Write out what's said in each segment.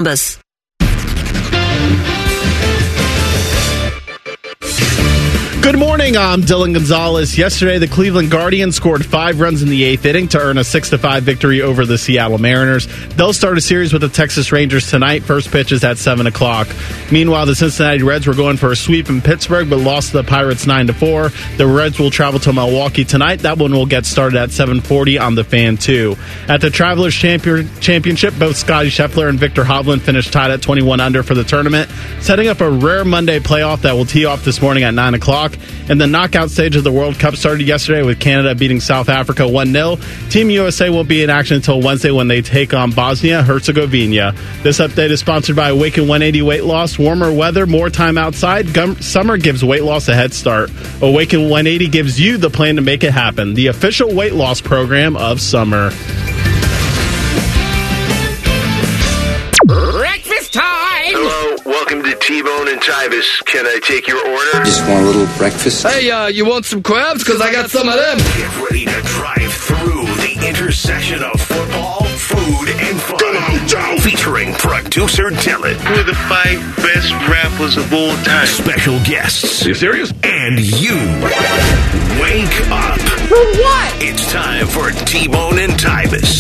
Columbus. Good morning, I'm Dylan Gonzalez. Yesterday, the Cleveland Guardians scored 5 runs in the 8th inning to earn a 6-5 victory over the Seattle Mariners. They'll start a series with the Texas Rangers tonight. First pitch is at 7 o'clock. Meanwhile, the Cincinnati Reds were going for a sweep in Pittsburgh, but lost to the Pirates 9-4. The Reds will travel to Milwaukee tonight. That one will get started at 7:40 on the Fan 2. At the Travelers Championship, both Scotty Scheffler and Victor Hovland finished tied at 21 under for the tournament, setting up a rare Monday playoff that will tee off this morning at 9 o'clock. And the knockout stage of the World Cup started yesterday with Canada beating South Africa 1-0. Team USA won't be in action until Wednesday when they take on Bosnia-Herzegovina. This update is sponsored by Awaken 180 Weight Loss. Warmer weather, more time outside. Summer gives weight loss a head start. Awaken 180 gives you the plan to make it happen. The official weight loss program of summer. Breakfast time! Hello, welcome to T-Bone and Tyvis. Can I take your order? Just want a little breakfast. Hey, you want some crabs? Because I got some of them. Get ready to drive through the intersection of football, food, and fun. Come on, Joe! Featuring producer Dylan. Who are the 5 best rappers of all time? Special guests. Are you serious? And you. Wake up. For what? It's time for T-Bone and Tyvis.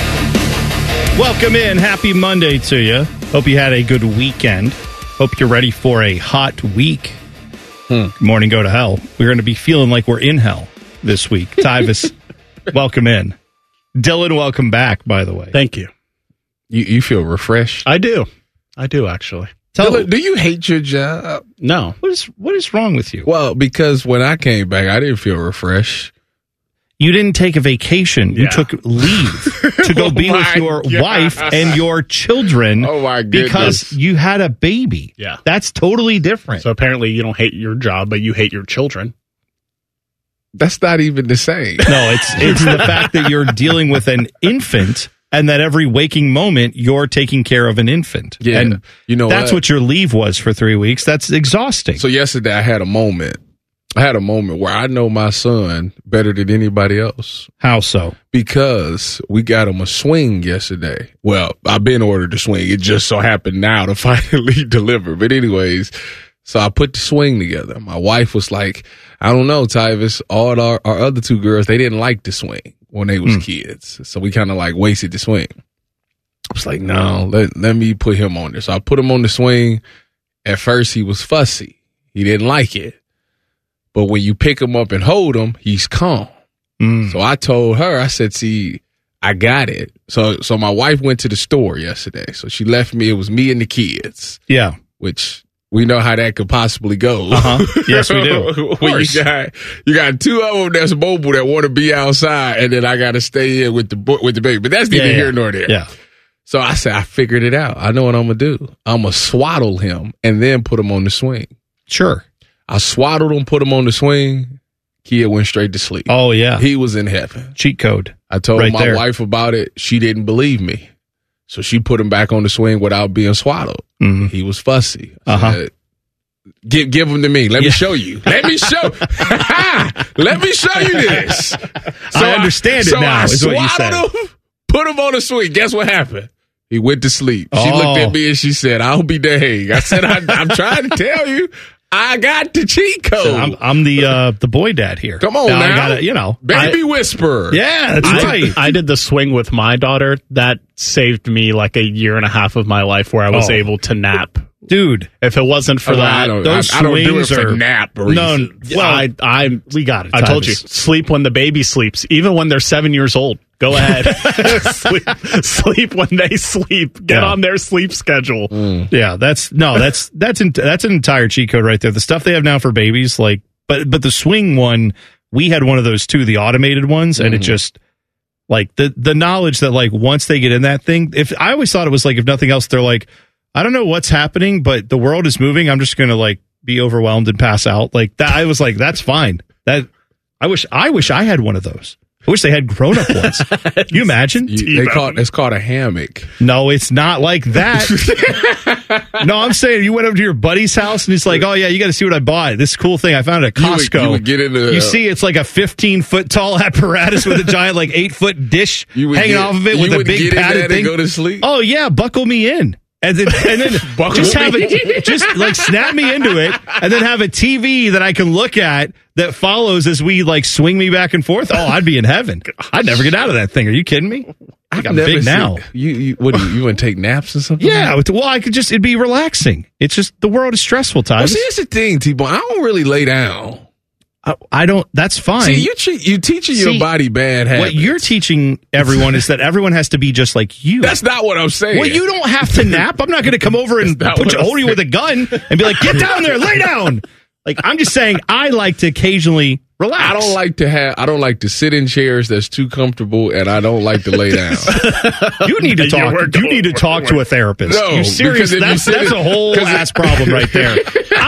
Welcome in. Happy Monday to you. Hope you had a good weekend. Hope you're ready for a hot week. Good morning, go to hell. We're going to be feeling like we're in hell this week. Tyvis, welcome in. Dylan, welcome back, by the way. Thank you. You feel refreshed? I do, actually. Dylan, do you hate your job? No. What is wrong with you? Well, because when I came back, I didn't feel refreshed. You didn't take a vacation. You took leave to go be with your wife and your children. Oh, my goodness. Because you had a baby. Yeah. That's totally different. So apparently you don't hate your job, but you hate your children. That's not even the same. No, it's the fact that you're dealing with an infant and that every waking moment you're taking care of an infant. Yeah. And you know that's what your leave was for 3 weeks. That's exhausting. So yesterday I had a moment. Where I know my son better than anybody else. How so? Because we got him a swing yesterday. Well, I've been ordered a swing. It just so happened now to finally deliver. But anyways, so I put the swing together. My wife was like, I don't know, Tyvis, all our other 2 girls, they didn't like the swing when they was kids. So we kind of like wasted the swing. I was like, no, let me put him on there. So I put him on the swing. At first he was fussy. He didn't like it. But when you pick him up and hold him, he's calm. So I told her, I said, see, I got it. So my wife went to the store yesterday. So she left me. It was me and the kids. Yeah. Which we know how that could possibly go. Yes, we do. When you got 2 of them that's mobile that want to be outside, and then I got to stay in with the baby. But that's neither here nor there. Yeah. So I said, I figured it out. I know what I'm going to do. I'm going to swaddle him and then put him on the swing. Sure. I swaddled him, put him on the swing. Kid went straight to sleep. Oh, yeah. He was in heaven. Cheat code. I told my wife about it. She didn't believe me. So she put him back on the swing without being swaddled. He was fussy. I said, give him to me. Let me show you. Let me show you this. So I understand it now, is what you said. Him, put him on the swing. Guess what happened? He went to sleep. She looked at me and she said, I'll be dang. I said, I'm trying to tell you. I got the cheat code. So I'm the boy dad here. Come on now. I gotta, Baby whisperer. Yeah, that's right. I did the swing with my daughter. That saved me like a year and a half of my life where I was able to nap. Dude, if it wasn't for that, those I don't do it swings for nap reason. No, well, we got it. I told you, sleep when the baby sleeps, even when they're 7 years old. Go ahead, sleep when they sleep. Get on their sleep schedule. Yeah, that's an entire cheat code right there. The stuff they have now for babies, like, but the swing one, we had one of those too, the automated ones, and it just like the knowledge that like once they get in that thing, I always thought it was like if nothing else, they're like, I don't know what's happening, but the world is moving. I'm just gonna like be overwhelmed and pass out. Like that, I was like, that's fine. That I wish I had one of those. I wish they had grown-up ones. Can you imagine? It's called a hammock. No, it's not like that. No, I'm saying you went over to your buddy's house and he's like, oh, yeah, you got to see what I bought. This cool thing I found at Costco. You would get into you see it's like a 15-foot tall apparatus with a giant like 8-foot dish hanging off of it with a big padded thing. And go to sleep? Oh, yeah, buckle me in. and then just like snap me into it, and then have a TV that I can look at that follows as we like swing me back and forth. Oh, I'd be in heaven. I'd never get out of that thing. Are you kidding me? I'm big now. You want to take naps or something? Yeah. Well, I could just, it'd be relaxing. It's just, the world is stressful, Ty. Well, see, here's the thing, T-Bone. I don't really lay down. I don't, that's fine. See, you teaching your body bad habits. What you're teaching everyone is that everyone has to be just like you. That's not what I'm saying. Well, you don't have to nap. I'm not going to come over and hold you with a gun and be like, get down there, lay down. Like, I'm just saying, I like to occasionally relax. I don't like to sit in chairs that's too comfortable, and I don't like to lay down. You need to talk. You need to talk to a therapist. No, you're serious. That's a whole ass problem right there.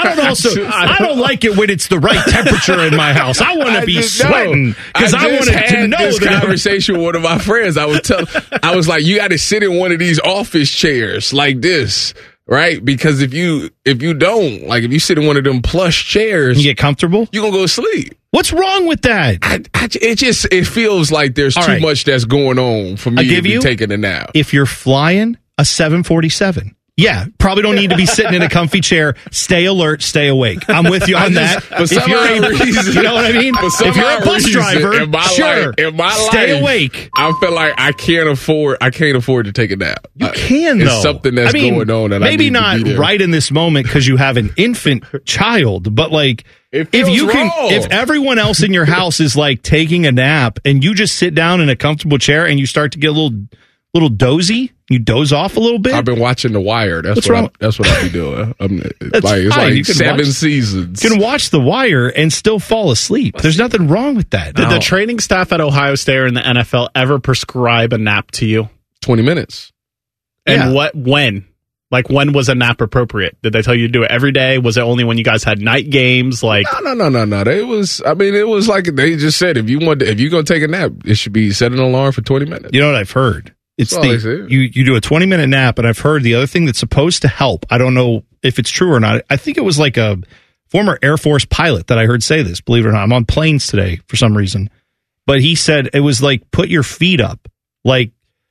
I don't like it when it's the right temperature in my house. I want to be sweating because I want to know this that. Conversation with one of my friends. I was like, you got to sit in one of these office chairs like this. Right? Because if you don't, like if you sit in one of them plush chairs, you get comfortable, you're going to go to sleep. What's wrong with that? It feels like there's too much that's going on for me to be taking a nap. If you're flying a 747, yeah, probably don't need to be sitting in a comfy chair. Stay alert, stay awake. I'm with you on that. If you're reason, you know what I mean? If you're a bus driver, in my stay life, awake. I feel like I can't afford to take a nap. You can, though. It's something that's going on, and maybe I need not to be there. right in this moment because you have an infant child, but like if everyone else in your house is like taking a nap and you just sit down in a comfortable chair and you start to get a little dozy, you doze off a little bit. I've been watching The Wire. That's what I be doing. It's like 7 seasons. You can watch The Wire and still fall asleep. There's nothing wrong with that. Did the training staff at Ohio State or in the NFL ever prescribe a nap to you? 20 minutes. And when? Like, when was a nap appropriate? Did they tell you to do it every day? Was it only when you guys had night games? Like, no. It was like they just said, if you're going to take a nap, it should be set an alarm for 20 minutes. You know what I've heard? It's you do a 20-minute nap, and I've heard the other thing that's supposed to help. I don't know if it's true or not. I think it was like a former Air Force pilot that I heard say this, believe it or not. I'm on planes today for some reason. But he said it was like put your feet up. Like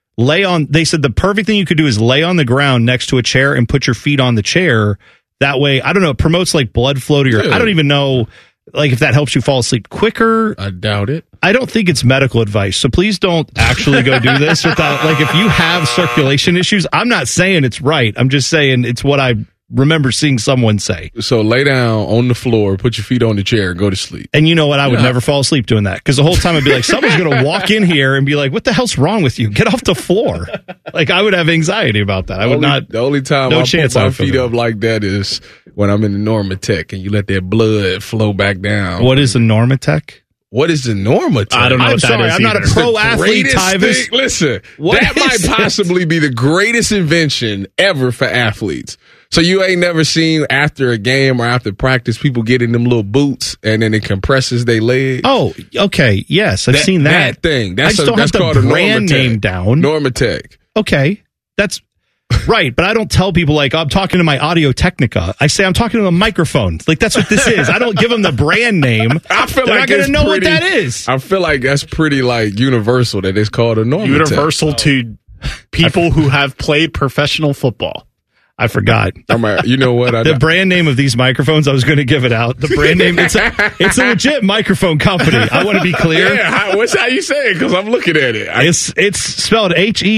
they said the perfect thing you could do is lay on the ground next to a chair and put your feet on the chair. That way, I don't know, it promotes like blood flow to your, I don't even know like if that helps you fall asleep quicker. I doubt it. I don't think it's medical advice, so please don't actually go do this without, like, if you have circulation issues, I'm not saying it's right. I'm just saying it's what I remember seeing someone say. So lay down on the floor, put your feet on the chair, and go to sleep. And you know what? I would never fall asleep doing that because the whole time I'd be like, someone's going to walk in here and be like, what the hell's wrong with you? Get off the floor. Like, I would have anxiety about that. The only time I put my feet up like that is when I'm in the Normatec and you let that blood flow back down. What is a Normatec? What is the Normatec? I don't know what that is. I'm not a pro athlete, Tyvis. Listen, that might possibly be the greatest invention ever for athletes. So you ain't never seen after a game or after practice, people get in them little boots and then it compresses their legs. Oh, okay. Yes, I've seen that. That thing. I just don't have the brand name down. Normatec. Okay. That's right, but I don't tell people like I'm talking to my Audio Technica. I say I'm talking to a microphone. Like that's what this is. I don't give them the brand name. I feel They're like not going to know what that is. I feel like that's pretty like universal that it's called a Normatec. Universal to people who have played professional football. I forgot. You know what? The brand name of these microphones, I was going to give it out. The brand name, it's a legit microphone company. I want to be clear. Yeah, what's how you say it? Because I'm looking at it. It's spelled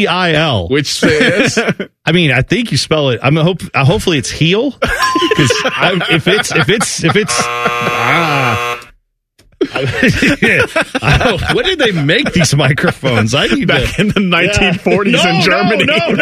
Heil. Which says? I mean, I think you spell it. Hopefully it's heel. Because if it's when did they make these microphones? I need back in the 1940s in Germany.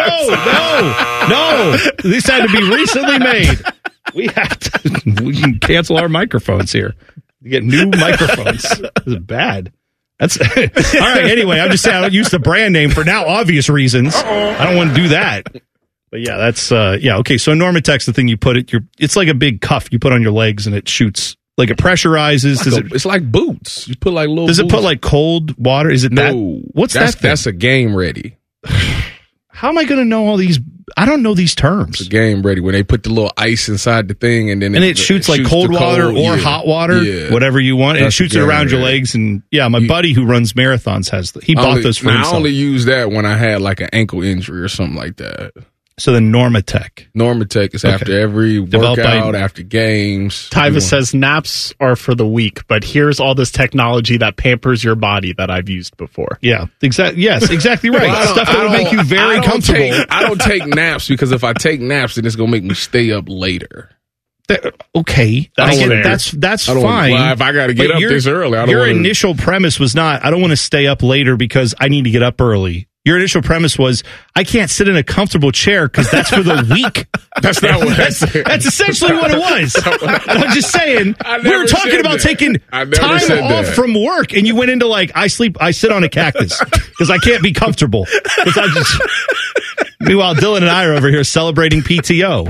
No. These had to be recently made. We can cancel our microphones here. We get new microphones. This is bad. That's all right. Anyway, I'm just saying I don't use the brand name for now obvious reasons. I don't want to do that. But yeah, that's okay. So Normatec's the thing you put it's like a big cuff you put on your legs and it shoots. Like it pressurizes. It's like boots. You put like little. Does it put like cold water? Is it no? That? What's that? That's a game ready. How am I going to know all these? I don't know these terms. It's a game ready when they put the little ice inside the thing and then it shoots like cold water or hot water, whatever you want. And it shoots it around your legs. And my buddy who runs marathons he bought those for himself. I only use that when I had like an ankle injury or something like that. So the Normatec. Normatec is after every Developed workout, by- after games. Tyvis says naps are for the weak, but here's all this technology that pampers your body that I've used before. Yeah, exactly. Yes, exactly right. Well, Stuff that would make you very comfortable. I don't take naps because if I take naps, then it's going to make me stay up later. Okay, That's fair. that's I don't fine. Well, if I got to get But up this early, I don't your wanna, initial premise was not, I don't want to stay up later because I need to get up early. Your initial premise was, I can't sit in a comfortable chair because that's for the weak. That's not what I said. That's essentially what it was. I'm just saying, we were talking about taking time off from work, and you went into I sit on a cactus because I can't be comfortable. Meanwhile, Dylan and I are over here celebrating PTO.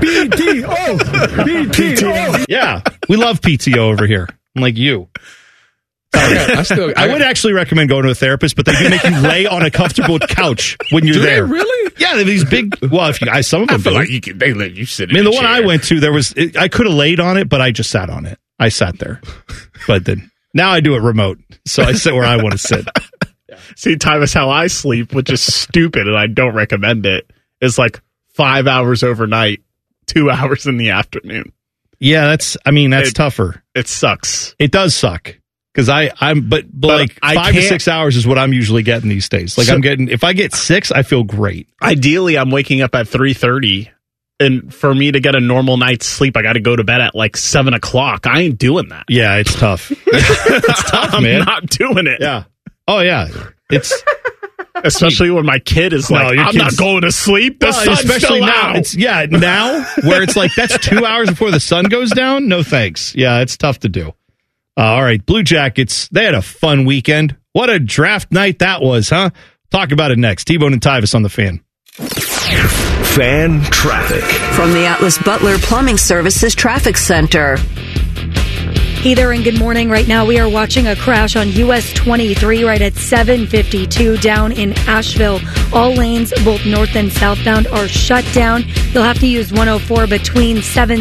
PTO. Yeah, we love PTO over here. Unlike you. I would actually recommend going to a therapist, but they do make you lay on a comfortable couch when you're there. They really? Yeah, they have these big. Well, some of them I feel do. like they let you sit. I mean, the one I went to, I could have laid on it, but I just sat on it. I sat there, but then now I do it remote, so I sit where I want to sit. See, Tyvis, how I sleep, which is stupid, and I don't recommend it, is 5 hours overnight, 2 hours in the afternoon. Yeah, that's tougher. It sucks. It does suck. Because but 5 to 6 hours is what I'm usually getting these days. If I get 6, I feel great. Ideally, I'm waking up at 3:30, and for me to get a normal night's sleep, I got to go to bed at 7 o'clock. I ain't doing that. Yeah, it's tough. It's tough, man. I'm not doing it. Yeah. Oh, yeah. It's especially when my kid is I'm not going to sleep. The sun's especially still now. out. Now where it's that's 2 hours before the sun goes down. No thanks. Yeah, it's tough to do. All right, Blue Jackets, they had a fun weekend. What a draft night that was, huh? Talk about it next. T-Bone and Tyvis on the Fan. Fan traffic. From the Atlas Butler Plumbing Services Traffic Center. Hey there and good morning. Right now we are watching a crash on US 23 right at 752 down in Asheville. All lanes, both north and southbound, are shut down. You'll have to use 104 between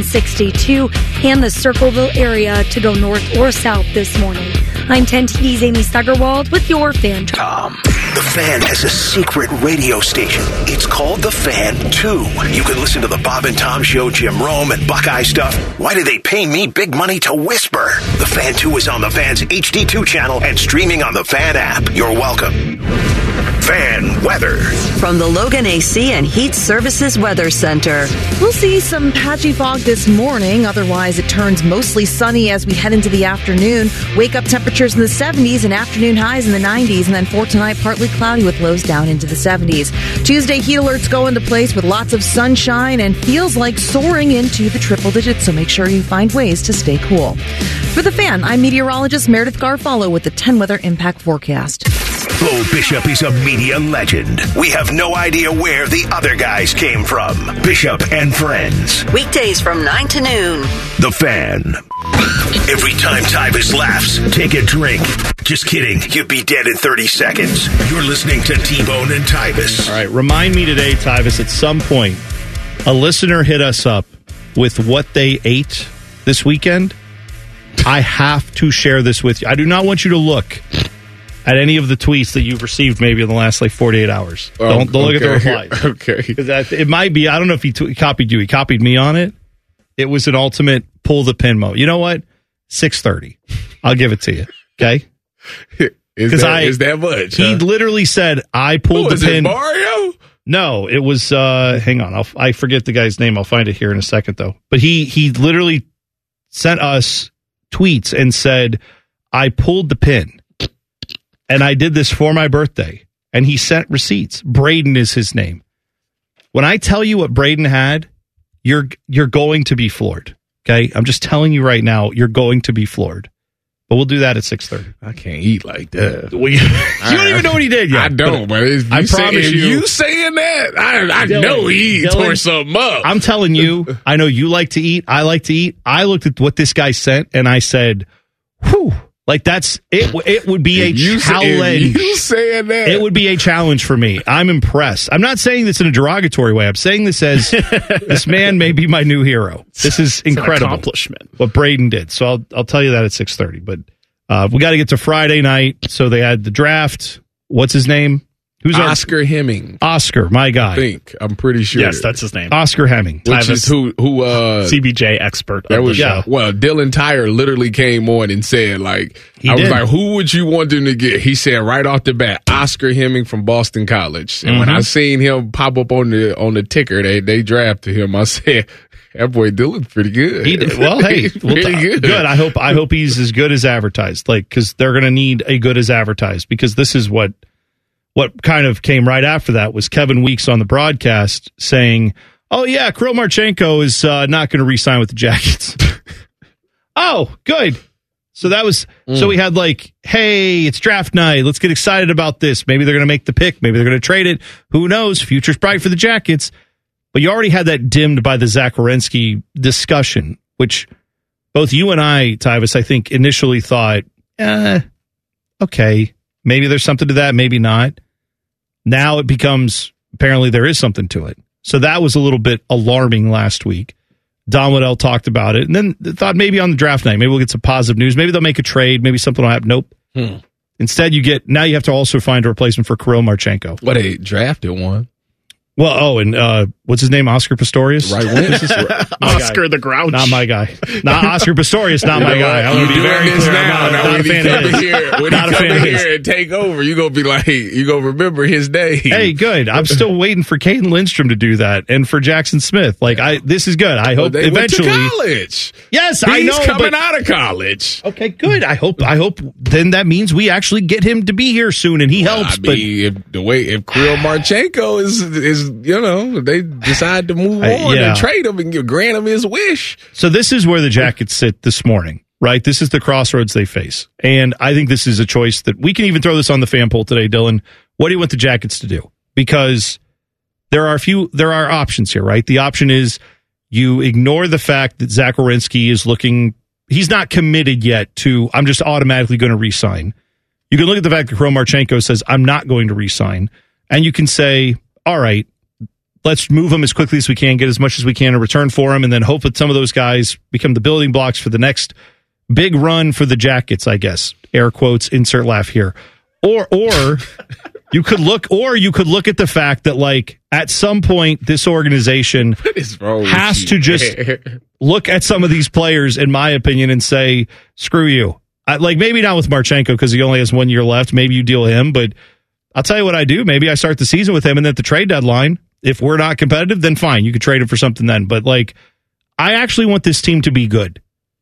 762 and the Circleville area to go north or south this morning. I'm 10 TV's Amy Steigerwald with your Fan Traffic. The Fan has a secret radio station. It's called The Fan 2. You can listen to the Bob and Tom Show, Jim Rome, and Buckeye stuff. Why do they pay me big money to whisper? The Fan 2 is on the Fan's HD2 channel and streaming on the Fan app. You're welcome. Fan weather. From the Logan AC and Heat Services Weather Center. We'll see some patchy fog this morning. Otherwise, it turns mostly sunny as we head into the afternoon. Wake up temperatures in the 70s and afternoon highs in the 90s. And then for tonight, partly cloudy with lows down into the 70s. Tuesday, heat alerts go into place with lots of sunshine and feels like soaring into the triple digits. So make sure you find ways to stay cool. For the Fan, I'm meteorologist Meredith Garfalo with the 10 Weather Impact Forecast. Bo Bishop is a media legend. We have no idea where the other guys came from. Bishop and Friends. Weekdays from 9 to noon. The Fan. Every time Tyvis laughs, take a drink. Just kidding. You'd be dead in 30 seconds. You're listening to T-Bone and Tyvis. All right, remind me today, Tyvis, at some point, a listener hit us up with what they ate this weekend. I have to share this with you. I do not want you to look at any of the tweets that you've received maybe in the last 48 hours. Don't look at the replies. Okay. It might be, I don't know if he copied you. He copied me on it. It was an ultimate pull the pin mode. You know what? 6:30. I'll give it to you. Okay? Is that much? He literally said, I pulled the pin. It Mario? No, it was, hang on. I forget the guy's name. I'll find it here in a second, though. But he literally sent us tweets and said, I pulled the pin. And I did this for my birthday. And he sent receipts. Braden is his name. When I tell you what Braden had, you're going to be floored. Okay? I'm just telling you right now, you're going to be floored. But we'll do that at 6:30. I can't eat like that. You don't even know what he did yet. I don't, but I promise you saying that, I Dylan, know he tore something up. I'm telling you, I know you like to eat. I like to eat. I looked at what this guy sent and I said, whew. Like that's it. It would be a challenge. You saying that? It would be a challenge for me. I'm impressed. I'm not saying this in a derogatory way. I'm saying this as this man may be my new hero. This is incredible. An accomplishment. What Braden did. So I'll tell you that at 6:30. But we got to get to Friday night. So they had the draft. What's his name? Who's Oscar Hemming? Oscar, my guy. I'm pretty sure. Yes, that's his name. Oscar Hemming. Which is who CBJ expert. Well, Dylan Tyre literally came on and said, like, was like, who would you want them to get? He said right off the bat, Oscar Hemming from Boston College. And when I seen him pop up on the ticker, they drafted him. I said, that boy Dylan's pretty good. He did. Well, hey, good. I hope he's as good as advertised. Like, because they're going to need a good as advertised. Because this is what kind of came right after that was Kevin Weeks on the broadcast saying, "Oh yeah, Kirill Marchenko is not going to re-sign with the Jackets." Oh, good. So that was so we had like, hey, it's draft night. Let's get excited about this. Maybe they're going to make the pick. Maybe they're going to trade it. Who knows? Future's bright for the Jackets. But you already had that dimmed by the Zach Werenski discussion, which both you and I, Tyvis, I think initially thought, okay, maybe there's something to that, maybe not. Now it becomes, apparently there is something to it. So that was a little bit alarming last week. Don Waddell talked about it, and then thought maybe on the draft night, maybe we'll get some positive news. Maybe they'll make a trade. Maybe something will happen. Nope. Instead, now you have to also find a replacement for Kirill Marchenko. Well, they drafted one. Well, and what's his name? Oscar Pistorius? Right wing. Oscar the Grouch. Not my guy. Not Oscar Pistorius, not my guy. I want to be very clear. Not a fan of his. When he come here and take over, you're going to be like, you're going to remember his name. Hey, good. I'm still waiting for Caden Lindstrom to do that and for Jackson Smith. Like, this is good. I hope they eventually. Went to college. Yes, I know. He's coming out of college. Okay, good. I hope then that means we actually get him to be here soon and he helps. If Kirill Marchenko is they decide to move on and trade him and grant him his wish. So this is where the Jackets sit this morning, right? This is the crossroads they face. And I think this is a choice that we can even throw this on the fan poll today, Dylan. What do you want the Jackets to do? Because there are options here, right? The option is you ignore the fact that Zach Werenski he's not committed yet to, I'm just automatically going to re-sign. You can look at the fact that Kirill Marchenko says, I'm not going to re-sign. And you can say, all right, let's move him as quickly as we can, get as much as we can in return for him, and then hope that some of those guys become the building blocks for the next big run for the Jackets, I guess. Air quotes, insert laugh here. Or you could look at the fact that, like, at some point this organization has to just look at some of these players, in my opinion, and say, screw you. Maybe not with Marchenko because he only has 1 year left. Maybe you deal him, but I'll tell you what I do. Maybe I start the season with him, and then at the trade deadline, if we're not competitive, then fine. You could trade him for something then. But, I actually want this team to be good.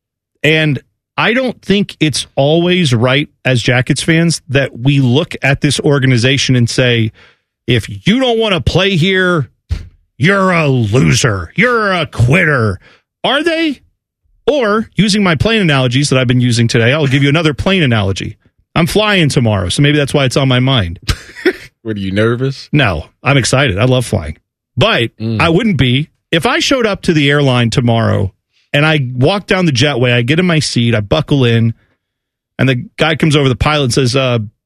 And I don't think it's always right as Jackets fans that we look at this organization and say, if you don't want to play here, you're a loser. You're a quitter. Are they? Or, using my plane analogies that I've been using today, I'll give you another plane analogy. I'm flying tomorrow, so maybe that's why it's on my mind. What, are you nervous? No, I'm excited. I love flying. But I wouldn't be. If I showed up to the airline tomorrow and I walk down the jetway, I get in my seat, I buckle in, and the guy comes over, the pilot, and says,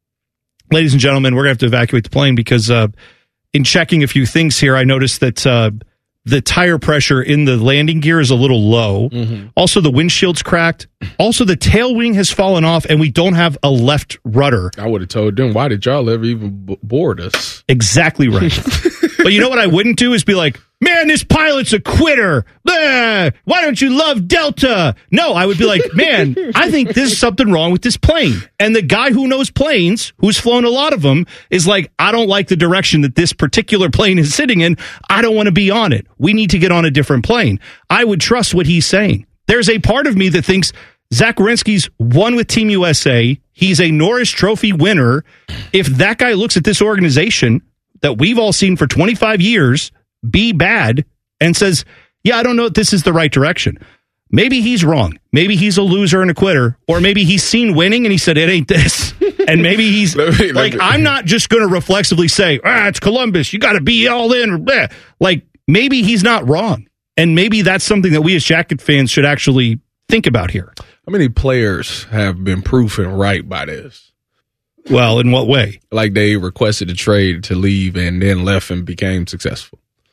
ladies and gentlemen, we're going to have to evacuate the plane because in checking a few things here, I noticed that the tire pressure in the landing gear is a little low. Also, the windshield's cracked. Also, the tail wing has fallen off, and we don't have a left rudder. I would have told them, why did y'all ever even board us? Exactly right. But you know what I wouldn't do is be like, man, this pilot's a quitter. Blah, why don't you love Delta? No, I would be like, man, I think there's something wrong with this plane. And the guy who knows planes, who's flown a lot of them, is like, I don't like the direction that this particular plane is sitting in. I don't want to be on it. We need to get on a different plane. I would trust what he's saying. There's a part of me that thinks Zach Werenski's won with Team USA. He's a Norris Trophy winner. If that guy looks at this organization that we've all seen for 25 years be bad and says, yeah, I don't know if this is the right direction. Maybe he's wrong. Maybe he's a loser and a quitter. Or maybe he's seen winning and he said, it ain't this. And maybe he's I'm not just going to reflexively say, it's Columbus. You got to be all in. Like, maybe he's not wrong. And maybe that's something that we as Jacket fans should actually think about here. How many players have been proven right by this? Well, in what way? Like they requested a trade to leave and then left and became successful.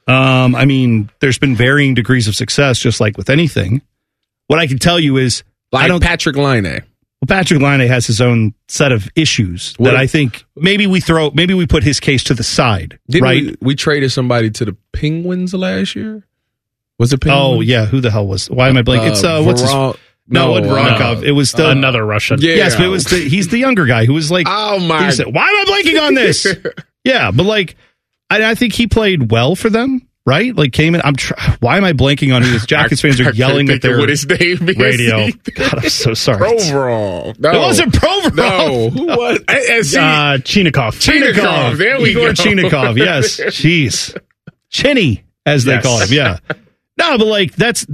I mean, there's been varying degrees of success, just like with anything. What I can tell you is, Patrick Laine. Well, Patrick Laine has his own set of issues that I think maybe we put his case to the side, right? We traded somebody to the Penguins last year. Was it Penguins? Oh yeah, who the hell was? Why am I blanking? It's what's his? No, Voronkov. It was another Russian. Yeah. Yes, but it was he's the younger guy who was like, oh my! Said, why am I blanking on this? Yeah, but like, I think he played well for them. Right? Like came in. Why am I blanking on who this? Jackets fans are yelling at their what his name is. Radio. God, I'm so sorry. Provorov. No. It wasn't Provorov. No. Who was? Chinikov. Chinikov. There we Igor go. Chinikov. Yes. Jeez. Chinny, as they call him. Yeah. No, but like that's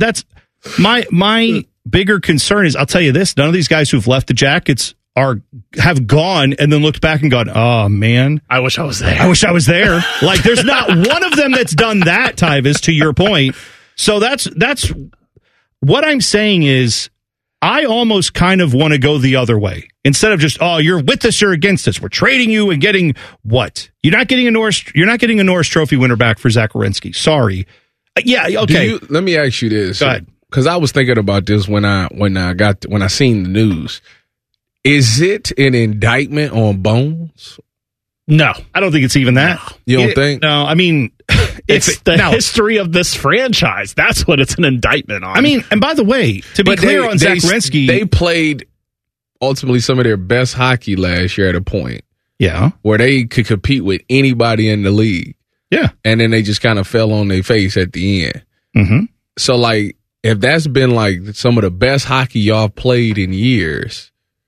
my bigger concern is I'll tell you this: none of these guys who've left the Jackets have gone and then looked back and gone, oh man, I wish I was there. Like there's not one of them that's done that, Tyvis, to your point. So that's what I'm saying is I almost kind of want to go the other way. Instead of just, oh, you're with us, you're against us. We're trading you and getting what? You're not getting a Norris Trophy winner back for Zach Werenski. Sorry. Yeah, okay. Let me ask you this. Go ahead. Because I was thinking about this when I seen the news. Is it an indictment on Bones? No, I don't think it's even that. You don't think? No, I mean, it's the history of this franchise. That's what it's an indictment on. I mean, and by the way, to be clear on Zach Werenski, they played ultimately some of their best hockey last year at a point. Yeah. Where they could compete with anybody in the league. Yeah. And then they just kind of fell on their face at the end. Mm-hmm. So, like, if that's been like some of the best hockey y'all played in years,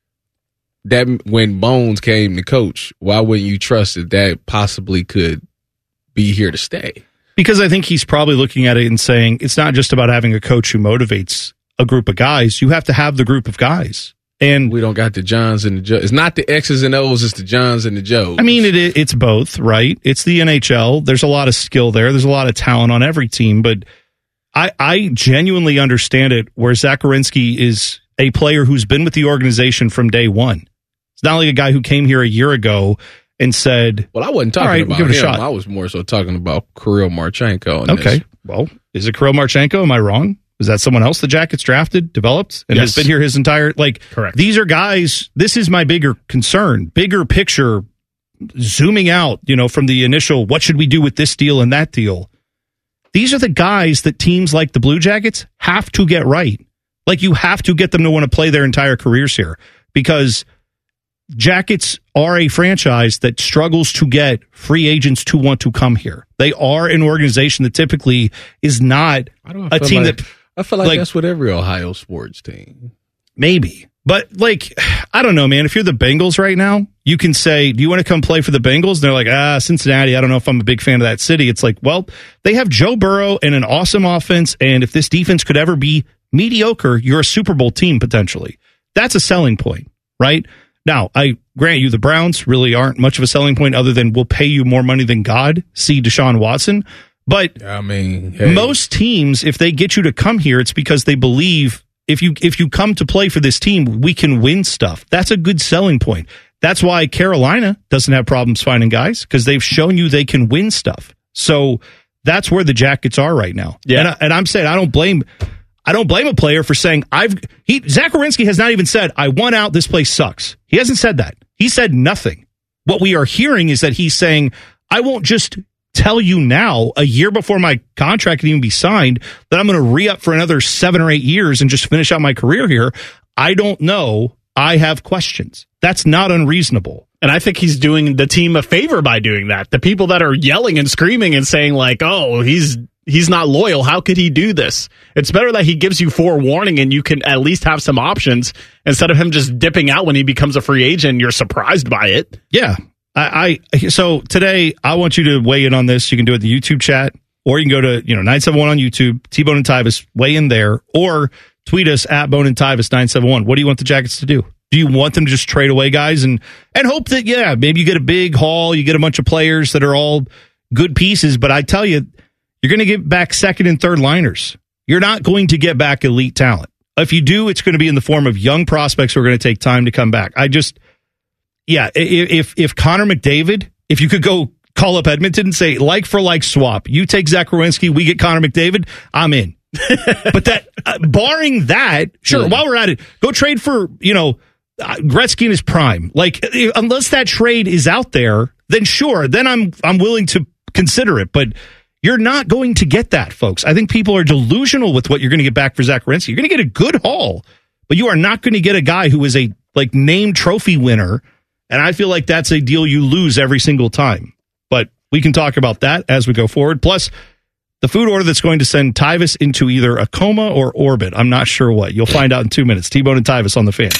that when Bones came to coach, why wouldn't you trust that possibly could be here to stay? Because I think he's probably looking at it and saying it's not just about having a coach who motivates a group of guys. You have to have the group of guys. And we don't got the Johns and the Joes. It's not the X's and O's, it's the Johns and the Joes. I mean, it's both, right? It's the NHL. There's a lot of skill there. There's a lot of talent on every team. But I genuinely understand it where Zach Werenski is a player who's been with the organization from day one. It's not like a guy who came here a year ago and said, well, I wasn't talking about give it a him. Shot. I was more so talking about Kirill Marchenko. Okay. Well, is it Kirill Marchenko? Am I wrong? Is that someone else the Jackets drafted, developed, and has been here his entire, correct. These are guys, this is my bigger concern, bigger picture, zooming out, from the initial, what should we do with this deal and that deal? These are the guys that teams like the Blue Jackets have to get right. Like, you have to get them to want to play their entire careers here because Jackets are a franchise that struggles to get free agents to want to come here. They are an organization that typically is not a team that... I feel like that's with every Ohio sports team. Maybe. But, I don't know, man. If you're the Bengals right now, you can say, do you want to come play for the Bengals? And they're like, Cincinnati, I don't know if I'm a big fan of that city. It's like, well, they have Joe Burrow and an awesome offense, and if this defense could ever be mediocre, you're a Super Bowl team, potentially. That's a selling point, right? Now, I grant you the Browns really aren't much of a selling point other than we'll pay you more money than God, see Deshaun Watson. But I mean, most teams, if they get you to come here, it's because they believe if you come to play for this team, we can win stuff. That's a good selling point. That's why Carolina doesn't have problems finding guys because they've shown you they can win stuff. So that's where the Jackets are right now. Yeah, and I'm saying I don't blame a player for saying Zach Werenski has not even said I want out. This place sucks. He hasn't said that. He said nothing. What we are hearing is that he's saying I won't just tell you now, a year before my contract can even be signed, that I'm going to re-up for another 7 or 8 years and just finish out my career here. I don't know. I have questions. That's not unreasonable. And I think he's doing the team a favor by doing that. The people that are yelling and screaming and saying oh, he's not loyal. How could he do this? It's better that he gives you forewarning and you can at least have some options instead of him just dipping out when he becomes a free agent and you're surprised by it. Yeah. So today I want you to weigh in on this. You can do it in the YouTube chat, or you can go to 971 on YouTube, T-Bone and Tyvis, weigh in there, or tweet us at Bone and Tyvis 971. What do you want the Jackets to do? Do you want them to just trade away guys and hope that maybe you get a big haul, you get a bunch of players that are all good pieces, but I tell you, you're going to get back second and third liners. You're not going to get back elite talent. If you do, it's going to be in the form of young prospects who are going to take time to come back. If Connor McDavid, if you could go call up Edmonton and say, like for like swap, you take Zach Werenski, we get Connor McDavid, I'm in. But that, barring that, sure, while we're at it, go trade for, Gretzky in his prime. Like, unless that trade is out there, then sure, then I'm willing to consider it. But you're not going to get that, folks. I think people are delusional with what you're going to get back for Zach Werenski. You're going to get a good haul, but you are not going to get a guy who is a named trophy winner. And I feel like that's a deal you lose every single time. But we can talk about that as we go forward. Plus, the food order that's going to send Tyvis into either a coma or orbit. I'm not sure what. You'll find out in 2 minutes. T-Bone and Tyvis on the Fan.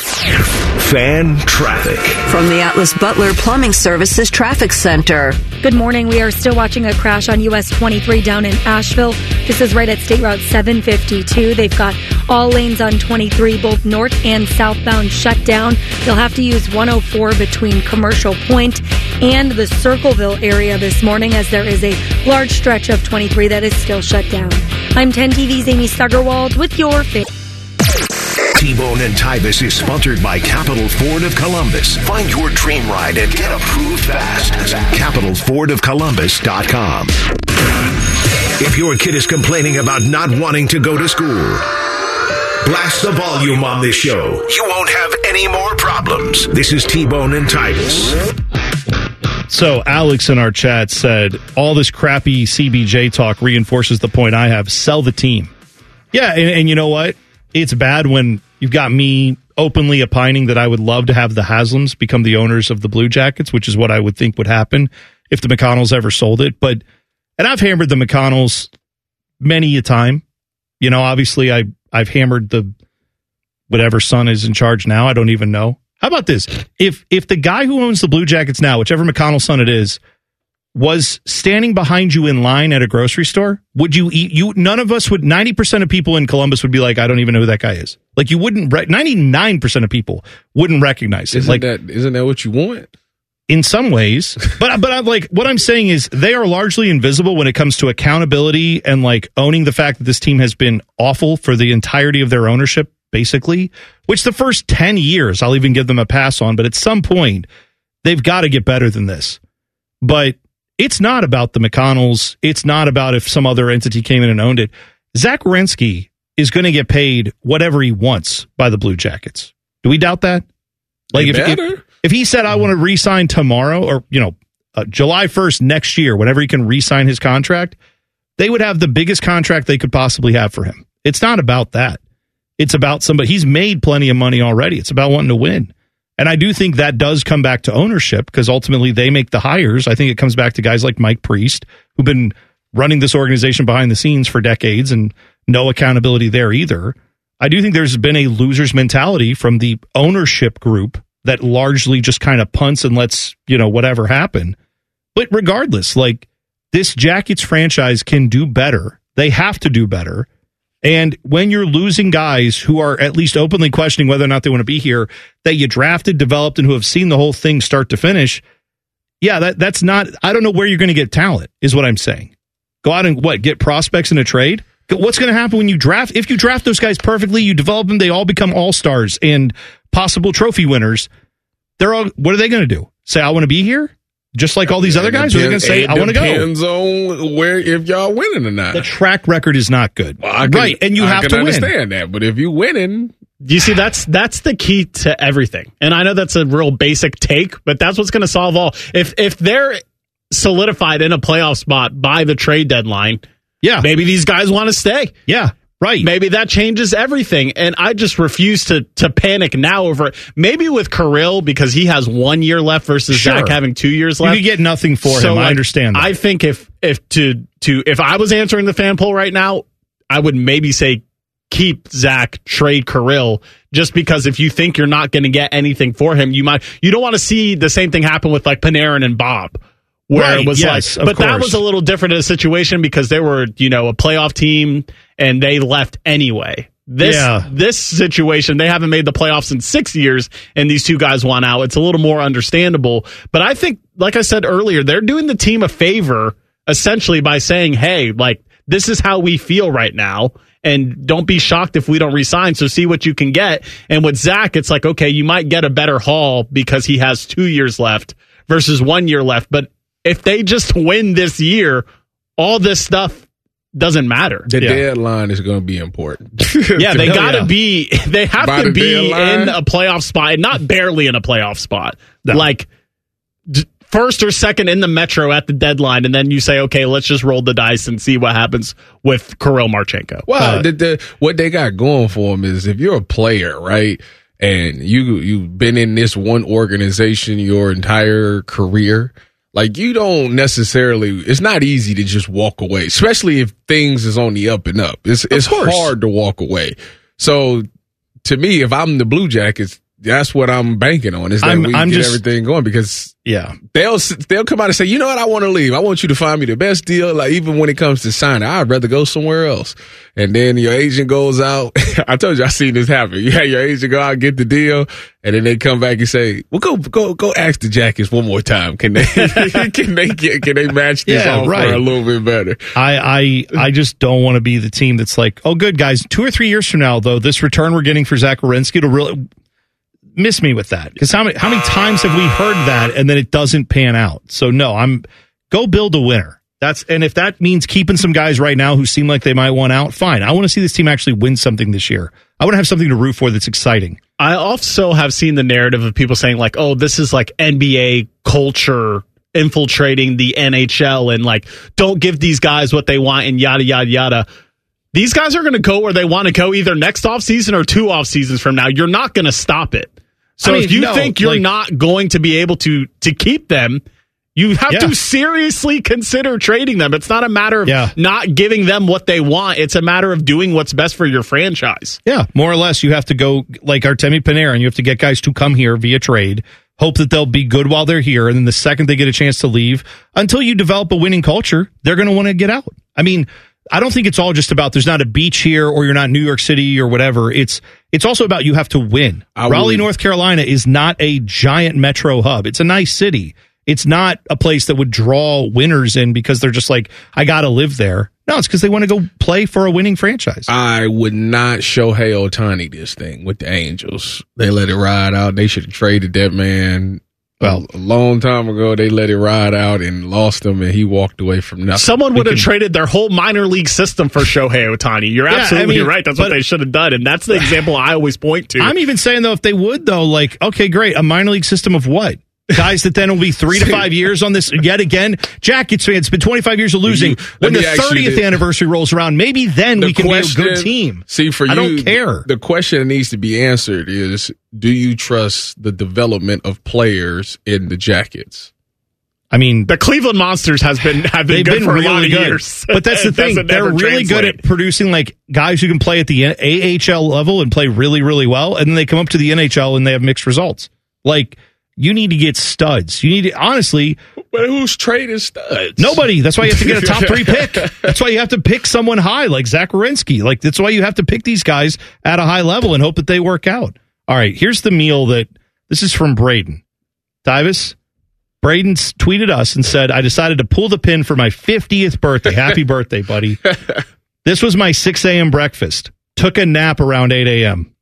Fan traffic. From the Atlas Butler Plumbing Services Traffic Center. Good morning. We are still watching a crash on US 23 down in Asheville. This is right at State Route 752. They've got all lanes on 23, both north and southbound, shut down. You'll have to use 104 between Commercial Point and the Circleville area this morning, as there is a large stretch of 23 that is still shut down. I'm 10 TV's Amy Stuggerwald with your fit. T-Bone and Tyvis is sponsored by Capital Ford of Columbus. Find your dream ride and get approved fast. CapitalFordOfColumbus.com. If your kid is complaining about not wanting to go to school, blast the volume on this show. You won't have any more problems. This is T-Bone and Tyvis. So Alex in our chat said, all this crappy CBJ talk reinforces the point I have. Sell the team. Yeah, and you know what? It's bad when you've got me openly opining that I would love to have the Haslams become the owners of the Blue Jackets, which is what I would think would happen if the McConnells ever sold it. And I've hammered the McConnells many a time. You know, obviously I've hammered the whatever son is in charge now. I don't even know. How about this? If the guy who owns the Blue Jackets now, whichever McConnell son it is, was standing behind you in line at a grocery store, would you eat? None of us would. 90% of people in Columbus would be like, I don't even know who that guy is. Like, you wouldn't. 99% of people wouldn't recognize it. Isn't that what you want? In some ways, but I'm like, what I'm saying is they are largely invisible when it comes to accountability and like owning the fact that this team has been awful for the entirety of their ownership, basically. Which the first 10 years I'll even give them a pass on, but at some point they've got to get better than this. But it's not about the McConnells. It's not about if some other entity came in and owned it. Zach Werenski is going to get paid whatever he wants by the Blue Jackets. Do we doubt that? Like if he said, I want to re-sign tomorrow or, July 1st next year, whenever he can re-sign his contract, they would have the biggest contract they could possibly have for him. It's not about that. It's about somebody. He's made plenty of money already. It's about wanting to win. And I do think that does come back to ownership because ultimately they make the hires. I think it comes back to guys like Mike Priest, who've been running this organization behind the scenes for decades and no accountability there either. I do think there's been a loser's mentality from the ownership group that largely just kind of punts and lets, whatever happen. But regardless, like, this Jackets franchise can do better. They have to do better. And when you're losing guys who are at least openly questioning whether or not they want to be here, that you drafted, developed, and who have seen the whole thing start to finish, that's not, I don't know where you're going to get talent, is what I'm saying. Go out and get prospects in a trade? What's going to happen when you draft? If you draft those guys perfectly, you develop them, they all become all-stars and possible trophy winners. What are they going to do? Say, I want to be here? Just like all these other guys? Or are they going to say, I want to go? It depends on if y'all winning or not. The track record is not good. Well, right, and you have to win. I can understand that, but if you winning... You see, that's the key to everything. And I know that's a real basic take, but that's what's going to solve all. If they're solidified in a playoff spot by the trade deadline, maybe these guys want to stay. Yeah. Right. Maybe that changes everything. And I just refuse to panic now over it. Maybe with Kirill, because he has 1 year left versus Zach having 2 years left. You could get nothing for him. I understand that. I think if I was answering the fan poll right now, I would maybe say keep Zach, trade Kirill, just because if you think you're not going to get anything for him, you don't want to see the same thing happen with like Panarin and Bob. Where it was that was a little different in a situation because they were, a playoff team and they left anyway. This situation, they haven't made the playoffs in 6 years and these two guys want out. It's a little more understandable. But I think, like I said earlier, they're doing the team a favor essentially by saying, hey, like, this is how we feel right now. And don't be shocked if we don't resign. So see what you can get. And with Zach, it's like, okay, you might get a better haul because he has 2 years left versus 1 year left. But if they just win this year, all this stuff doesn't matter. The deadline is going to be important. Yeah, they got to be. They have By to the be deadline? in a playoff spot, and not barely in a playoff spot. Like first or second in the Metro at the deadline, and then you say, okay, let's just roll the dice and see what happens with Kirill Marchenko. Well, what they got going for them is if you're a player, right, and you've been in this one organization your entire career, like you don't necessarily, it's not easy to just walk away, especially if things is on the up and up. It's hard to walk away. So to me, if I'm the Blue Jackets, that's what I'm banking on, is that we get everything going, because they'll come out and say, you know what, I want to leave. I want you to find me the best deal. Like even when it comes to signing, I'd rather go somewhere else. And then your agent goes out. I told you I seen this happen. You had your agent go out, get the deal, and then they come back and say, well, go ask the Jackets one more time. Can they can they match this offer a little bit better? I just don't want to be the team that's like, oh, good guys, 2 or 3 years from now, though, this return we're getting for Zach Werenski to really miss me with that, because how many times have we heard that and then it doesn't pan out? So no, go build a winner. And if that means keeping some guys right now who seem like they might want out, fine. I want to see this team actually win something this year. I want to have something to root for that's exciting. I also have seen the narrative of people saying like, oh, this is like NBA culture infiltrating the NHL, and like, don't give these guys what they want and yada yada yada. These guys are going to go where they want to go either next offseason or 2 off seasons from now. You're not going to stop it. So if you think you're not going to be able to keep them, you have to seriously consider trading them. It's not a matter of not giving them what they want. It's a matter of doing what's best for your franchise. Yeah, more or less, you have to go like Artemi Panarin. You have to get guys to come here via trade, hope that they'll be good while they're here, and then the second they get a chance to leave, until you develop a winning culture, they're going to want to get out. I mean, I don't think it's all just about there's not a beach here or you're not New York City or whatever. It's also about you have to win. Raleigh, North Carolina is not a giant metro hub. It's a nice city. It's not a place that would draw winners in because they're just like, I got to live there. No, it's because they want to go play for a winning franchise. I would not Shohei Ohtani this thing with the Angels. They let it ride out. They should have traded that man. Well, a long time ago, they let it ride out and lost him, and he walked away from nothing. Someone would have traded their whole minor league system for Shohei Ohtani. You're absolutely right. That's what they should have done, and that's the example I always point to. I'm even saying, though, if they would, though, like, okay, great, a minor league system of what? Guys that then will be 3 to 5 years on this yet again. Jackets fans, it's been 25 years of losing. When the 30th anniversary rolls around, maybe then we can be a good team. See, for I you, don't care. The question that needs to be answered is, do you trust the development of players in the Jackets? I mean, the Cleveland Monsters have been good for a lot of years. But that's the thing. They're really good at producing like guys who can play at the AHL level and play really, really well. And then they come up to the NHL and they have mixed results. Like, you need to get studs. You need to, honestly. But who's trading studs? Nobody. That's why you have to get a top 3 pick. That's why you have to pick someone high like Zach Werenski. Like, that's why you have to pick these guys at a high level and hope that they work out. All right, here's the meal this is from Braden. Divis, Braden tweeted us and said, I decided to pull the pin for my 50th birthday. Happy birthday, buddy. This was my 6 a.m. breakfast. Took a nap around 8 a.m.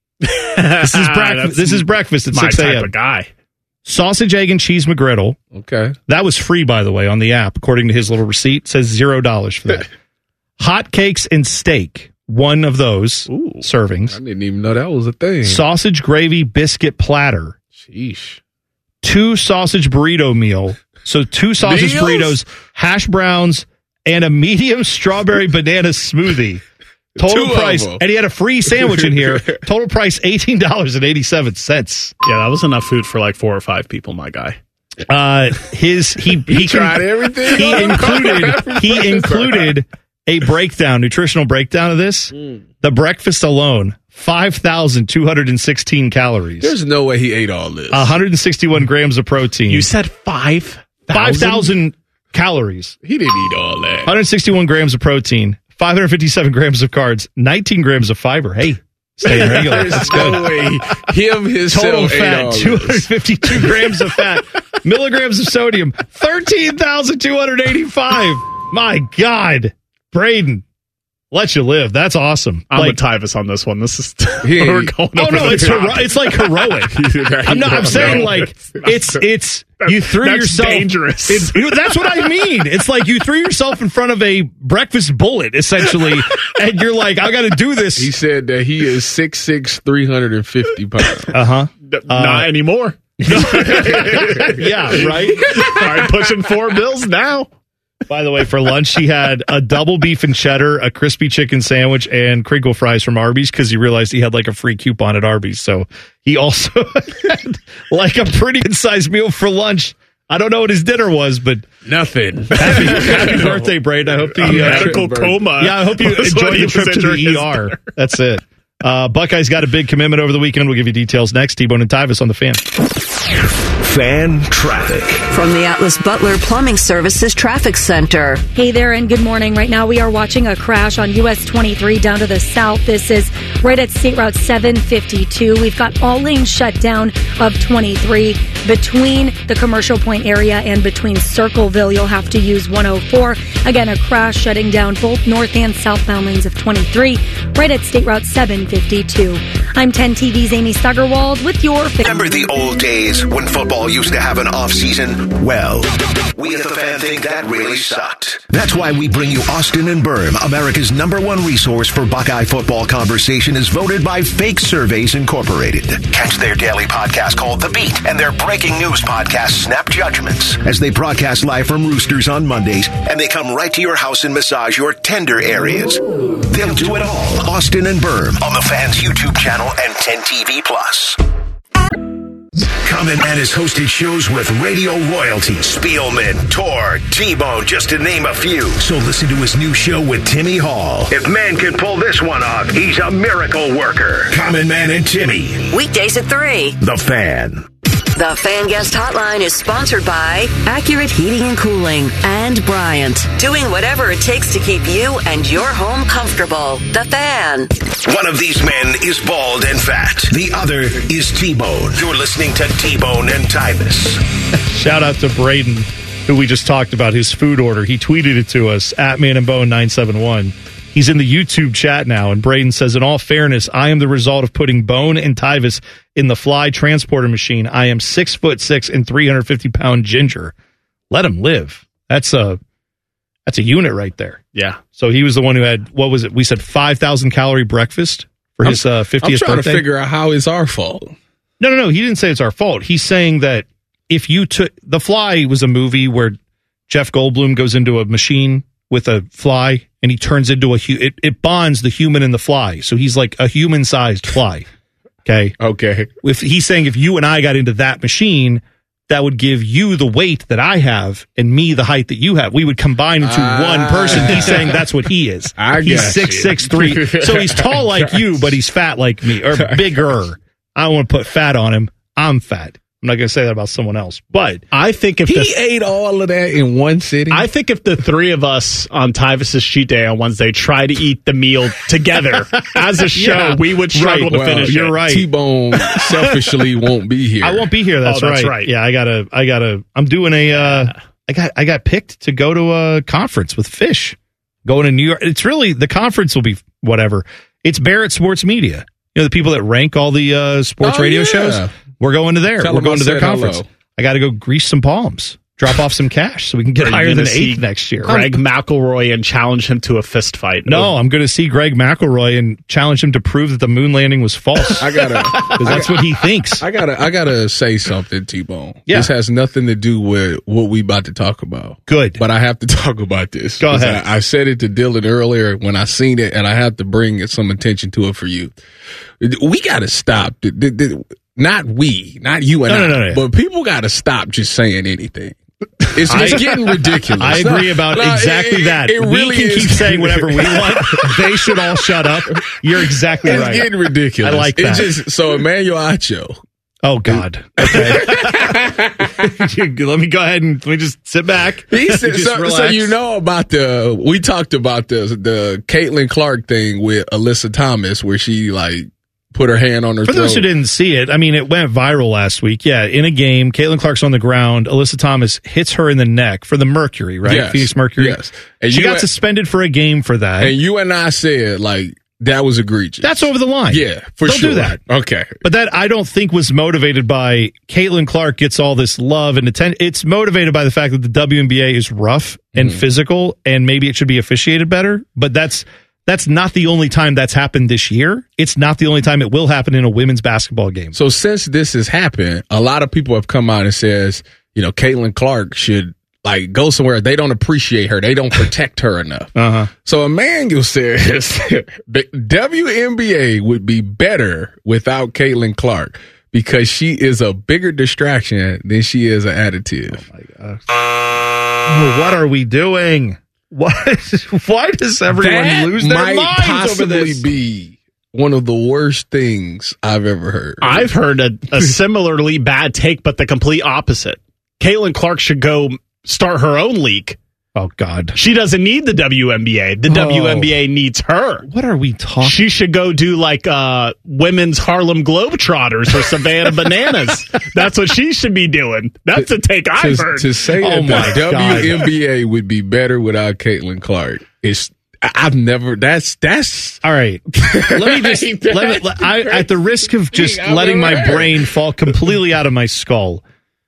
This is breakfast at 6 a.m. My type of guy. Sausage, egg, and cheese McGriddle. Okay. That was free, by the way, on the app, according to his little receipt. It says $0 for that. Hot cakes and steak. One of those servings. I didn't even know that was a thing. Sausage, gravy, biscuit platter. Sheesh. 2 sausage burrito meal. So 2 sausage burritos, hash browns, and a medium strawberry banana smoothie. Total price, and he had a free sandwich in here. Total price $18.87. Yeah, that was enough food for like 4 or 5 people, my guy. He tried everything. He included a nutritional breakdown of this. The breakfast alone, 5,216 calories. There's no way he ate all this. 161 grams of protein. You said 5,000 calories. He didn't eat all that. 161 grams of protein. 557 grams of carbs, 19 grams of fiber. Hey, staying regular. That's good. No way. Him, his total fat, 252 grams of fat, milligrams of sodium, 13,285. My God, Braden, Let you live. That's awesome. I'm with Tyvis on this one. This is we're going oh over no, the it's top. it's like heroic. I'm saying like it's you threw that's yourself dangerous. That's what I mean. It's like you threw yourself in front of a breakfast bullet essentially, and you're like, I got to do this. He said that he is 6'6", 350 pounds. Not anymore. Yeah, right. All right, pushing 4 bills now. By the way, for lunch, she had a double beef and cheddar, a crispy chicken sandwich, and crinkle fries from Arby's because he realized he had like a free coupon at Arby's. So he also had like a pretty good sized meal for lunch. I don't know what his dinner was, but nothing. Happy birthday, Braden. I hope the medical coma. Yeah, I hope you enjoy the trip to the ER. That's it. Buckeyes got a big commitment over the weekend. We'll give you details next. T-Bone and Tyvis on the Fan. Fan traffic. From the Atlas Butler Plumbing Services Traffic Center. Hey there, and good morning. Right now, we are watching a crash on US 23 down to the south. This is right at State Route 752. We've got all lanes shut down of 23 between the Commercial Point area and between Circleville. You'll have to use 104. Again, a crash shutting down both north and southbound lanes of 23 right at State Route 752. I'm 10 TV's Amy Stuggerwald with your... Remember the old days when football used to have an off-season? Well, we at the Fan think that really sucked. That's why we bring you Austin and Berm, America's #1 resource for Buckeye football conversation, is voted by Fake Surveys Incorporated. Catch their daily podcast called The Beat and their breaking news podcast, Snap Judgments, as they broadcast live from Roosters on Mondays, and they come right to your house and massage your tender areas. They'll do it all. Austin and Berm on the Fan's YouTube channel and 10 TV Plus. Common Man has hosted shows with radio royalty, Spielman, Tor, T-Bone, just to name a few. So listen to his new show with Timmy Hall. If man can pull this one off, he's a miracle worker. Common Man and Timmy. Weekdays at 3. The Fan. The Fan Guest Hotline is sponsored by Accurate Heating and Cooling and Bryant, doing whatever it takes to keep you and your home comfortable. The Fan. One of these men is bald and fat. The other is T-Bone. You're listening to T-Bone and Tyvis. Shout out to Braden, who we just talked about, his food order. He tweeted it to us, at manandbone971. He's in the YouTube chat now, and Braden says, in all fairness, I am the result of putting Bone and Tyvis in the Fly transporter machine. I am 6'6" and 350-pound ginger. Let him live. That's a unit right there. Yeah. So he was the one who had, what was it? We said 5,000 calorie breakfast for his 50th birthday. I'm trying to figure out how it's our fault. No. He didn't say it's our fault. He's saying that if you took, The Fly was a movie where Jeff Goldblum goes into a machine with a fly, and he turns into it bonds the human and the fly. So he's like a human-sized fly. Okay? If he's saying if you and I got into that machine, that would give you the weight that I have and me the height that you have. We would combine into one person. He's saying that's what he is. He's 6'3". So he's tall like you, but he's fat like me, or bigger. I don't want to put fat on him. I'm fat. I'm not going to say that about someone else, but I think if he ate all of that in one sitting. I think if the three of us on Tyvis's cheat day on Wednesday try to eat the meal together as a show, we would struggle to finish it. You're right. T-Bone selfishly won't be here. I won't be here. That's right. Yeah, I gotta. I'm doing I got picked to go to a conference with Fish. Going to New York. It's really, the conference will be whatever. It's Barrett Sports Media. You know, the people that rank all the sports radio shows. We're going to there. We're going to their conference. Hello. I got to go grease some palms, drop off some cash so we can get higher than 8th next year. Greg McElroy and challenge him to a fist fight. No, I'm going to see Greg McElroy and challenge him to prove that the moon landing was false. Because that's what he thinks. I gotta say something, T-Bone. Yeah. This has nothing to do with what we about to talk about. Good. But I have to talk about this. Go ahead. I said it to Dylan earlier when I seen it, and I have to bring some attention to it for you. We got to stop. Not we, not you and I, but people got to stop just saying anything. It's getting ridiculous. I agree about exactly that. It really we can keep saying whatever we want. They should all shut up. You're exactly right. It's getting ridiculous. I like that. So Emmanuel Acho. Oh, God. Okay. Let me go ahead and let me just sit back. So you know about we talked about the Caitlin Clark thing with Alyssa Thomas, where she put her hand on her For throat. those who didn't see it, I mean, it went viral last week. Yeah, in a game, Caitlin Clark's on the ground. Alyssa Thomas hits her in the neck for the Mercury, right? Yes. Phoenix Mercury. Yes. And She got suspended for a game for that. And you and I said, like, that was egregious. That's over the line. Yeah, for Don't sure. do that. Okay. But that I don't think was motivated by Caitlin Clark gets all this love and attention. It's motivated by the fact that the WNBA is rough and physical, and maybe it should be officiated better. But that's not the only time that's happened this year. It's not the only time it will happen in a women's basketball game. So since this has happened, a lot of people have come out and says, you know, Caitlin Clark should like go somewhere. They don't appreciate her. They don't protect her enough. So Emmanuel says the WNBA would be better without Caitlin Clark because she is a bigger distraction than she is an additive. Oh my gosh. What are we doing? Why does everyone That lose their might minds possibly over this? be one of the worst things I've ever heard. I've heard a similarly bad take, but the complete opposite. Caitlin Clark should go start her own league. Oh, God. She doesn't need the WNBA. The WNBA needs her. What are we talking? She should go do like women's Harlem Globetrotters or Savannah Bananas. That's what she should be doing. That's the take I've heard. To say that the WNBA would be better without Caitlin Clark is I've never. That's all right. Let me just at the risk of just letting my brain fall completely out of my skull,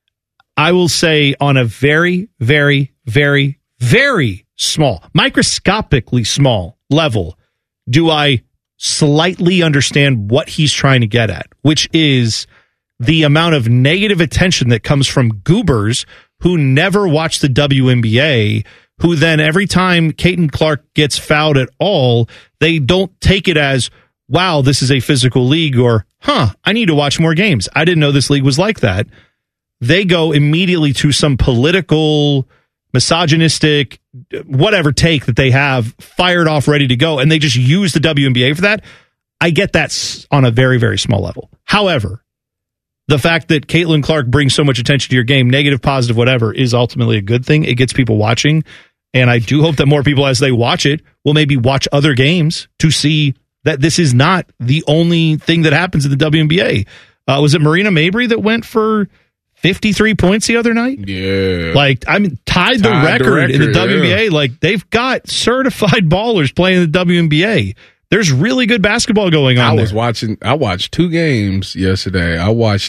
I will say on a very, very, very, very small, microscopically small level, do I slightly understand what he's trying to get at, which is the amount of negative attention that comes from goobers who never watch the WNBA, who then every time Caitlin Clark gets fouled at all, they don't take it as, wow, this is a physical league, or, I need to watch more games. I didn't know this league was like that. They go immediately to some political, misogynistic, whatever take that they have fired off, ready to go, and they just use the WNBA for that. I get that on a very, very small level. However, the fact that Caitlin Clark brings so much attention to your game, negative, positive, whatever, is ultimately a good thing. It gets people watching, and I do hope that more people, as they watch it, will maybe watch other games to see that this is not the only thing that happens in the WNBA. Was it Marina Mabry that went for 53 points the other night? Yeah. Like, I mean, tied the record in the WNBA. Yeah. Like, they've got certified ballers playing in the WNBA. There's really good basketball going on. I watched 2 games yesterday. I watched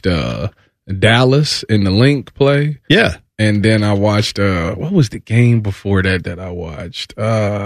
Dallas and the Link play. Yeah. And then I watched what was the game before that I watched?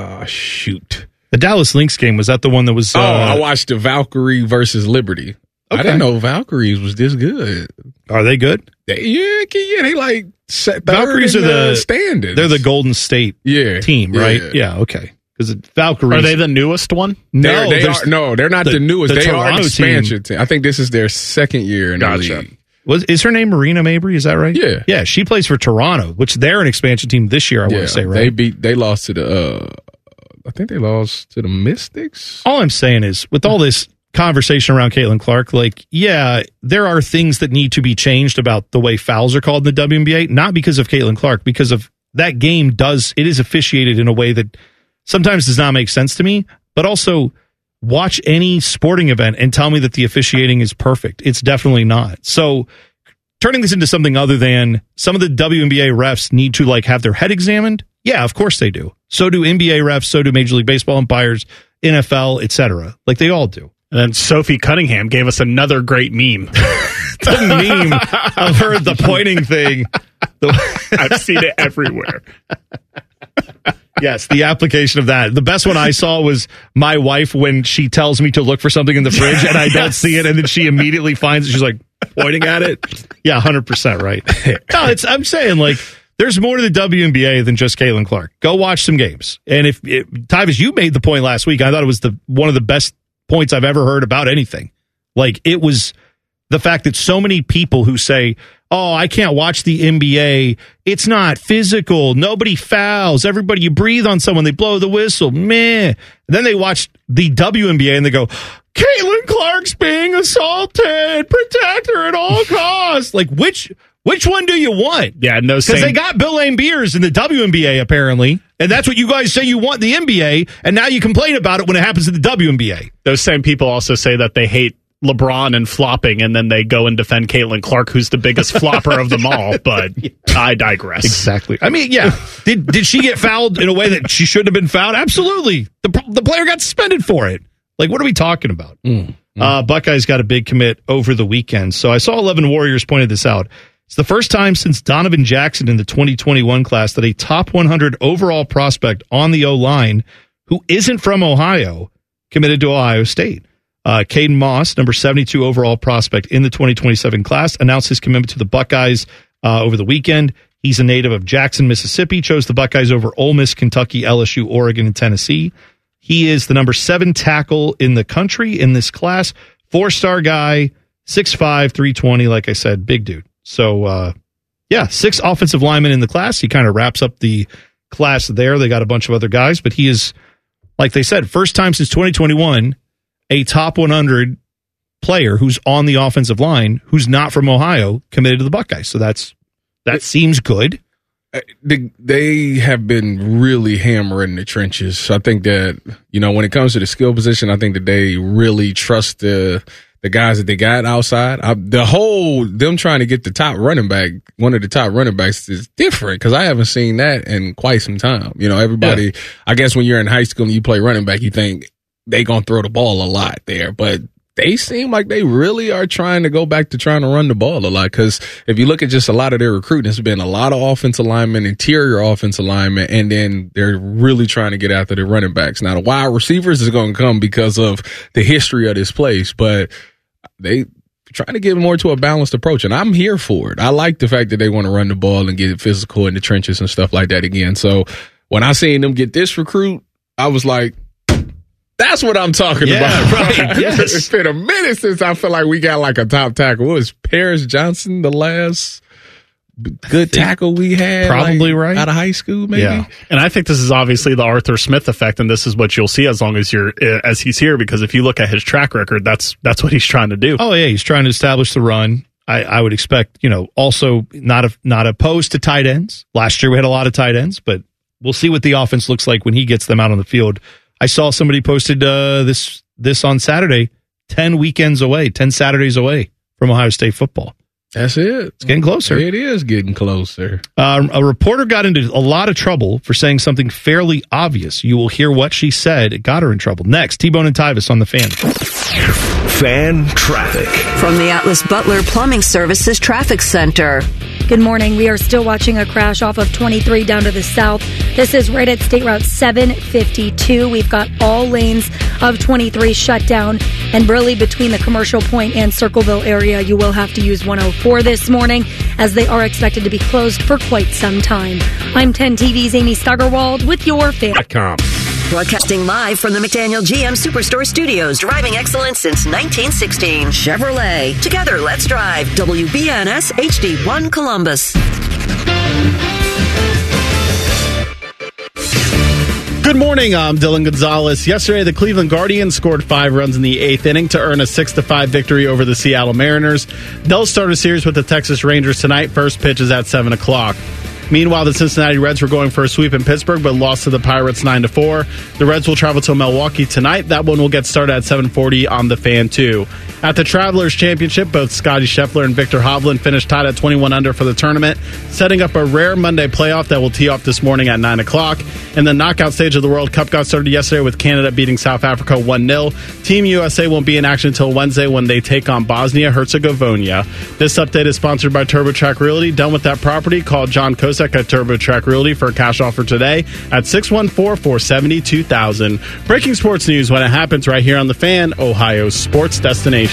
Shoot. The Dallas Lynx game, was that the one that was I watched the Valkyrie versus Liberty. Okay. I didn't know Valkyries was this good. Are they good? Yeah, they like set Valkyries are the standards. They're the Golden State team, right? Yeah, okay. Because Valkyries, are they the newest one? No, they're not the newest. They are an expansion team. I think this is their second year in the league. Is her name Marina Mabry? Is that right? Yeah. Yeah, she plays for Toronto, which they're an expansion team this year, I want to say, right? They lost to the I think they lost to the Mystics. All I'm saying is, with all this conversation around Caitlin Clark, like, yeah, there are things that need to be changed about the way fouls are called in the WNBA, not because of Caitlin Clark, because of that game it is officiated in a way that sometimes does not make sense to me, but also watch any sporting event and tell me that the officiating is perfect. It's definitely not. So turning this into something other than some of the WNBA refs need to like have their head examined. Yeah, of course they do. So do NBA refs, so do Major League Baseball umpires, NFL, etc. Like they all do. And then Sophie Cunningham gave us another great meme. The meme of her, the pointing thing. I've seen it everywhere. Yes, the application of that. The best one I saw was my wife when she tells me to look for something in the fridge and I don't see it, and then she immediately finds it. She's like pointing at it. Yeah, 100% right. No, I'm saying, like, there's more to the WNBA than just Caitlin Clark. Go watch some games. And Tyvis, you made the point last week. I thought it was one of the best points I've ever heard about anything. Like, it was the fact that so many people who say, oh, I can't watch the NBA. It's not physical. Nobody fouls. Everybody, you breathe on someone, they blow the whistle. Meh. And then they watch the WNBA and they go, Caitlin Clark's being assaulted. Protect her at all costs. Like, which one do you want? Yeah, no, because they got Bill Laimbeers in the WNBA, apparently. And that's what you guys say you want in the NBA. And now you complain about it when it happens in the WNBA. Those same people also say that they hate LeBron and flopping, and then they go and defend Caitlin Clark, who's the biggest flopper of them all. But I digress. Exactly. I mean, yeah. Did she get fouled in a way that she shouldn't have been fouled? Absolutely. The player got suspended for it. Like, what are we talking about? Buckeyes got a big commit over the weekend. So I saw 11 Warriors pointed this out. It's the first time since Donovan Jackson in the 2021 class that a top 100 overall prospect on the O-line who isn't from Ohio committed to Ohio State. Caden Moss, number 72 overall prospect in the 2027 class, announced his commitment to the Buckeyes over the weekend. He's a native of Jackson, Mississippi, chose the Buckeyes over Ole Miss, Kentucky, LSU, Oregon, and Tennessee. He is the number 7 tackle in the country in this class. 4-star guy, 6'5", 320, like I said, big dude. So, 6 offensive linemen in the class. He kind of wraps up the class there. They got a bunch of other guys, but he is, like they said, first time since 2021, a top 100 player who's on the offensive line who's not from Ohio committed to the Buckeyes. So that seems good. They have been really hammering the trenches. So I think that, when it comes to the skill position, I think that they really trust the guys that they got outside. Them trying to get the top running back, one of the top running backs, is different because I haven't seen that in quite some time. Everybody, I guess when you're in high school and you play running back, you think they going to throw the ball a lot there, but they seem like they really are trying to go back to trying to run the ball a lot. Because if you look at just a lot of their recruiting, it's been a lot of offensive linemen, interior offensive linemen, and then they're really trying to get after the running backs. Now, the wide receivers is going to come because of the history of this place, but they trying to get more to a balanced approach, and I'm here for it. I like the fact that they want to run the ball and get physical in the trenches and stuff like that again. So when I seen them get this recruit, I was like, that's what I'm talking about. Right. Yes. It's been a minute since I feel like we got like a top tackle. What was Paris Johnson the last good tackle we had? Probably right. Out of high school, maybe? Yeah. And I think this is obviously the Arthur Smith effect, and this is what you'll see as long as he's here, because if you look at his track record, that's what he's trying to do. Oh, yeah. He's trying to establish the run. I would expect, also not opposed to tight ends. Last year we had a lot of tight ends, but we'll see what the offense looks like when he gets them out on the field. I saw somebody posted this on Saturday, 10 Saturdays away from Ohio State football. That's it. It's getting closer. It is getting closer. A reporter got into a lot of trouble for saying something fairly obvious. You will hear what she said. It got her in trouble. Next, T-Bone and Tyvis on the Fan. Fan traffic. From the Atlas Butler Plumbing Services Traffic Center. Good morning. We are still watching a crash off of 23 down to the south. This is right at State Route 752. We've got all lanes of 23 shut down. And really between the Commercial Point and Circleville area, you will have to use 104 this morning, as they are expected to be closed for quite some time. I'm 10 TV's Amy Steigerwald with your Fan.com. Broadcasting live from the McDaniel GM Superstore Studios. Driving excellence since 1916. Chevrolet. Together, let's drive. WBNS HD1 Columbus. Good morning, I'm Dylan Gonzalez. Yesterday, the Cleveland Guardians scored 5 runs in the 8th inning to earn a 6-5 victory over the Seattle Mariners. They'll start a series with the Texas Rangers tonight. First pitch is at 7 o'clock. Meanwhile, the Cincinnati Reds were going for a sweep in Pittsburgh, but lost to the Pirates 9-4. The Reds will travel to Milwaukee tonight. That one will get started at 7:40 on the Fan 2. At the Travelers Championship, both Scotty Scheffler and Victor Hovland finished tied at 21 under for the tournament, setting up a rare Monday playoff that will tee off this morning at 9 o'clock. And the knockout stage of the World Cup got started yesterday with Canada beating South Africa 1-0. Team USA won't be in action until Wednesday when they take on Bosnia-Herzegovina. This update is sponsored by TurboTrack Realty. Done with that property? Call John Kosek at TurboTrack Realty for a cash offer today at 614-470-2000. Breaking sports news when it happens right here on The Fan, Ohio's sports destination.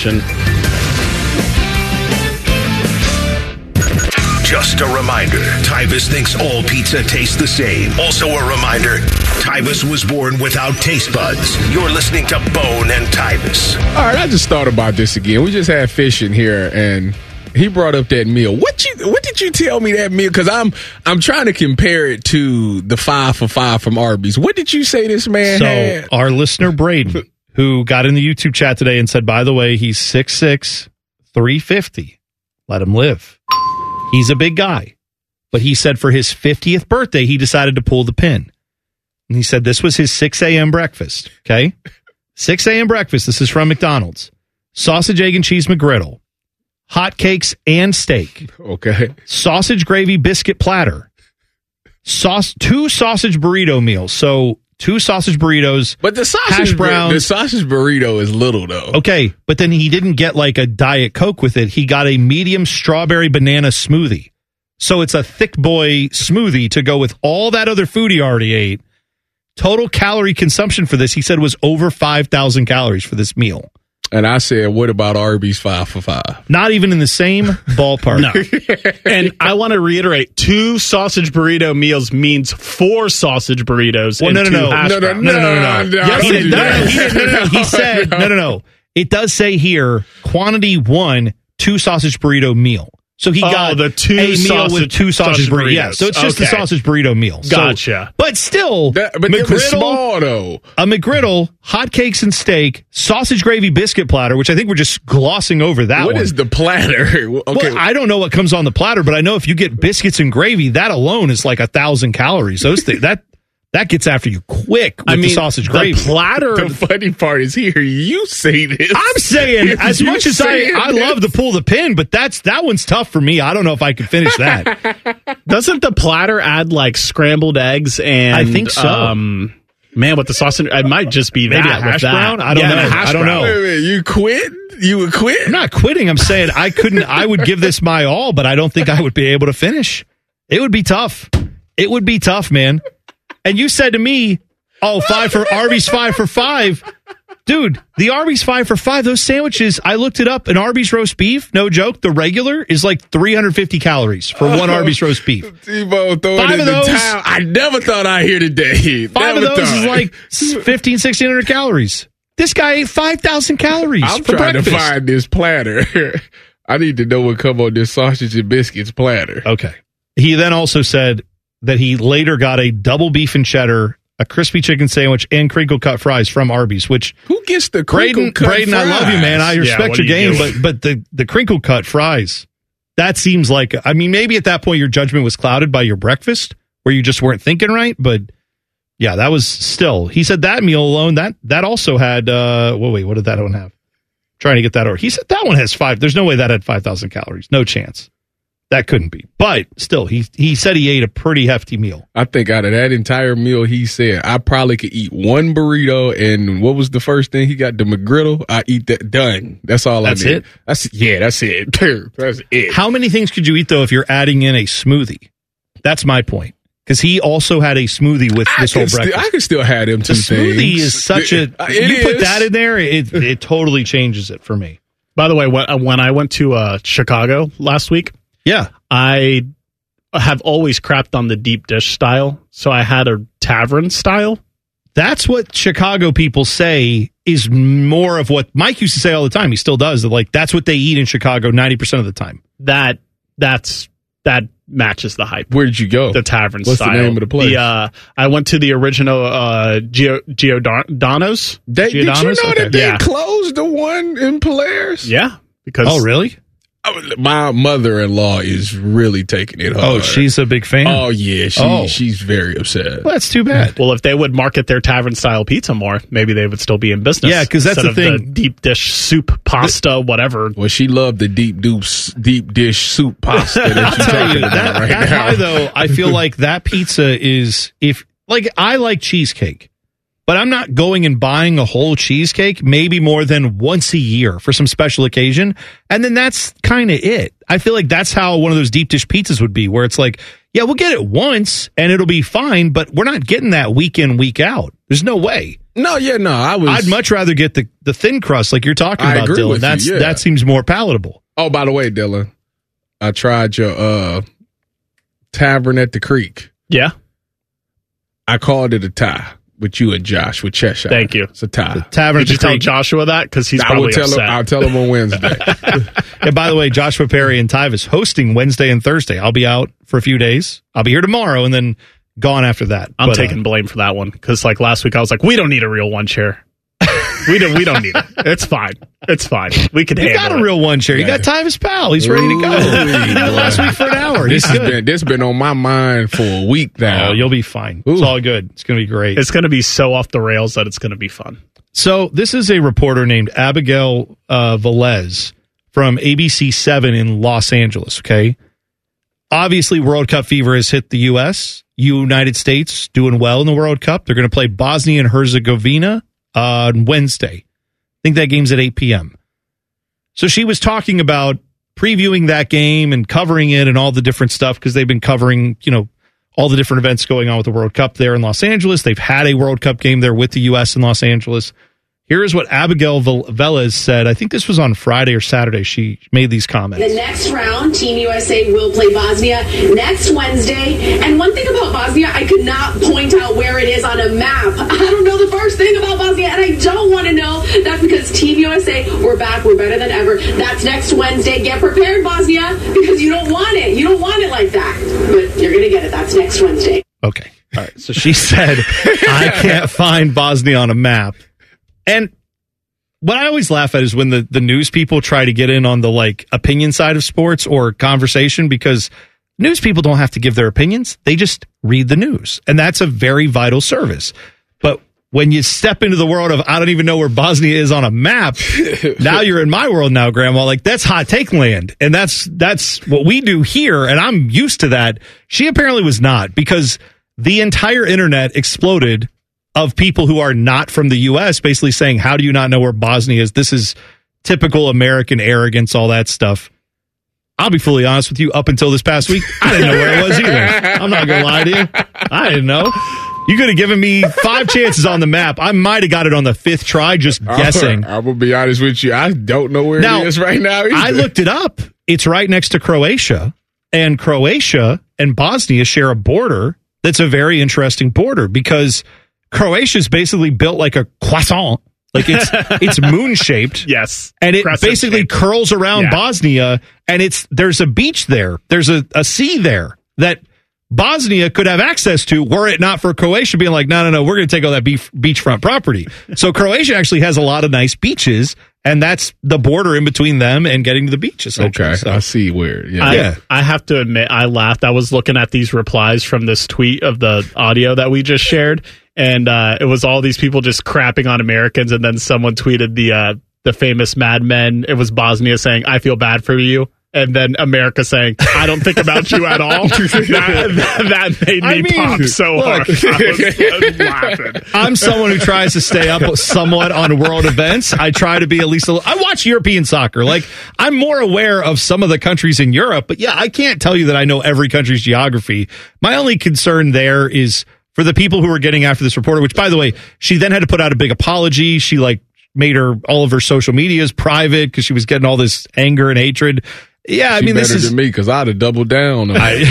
Just a reminder, Tyvis thinks all pizza tastes the same. Also a reminder, Tyvis was born without taste buds. You're listening to Bone and Tyvis. All right, I just thought about this again. We just had Fish in here, and he brought up that meal. What did you tell me that meal? Because I'm trying to compare it to the 5 for $5 from Arby's. What did you say this man had? Our listener Braden, who got in the YouTube chat today and said, by the way, he's 6'6", 350. Let him live. He's a big guy. But he said for his 50th birthday, he decided to pull the pin. And he said this was his 6 a.m. breakfast. Okay? 6 a.m. breakfast. This is from McDonald's. sausage, egg, and cheese McGriddle, hotcakes and steak, Okay. sausage gravy biscuit platter, two sausage burrito meals. So 2 sausage burritos, But the hash sausage browns. the sausage burrito is little though. Okay, but then he didn't get like a Diet Coke with it. He got a medium strawberry banana smoothie. So it's a thick boy smoothie to go with all that other food he already ate. Total calorie consumption for this, he said, was over 5,000 calories for this meal. And I said, what about Arby's 5 for $5? Not even in the same ballpark. No. And I want to reiterate, 2 sausage burrito meals means 4 sausage burritos. Well, and no. hash browns. Yes, he did. No. He said, no. It does say here, quantity 1, 2 sausage burrito meal. So he got the 2 a meal sausage, with 2 sausage burritos. burritos. Yeah, so it's just the Okay. sausage burrito meal. Gotcha. But still, But it was small though. a McGriddle, hotcakes and steak, sausage gravy biscuit platter, which I think we're just glossing over that What one. is the platter? Okay. Well, I don't know what comes on the platter, but I know if you get biscuits and gravy, that alone is like 1,000 calories. Those that gets after you quick with the sausage gravy. The platter. The funny part is here. You say this. I'm saying, as You much as saying I love to pull the pin, but that one's tough for me. I don't know if I could finish that. Doesn't the platter add like scrambled eggs and I think so. Man, with the sausage, it might just be Maybe that a hash with that. brown? I don't know. the hash I don't brown. know. Wait a minute, you quit? You would quit? I'm not quitting. I'm saying I would give this my all, but I don't think I would be able to finish. It would be tough. It would be tough, man. And you said to me, Arby's 5 for $5. Dude, the Arby's 5 for $5, those sandwiches, I looked it up. An Arby's roast beef, no joke, the regular is like 350 calories for one Arby's roast beef. Tebow throwing 5 in of the those- towel. I never thought I'd hear today. 5 of Never those is thought. like 1,600 calories. This guy ate 5,000 calories I'm for trying breakfast. to find this platter. I need to know what come on this sausage and biscuits platter. Okay. He then also said that he later got a double beef and cheddar, a crispy chicken sandwich, and crinkle cut fries from Arby's, which Who gets the crinkle cut Braden, I love you, man. I Yeah, respect what your do you game, do? but the crinkle cut fries, that seems like, I mean, maybe at that point your judgment was clouded by your breakfast where you just weren't thinking right, but yeah, that was still, he said that meal alone, that also had, what did that one have? Trying to get that over. He said that one has 5. There's no way that had 5,000 calories. No chance. That couldn't be. But still, he said he ate a pretty hefty meal. I think out of that entire meal, he said, I probably could eat one burrito. And what was the first thing? He got the McGriddle. I eat that. Done. That's all That's I need. it? That's it. That's it. How many things could you eat, though, if you're adding in a smoothie? That's my point. Because he also had a smoothie with this whole breakfast. I can still have them two The smoothie things. is such a. It you put is. that in there, it totally changes it for me. By the way, when I went to Chicago last week, Yeah. I have always crapped on the deep dish style, so I had a tavern style. That's what Chicago people say is more of what Mike used to say all the time. He still does. That like that's what they eat in Chicago 90% of the time. That matches the hype. Where did you go? The tavern What's style. the name of the place? I went to the original Giordano's. Did you know Giordano's? that Okay. they Yeah. closed the one in Polaris? Yeah, because Oh, really? My mother-in-law is really taking it hard. Oh, she's a big fan. Oh, yeah. She's very upset. Well, that's too bad. Well, if they would market their tavern style pizza more, maybe they would still be in business. Yeah, 'cause that's instead the of thing. deep dish soup, pasta, whatever. Well, she loved the deep dish soup pasta that I'll you're tell talking you, about right that now. high, though, I feel like that pizza is, I like cheesecake, but I'm not going and buying a whole cheesecake maybe more than once a year for some special occasion. And then that's kind of it. I feel like that's how one of those deep dish pizzas would be, where it's like, yeah, we'll get it once and it'll be fine, but we're not getting that week in, week out. There's no way. I'd much rather get the thin crust like you're talking I about, agree Dylan. with you, yeah. That seems more palatable. Oh, by the way, Dylan, I tried your Tavern at the Creek. Yeah. I called it a tie with you and Josh with Cheshire. Thank you. It's a tie. Tavern Did at you the tell Creek. Joshua that? Because he's I probably will tell upset. him. I'll tell him on Wednesday. And by the way, Joshua Perry and Tyvis hosting Wednesday and Thursday. I'll be out for a few days. I'll be here tomorrow and then gone after that. I'm But, taking blame for that one because, like last week, I was like, "We don't need a real one chair. We don't need it. It's fine. It's fine. We can You handle got a it." real one chair. You got Tyvis Powell. He's ready to go. Ooh, He did it last week for an hour. He's good. This been on my mind for a week now. Oh, you'll be fine. It's all good. It's going to be great. It's going to be so off the rails that it's going to be fun. So this is a reporter named Abigail Velez from ABC 7 in Los Angeles, okay? Obviously, World Cup fever has hit the U.S., United States doing well in the World Cup. They're going to play Bosnia and Herzegovina on Wednesday. I think that game's at 8 p.m. So she was talking about previewing that game and covering it and all the different stuff because they've been covering, all the different events going on with the World Cup there in Los Angeles. They've had a World Cup game there with the U.S. in Los Angeles. Here is what Abigail Velez said. I think this was on Friday or Saturday. She made these comments. The next round, Team USA will play Bosnia next Wednesday. And one thing about Bosnia, I could not point out where it is on a map. I don't know the first thing about Bosnia, and I don't want to know. That's because Team USA, we're back. We're better than ever. That's next Wednesday. Get prepared, Bosnia, because you don't want it. You don't want it like that. But you're going to get it. That's next Wednesday. Okay. All right. So she said, I can't find Bosnia on a map. And what I always laugh at is when the news people try to get in on the opinion side of sports or conversation, because news people don't have to give their opinions. They just read the news. And that's a very vital service. But when you step into the world of, I don't even know where Bosnia is on a map, now you're in my world now, Grandma. That's hot take land. And that's what we do here. And I'm used to that. She apparently was not, because the entire internet exploded of people who are not from the U.S. basically saying, how do you not know where Bosnia is? This is typical American arrogance, all that stuff. I'll be fully honest with you, up until this past week, I didn't know where it was either. I'm not going to lie to you. I didn't know. You could have given me 5 chances on the map. I might have got it on the 5th try, just guessing. I'm going to be honest with you. I don't know where it is right now either. I looked it up. It's right next to Croatia. And Croatia and Bosnia share a border that's a very interesting border, because Croatia is basically built like a croissant. It's moon shaped. Yes. And it basically curls around Bosnia, and there's a beach there. There's a sea there that Bosnia could have access to, were it not for Croatia being like, no, we're going to take all that beachfront property. So Croatia actually has a lot of nice beaches, and that's the border in between them and getting to the beach, essentially. Okay, so, I see where. I have to admit, I laughed. I was looking at these replies from this tweet of the audio that we just shared, and it was all these people just crapping on Americans, and then someone tweeted the famous Mad Men. It was Bosnia saying, I feel bad for you. And then America saying, I don't think about you at all. That made me pop so hard. I was laughing. I'm someone who tries to stay up somewhat on world events. I try to be at least I watch European soccer. I'm more aware of some of the countries in Europe. But yeah, I can't tell you that I know every country's geography. My only concern there is for the people who are getting after this reporter, which, by the way, she then had to put out a big apology. She made all of her social medias private because she was getting all this anger and hatred. Yeah, this is better than me, because I'd have doubled down. You might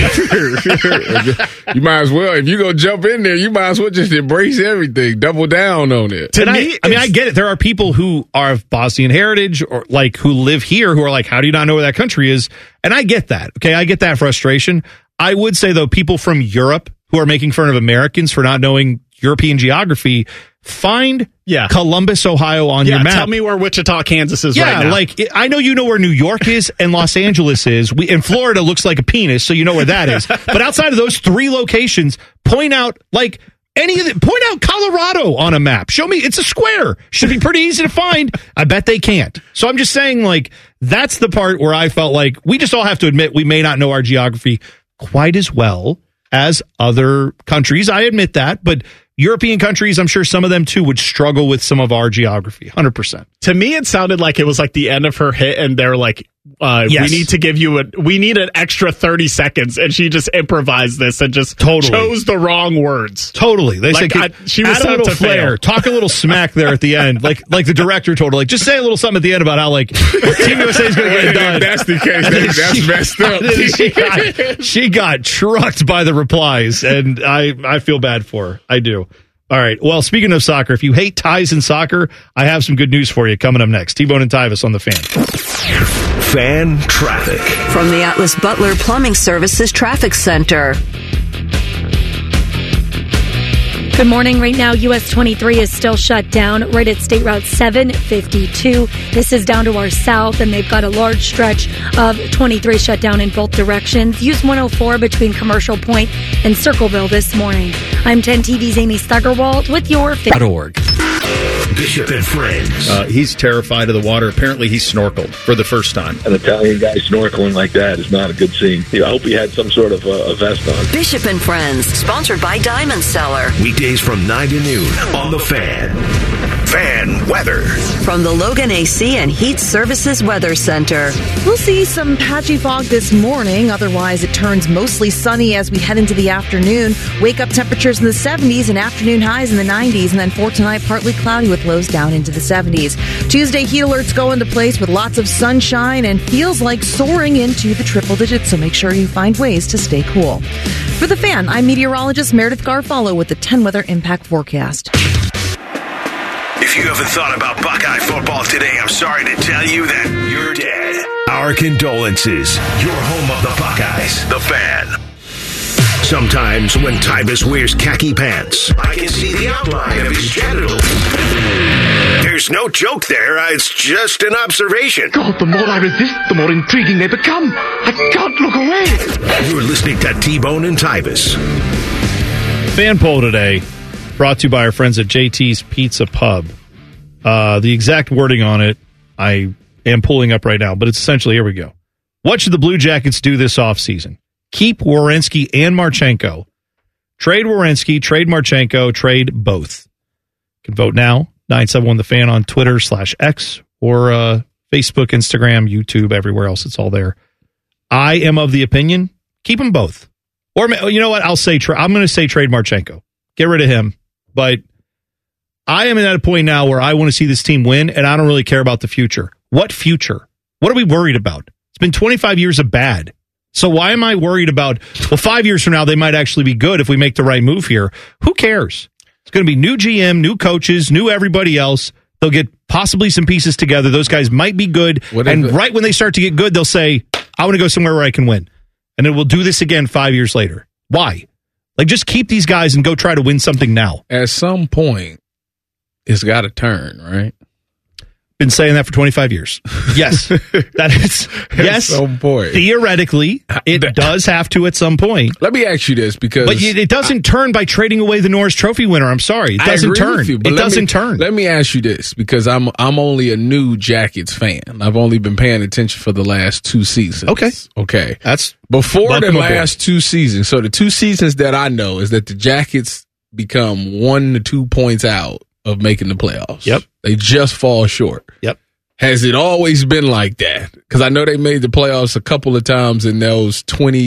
as well, if you go jump in there, you might as well just embrace everything, double down on it. I get it. There are people who are of Bosnian heritage or who live here who are like, how do you not know where that country is? And I get that. Okay, I get that frustration. I would say though, people from Europe who are making fun of Americans for not knowing European geography, find Columbus, Ohio on your map. Tell me where Wichita, Kansas is right now. I know you know where New York is and Los Angeles is. And Florida looks like a penis, so you know where that is. But outside of those 3 locations, point out point out Colorado on a map. Show me it's a square. Should be pretty easy to find. I bet they can't. So I'm just saying, that's the part where I felt like we just all have to admit we may not know our geography quite as well as other countries. I admit that, but European countries, I'm sure some of them too would struggle with some of our geography. 100%. To me, it sounded like it was the end of her hit, and they're like, yes. We need an extra 30 seconds, and she just improvised this and just chose the wrong words. Totally. They said, she was add a little flair, talk a little smack there at the end, like the director told her, just say a little something at the end about how Team USA is going to get it done. If that's the case, that's messed up. She got trucked by the replies, and I feel bad for her. I do. All right. Well, speaking of soccer, if you hate ties in soccer, I have some good news for you coming up next. T-Bone and Tyvis on the Fan. Fan traffic. From the Atlas Butler Plumbing Services Traffic Center. Good morning. Right now, US 23 is still shut down right at State Route 752. This is down to our south, and they've got a large stretch of 23 shut down in both directions. Use 104 between Commercial Point and Circleville this morning. I'm 10 TV's Amy Steigerwald with your .org. Bishop and Friends. He's terrified of the water. Apparently, he snorkeled for the first time. An Italian guy snorkeling like that is not a good scene. I hope he had some sort of a vest on. Bishop and Friends, sponsored by Diamond Seller. Weekdays from 9 to noon on The Fan. Fan weather. From the Logan AC and Heat Services Weather Center. We'll see some patchy fog this morning. Otherwise, it turns mostly sunny as we head into the afternoon. Wake up temperatures in the 70s and afternoon highs in the 90s. And then for tonight, partly cloudy with lows down into the 70s. Tuesday, heat alerts go into place with lots of sunshine and feels like soaring into the triple digits. So make sure you find ways to stay cool. For The Fan, I'm meteorologist Meredith Garfalo with the 10 Weather Impact Forecast. If you haven't thought about Buckeye football today, I'm sorry to tell you that you're dead. Our condolences. You're home of the Buckeyes, The Fan. Sometimes when Tybus wears khaki pants, I can see the outline of his genitals. There's no joke there. It's just an observation. God, the more I resist, the more intriguing they become. I can't look away. You're listening to T-Bone and Tybus. Fan poll today, brought to you by our friends at JT's Pizza Pub. The exact wording on it, I am pulling up right now, but it's essentially, here we go. What should the Blue Jackets do this offseason? Keep Werenski and Marchenko. Trade Werenski, trade Marchenko, trade both. You can vote now, 971 The Fan on Twitter /X or Facebook, Instagram, YouTube, everywhere else. It's all there. I am of the opinion, keep them both. Or, you know what, I'm going to say trade Marchenko. Get rid of him. But I am at a point now where I want to see this team win, and I don't really care about the future. What future? What are we worried about? It's been 25 years of bad. So why am I worried about, 5 years from now, they might actually be good if we make the right move here? Who cares? It's going to be new GM, new coaches, new everybody else. They'll get possibly some pieces together. Those guys might be good. And right when they start to get good, they'll say, I want to go somewhere where I can win. And then we'll do this again 5 years later. Why? Just keep these guys and go try to win something now. At some point, it's got to turn, right? Been saying that for 25 years. Yes. That is. Yes. At some point. Theoretically, it does have to at some point. Let me ask you this, because... But it doesn't turn by trading away the Norris Trophy winner. I'm sorry. It doesn't turn. With you, it doesn't turn. Let me ask you this, because I'm only a new Jackets fan. I've only been paying attention for the last 2 seasons. Okay. That's... Before the last 2 seasons, so the 2 seasons that I know is that the Jackets become 1 to 2 points out of making the playoffs. Yep. They just fall short. Yep. Has it always been like that? Because I know they made the playoffs a couple of times in those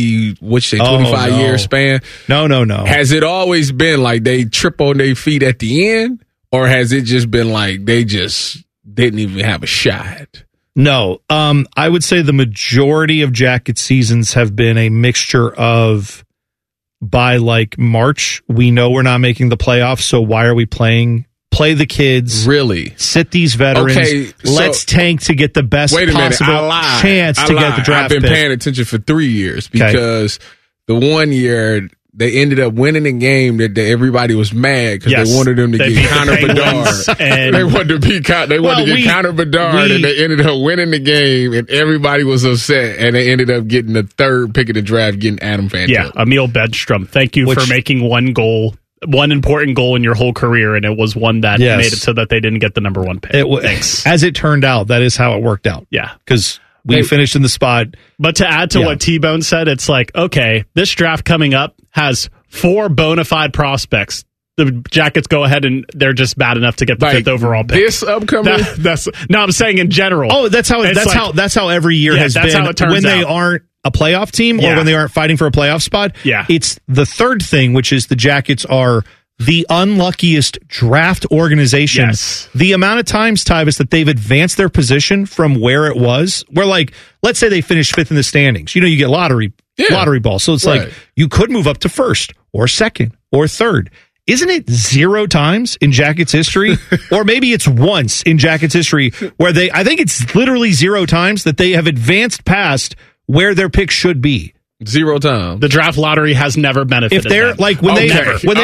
25-year span. No. Has it always been like they trip on their feet at the end? Or has it just been like they just didn't even have a shot? No. I would say the majority of Jacket seasons have been a mixture of, by March, we know we're not making the playoffs, so why are we playing? Play the kids. Really? Sit these veterans. Okay, let's tank to get the best possible chance to get the draft pick. I've been paying attention for 3 years because the 1 year they ended up winning a game that everybody was mad because they wanted them to get Connor Bedard. They wanted to get Connor Bedard, and they ended up winning the game, and everybody was upset, and they ended up getting the 3rd pick of the draft, getting Adam Fantilli. Yeah, Emil Bedstrom. Thank you for making one important goal in your whole career, and it was one that made it so that they didn't get the number 1 pick. Thanks. As it turned out, that is how it worked out. Yeah. Because we finished in the spot. But to add to what T-Bone said, it's like, okay, this draft coming up has 4 bona fide prospects. The Jackets go ahead and they're just bad enough to get the 5th overall pick. This upcoming? I'm saying in general. Oh, that's how every year has been. How it turns when they aren't a playoff team or when they aren't fighting for a playoff spot. Yeah. It's the third thing, which is the Jackets are the unluckiest draft organization. Yes. The amount of times, Tyvis, that they've advanced their position from where it was, where let's say they finished 5th in the standings. You get lottery balls. So it's like you could move up to 1st or 2nd or 3rd. Isn't it 0 times in Jackets history? Or maybe it's once in Jackets history where I think it's literally 0 times that they have advanced past where their pick should be. 0 times. The draft lottery has never benefited If they're them. like when they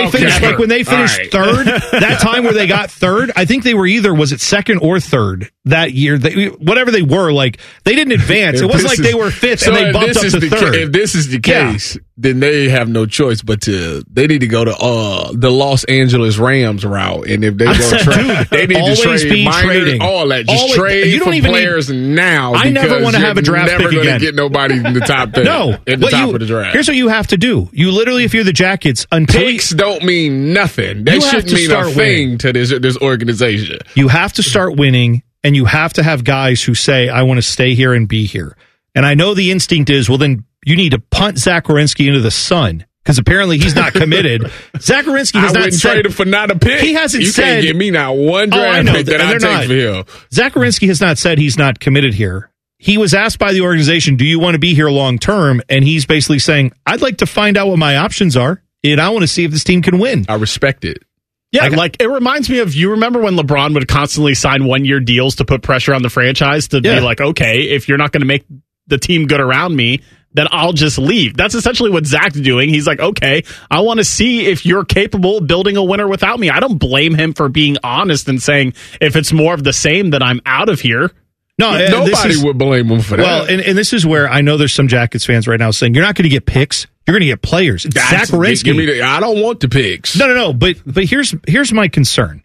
finished third, that time where they got third, I think they were either was it second or third that year. Whatever they were, like they didn't advance. It wasn't like they were fifth and they bumped up to third. If this is the case, then they have no choice but they need to go to the Los Angeles Rams route. And if they go they need to trade minors, all that. Just trade for players now. I never want to have a draft pick again. Never going to get nobody in the top 10. No. In the top of the draft. Here's what you have to do. You literally, if you're the Jackets, picks don't mean nothing. They shouldn't mean a thing to this organization. You have to start winning, and you have to have guys who say, I want to stay here and be here. And I know the instinct is, well, then you need to punt Zach Werenski into the sun, because apparently he's not committed. Zach Werenski has not said... trade him for not a pick. He hasn't said... You can't give me not one draft pick that I take for him. Zach Werenski has not said he's not committed here. He was asked by the organization, do you want to be here long term? And he's basically saying, I'd like to find out what my options are, and I want to see if this team can win. I respect it. Yeah, like it reminds me of, you remember when LeBron would constantly sign 1-year deals to put pressure on the franchise to be like, okay, if you're not going to make the team good around me, then I'll just leave. That's essentially what Zach's doing. He's like, okay, I want to see if you're capable of building a winner without me. I don't blame him for being honest and saying, if it's more of the same, then I'm out of here. No, nobody would blame him for that. Well, and this is where I know there's some Jackets fans right now saying, you're not going to get picks. You're going to get players. It's Zach Werenski. I don't want the picks. No. But here's my concern.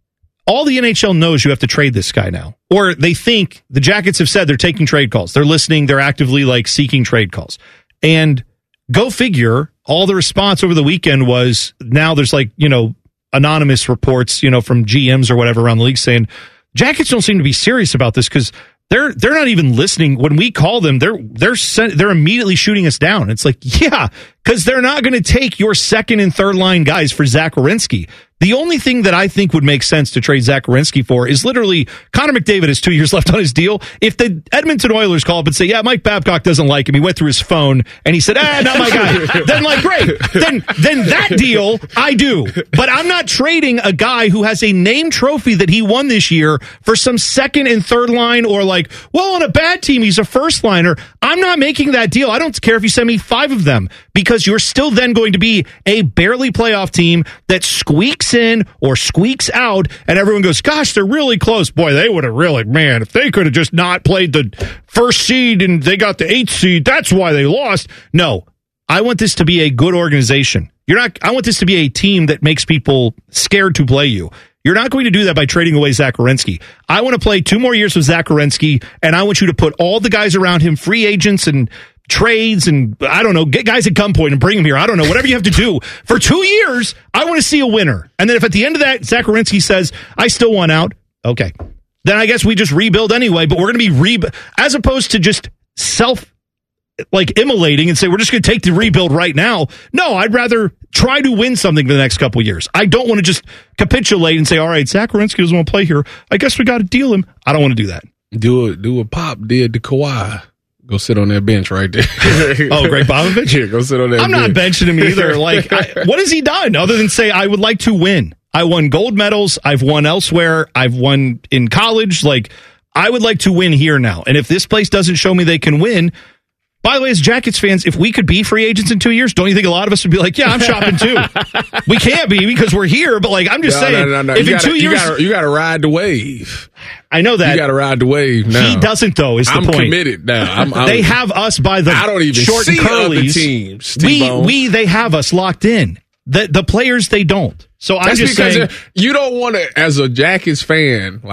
All the NHL knows you have to trade this guy now. Or they think, the Jackets have said they're taking trade calls. They're listening. They're actively seeking trade calls. And go figure, all the response over the weekend was, now there's anonymous reports, from GMs or whatever around the league saying, Jackets don't seem to be serious about this because they're not even listening. When we call them, they're immediately shooting us down. It's like, yeah, because they're not going to take your second and third line guys for Zach Werenski. The only thing that I think would make sense to trade Zach Werenski for is literally Connor McDavid has 2 years left on his deal. If the Edmonton Oilers call up and say, yeah, Mike Babcock doesn't like him, he went through his phone and he said, not my guy, then great. Then that deal I do. But I'm not trading a guy who has a name trophy that he won this year for some second and third line or on a bad team, he's a first liner. I'm not making that deal. I don't care if you send me 5 of them, because you're still then going to be a barely playoff team that squeaks in or squeaks out, and everyone goes, gosh, they're really close. Boy, they would have if they could have just not played the first seed and they got the 8th seed, that's why they lost. No, I want this to be a good organization. I want this to be a team that makes people scared to play you. You're not going to do that by trading away Zach Werenski. I want to play 2 more years with Zach Werenski, and I want you to put all the guys around him, free agents and trades, and I don't know, get guys at gunpoint and bring them here. I don't know, whatever you have to do. For 2 years, I want to see a winner. And then if at the end of that, Zach Werenski says, I still want out, okay. Then I guess we just rebuild anyway, but we're going to be as opposed to just immolating and say, we're just going to take the rebuild right now. No, I'd rather try to win something for the next couple of years. I don't want to just capitulate and say, all right, Zach Werenski doesn't want to play here. I guess we got to deal him. I don't want to do that. Do what Pop did to Kawhi. Go sit on that bench right there. Oh, Greg Popovich? Yeah, go sit on that bench. I'm not benching him either. What has he done other than say, I would like to win? I won gold medals. I've won elsewhere. I've won in college. I would like to win here now. And if this place doesn't show me they can win, by the way, as Jackets fans, if we could be free agents in 2 years, don't you think a lot of us would be like, yeah, I'm shopping too? We can't be because we're here, but I'm just saying, no. If in 2 years... You got to ride the wave. I know that. You got to ride the wave now. He doesn't, though, is the point. I'm committed now. They have us by the I don't even short see and curlies. Other teams, they have us locked in. The players, they don't. So I'm just saying... You don't want to, as a Jackets fan,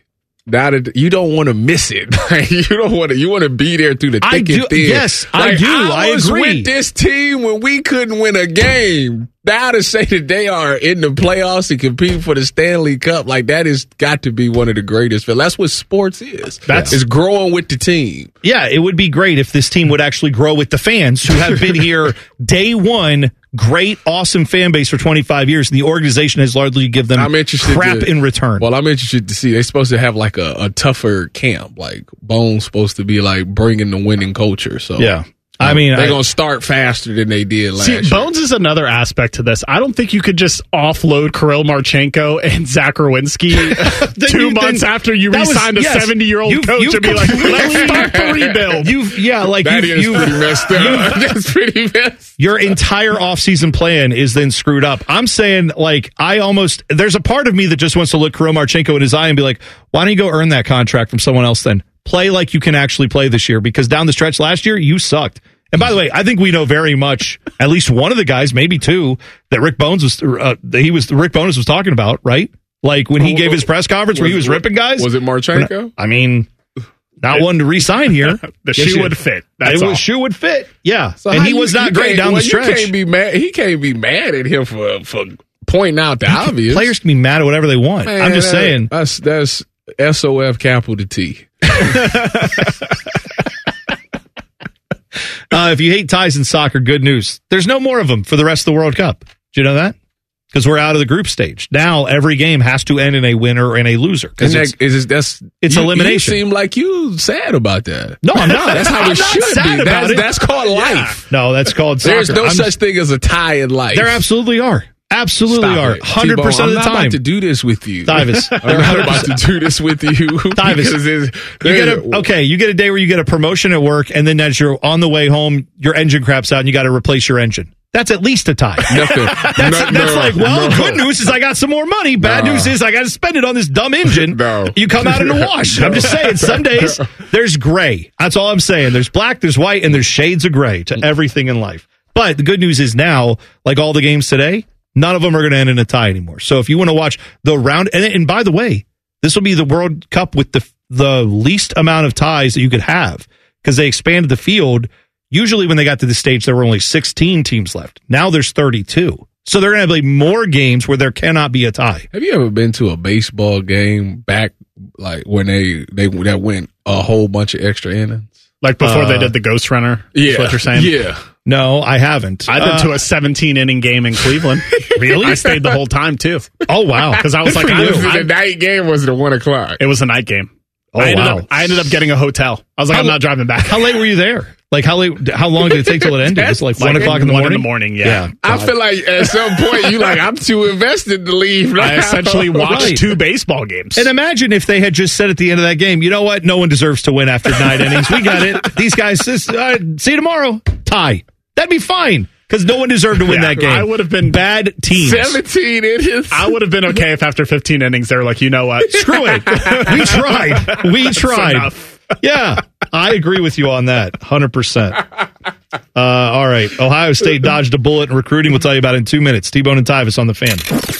you don't want to miss it. You want to be there through the thick and thin. Yes, I do. I was agree. with this team when we couldn't win a game. Now to say that they are in the playoffs and compete for the Stanley Cup, that has got to be one of the greatest. That's what sports is. It's growing with the team. Yeah, it would be great if this team would actually grow with the fans who have been here day one. Great, awesome fan base for 25 years. The organization has largely given them crap in return. Well, I'm interested to see. They're supposed to have a tougher camp. Bone's supposed to be bringing the winning culture. So yeah. I mean, they're going to start faster than they did last year. Bones is another aspect to this. I don't think you could just offload Kirill Marchenko and Zach Rowinski 2 months after you re-signed a 70-year-old coach and be like, let's start the rebuild. That is pretty messed up. That's pretty messed. Your entire offseason plan is then screwed up. I'm saying, there's a part of me that just wants to look Kirill Marchenko in his eye and be like, why don't you go earn that contract from someone else then? Play like you can actually play this year, because down the stretch last year, you sucked. And by the way, I think we know very much, at least one of the guys, maybe two, that Rick Bones was talking about, right? Like when he gave his press conference where he was ripping guys. Was it Marchenko? I mean, not one to re-sign here. The shoe would fit. That's all. The shoe would fit. Yeah. So and he was not great down the stretch. You can't be mad. He can't be mad at him for pointing out the obvious. Players can be mad at whatever they want. Man, I'm just saying. That's SOF capital T. If you hate ties in soccer, good news. There's no more of them for the rest of the World Cup. Do you know that? Because we're out of the group stage. Now every game has to end in a winner and a loser. It's elimination. You seem like you sad about that. No, I'm not. That's how it should be. That's called life. Yeah. No, that's called soccer. There's no such thing as a tie in life. There absolutely are. Absolutely are. 100% of the time. I'm not about to do this with you. Tyvis. I'm not about to do this with you. Tyvis. You get a day where you get a promotion at work, and then as you're on the way home, your engine craps out and you got to replace your engine. That's at least a tie. Nothing. Good news is I got some more money. Bad news is I got to spend it on this dumb engine. You come out in the wash. I'm just saying, some days there's gray. That's all I'm saying. There's black, there's white, and there's shades of gray to everything in life. But the good news is now, like all the games today, none of them are going to end in a tie anymore. So if you want to watch the round, and by the way, this will be the World Cup with the least amount of ties that you could have, because they expanded the field. Usually when they got to this stage, there were only 16 teams left. Now there's 32. So they're going to play more games where there cannot be a tie. Have you ever been to a baseball game back, like when that went a whole bunch of extra innings? Like before they did the Ghost Runner? Yeah. Is what you're saying? Yeah. No, I haven't. I've been to a 17-inning game in Cleveland. Really? I stayed the whole time, too. Oh, wow. Because I was like, the night game was at 1 o'clock. It was a night game. Oh, I ended up getting a hotel. I was like, I'm not driving back. How late were you there? Like, how long did it take till it ended? It's like 1 o'clock in the morning? 1 in the morning, yeah. I feel like at some point you're like, I'm too invested to leave. I essentially watched 2 baseball games. And imagine if they had just said at the end of that game, you know what? No one deserves to win after 9 innings. We got it. These guys, see you tomorrow. Tie. That'd be fine. Because no one deserved to win that game. I would have been bad teams. 17 innings. I would have been okay if after 15 innings they were like, you know what? Screw it. We tried. Yeah, I agree with you on that. 100%. All right. Ohio State dodged a bullet in recruiting. We'll tell you about it in 2 minutes. T-Bone and Tyvis on the Fan.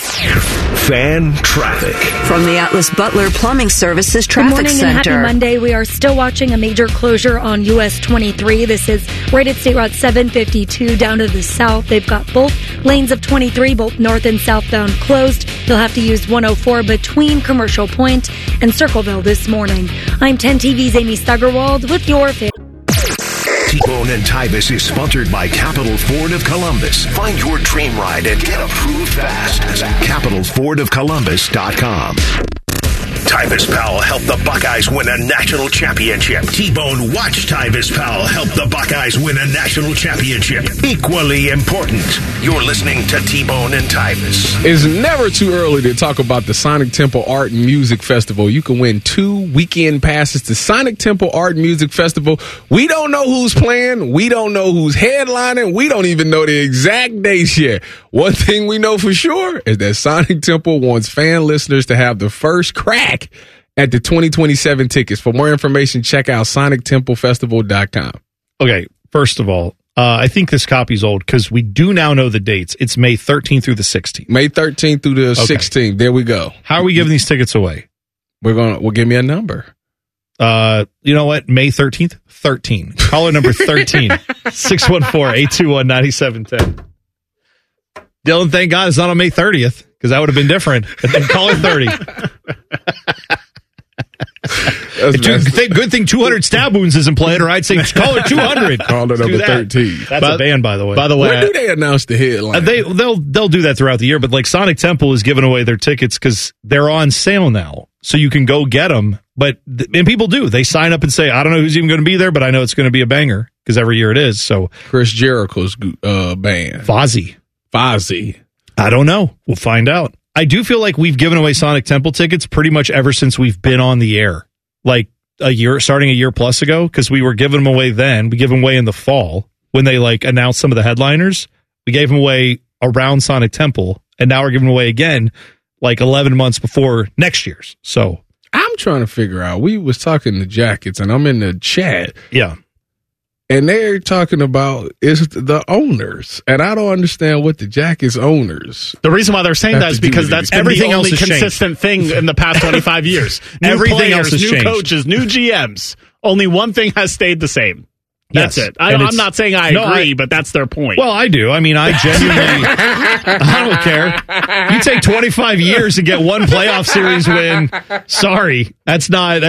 Fan traffic. From the Atlas Butler Plumbing Services Traffic Good morning Center. and happy Monday. We are still watching a major closure on US 23. This is right at State Route 752 down to the south. They've got both lanes of 23, both north and southbound, closed. You'll have to use 104 between Commercial Point and Circleville this morning. I'm 10 TV's Amy Steigerwald with your T-Bone and Tyvis is sponsored by Capital Ford of Columbus. Find your dream ride and get approved fast at capitalfordofcolumbus.com. Tyvis Powell helped the Buckeyes win a national championship. T-Bone watched Tyvis Powell help the Buckeyes win a national championship. Equally important. You're listening to T-Bone and Tyvis. It's never too early to talk about the Sonic Temple Art and Music Festival. You can win 2 weekend passes to Sonic Temple Art and Music Festival. We don't know who's playing. We don't know who's headlining. We don't even know the exact dates yet. One thing we know for sure is that Sonic Temple wants fan listeners to have the first crack at the 2027 tickets. For more information, check out sonictemplefestival.com. Okay, first of all, I think this copy's old because we do now know the dates. It's May 13th through the 16th. May 13th through the 16th. There we go. How are we giving these tickets away? We'll give me a number. You know what? May 13th? 13. Caller number 13. 614-821-9710. Dylan, thank God it's not on May 30th, because that would have been different. And then caller 30. Good thing 200 stab wounds isn't playing, or I'd say caller 200. Caller number 13. That's a band, by the way. When do they announce the headline? They'll do that throughout the year, but like Sonic Temple is giving away their tickets because they're on sale now. So you can go get them But and people do. They sign up and say, I don't know who's even going to be there, but I know it's going to be a banger because every year it is. So Chris Jericho's band. Fozzy. I don't know. We'll find out. I do feel like we've given away Sonic Temple tickets pretty much ever since we've been on the air. Like starting a year plus ago, because we were giving them away then. We give them away in the fall when they like announced some of the headliners. We gave them away around Sonic Temple, and now we're giving them away again like 11 months before next year's. So I'm trying to figure out. We was talking to Jackets, and I'm in the chat. Yeah. And they're talking about is the owners. And I don't understand what the Jackets owners. The reason why they're saying that is because that's been the only consistent thing in the past 25 years. New Everything players, else has new changed. coaches, new GMs. Only one thing has stayed the same. That's Yes. it. I'm not saying I agree, but that's their point. Well, I do. I mean, I genuinely, I don't care. You take 25 years to get one playoff series win. Sorry. That's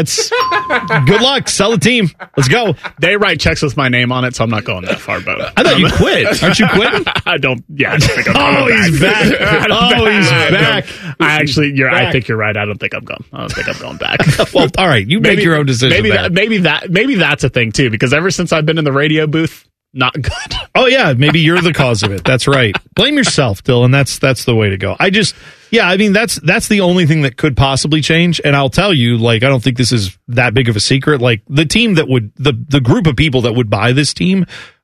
good luck. Sell the team. Let's go. They write checks with my name on it, so I'm not going that far, but I thought you quit. Aren't you quitting? I don't think I'm going he's back. He's back. I think you're right. I don't think I'm going back. Well, all right. You make your own decision. Maybe that's a thing too, because ever since I've been in the radio booth, not good. Oh yeah, maybe you're the cause of it. That's right. Blame yourself, Dylan. That's the way to go. I mean that's the only thing that could possibly change. And I'll tell you, like, I don't think this is that big of a secret. Like the team that would the group of people that would buy this team,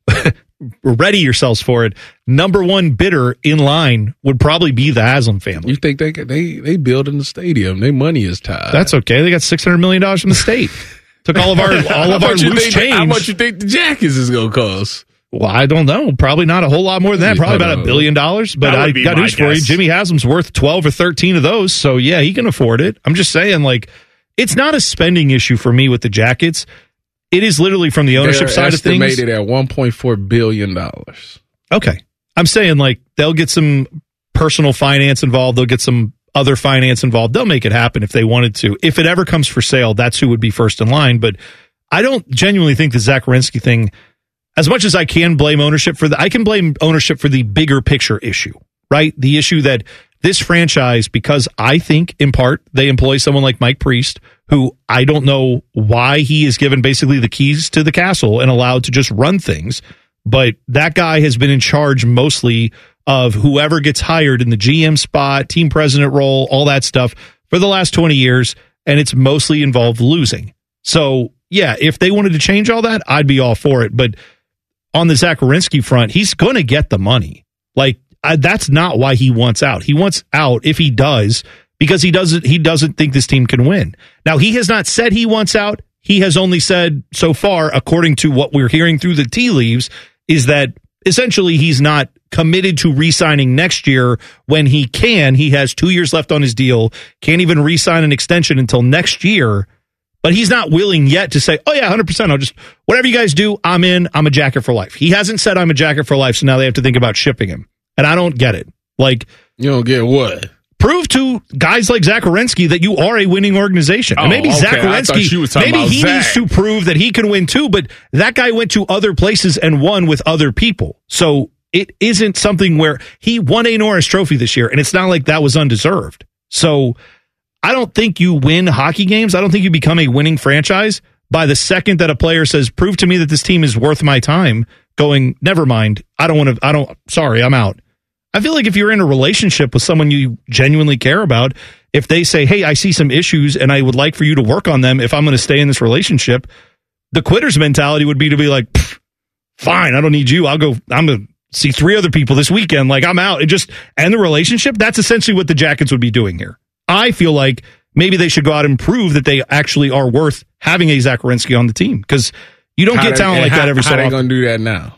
ready yourselves for it. Number one bidder in line would probably be the Haslam family. You think they build in the stadium? Their money is tied. That's okay. They got $600 million from the state. Took all of our loose change. How much you think the Jackets is going to cost? Well, I don't know. Probably not a whole lot more than that. Probably about $1 billion. But I got news for you. Jimmy Haslam's worth 12 or 13 of those. So, yeah, he can afford it. I'm just saying, like, it's not a spending issue for me with the Jackets. It is literally from the ownership side of things. Estimated at $1.4 billion. Okay. I'm saying, like, they'll get some personal finance involved. They'll get some other finance involved. They'll make it happen if they wanted to. If it ever comes for sale, that's who would be first in line. But I don't genuinely think the Zach Werenski thing, as much as I can blame ownership I can blame ownership for the bigger picture issue, right? The issue that this franchise, because I think in part they employ someone like Mike Priest, who I don't know why he is given basically the keys to the castle and allowed to just run things. But that guy has been in charge mostly of whoever gets hired in the GM spot, team president role, all that stuff for the last 20 years. And it's mostly involved losing. So, yeah, if they wanted to change all that, I'd be all for it. But on the Zach Werenski front, he's going to get the money. Like, that's not why he wants out. He wants out, if he does, because he doesn't think this team can win. Now, he has not said he wants out. He has only said so far, according to what we're hearing through the tea leaves, is that essentially he's not committed to re-signing next year when he can. He has 2 years left on his deal, can't even re-sign an extension until next year. But he's not willing yet to say, oh, yeah, 100%. I'll just, whatever you guys do, I'm in. I'm a Jacket for life. He hasn't said I'm a Jacket for life, so now they have to think about shipping him. And I don't get it. Like, you don't get what? Prove to guys like Zach Werenski that you are a winning organization. And maybe Zach Werenski, maybe he needs to prove that he can win too, but that guy went to other places and won with other people. So it isn't something where he won a Norris Trophy this year, and it's not like that was undeserved. So I don't think you win hockey games. I don't think you become a winning franchise by the second that a player says, prove to me that this team is worth my time, going, never mind. Sorry, I'm out. I feel like if you're in a relationship with someone you genuinely care about, if they say, hey, I see some issues and I would like for you to work on them if I'm going to stay in this relationship, the quitter's mentality would be to be like, fine, I don't need you. I'm going to see 3 other people this weekend. Like, I'm out. Just end the relationship. That's essentially what the Jackets would be doing here. I feel like maybe they should go out and prove that they actually are worth having a Zach Werenski on the team, because you don't get talent like that every so often. How are they going to do that now?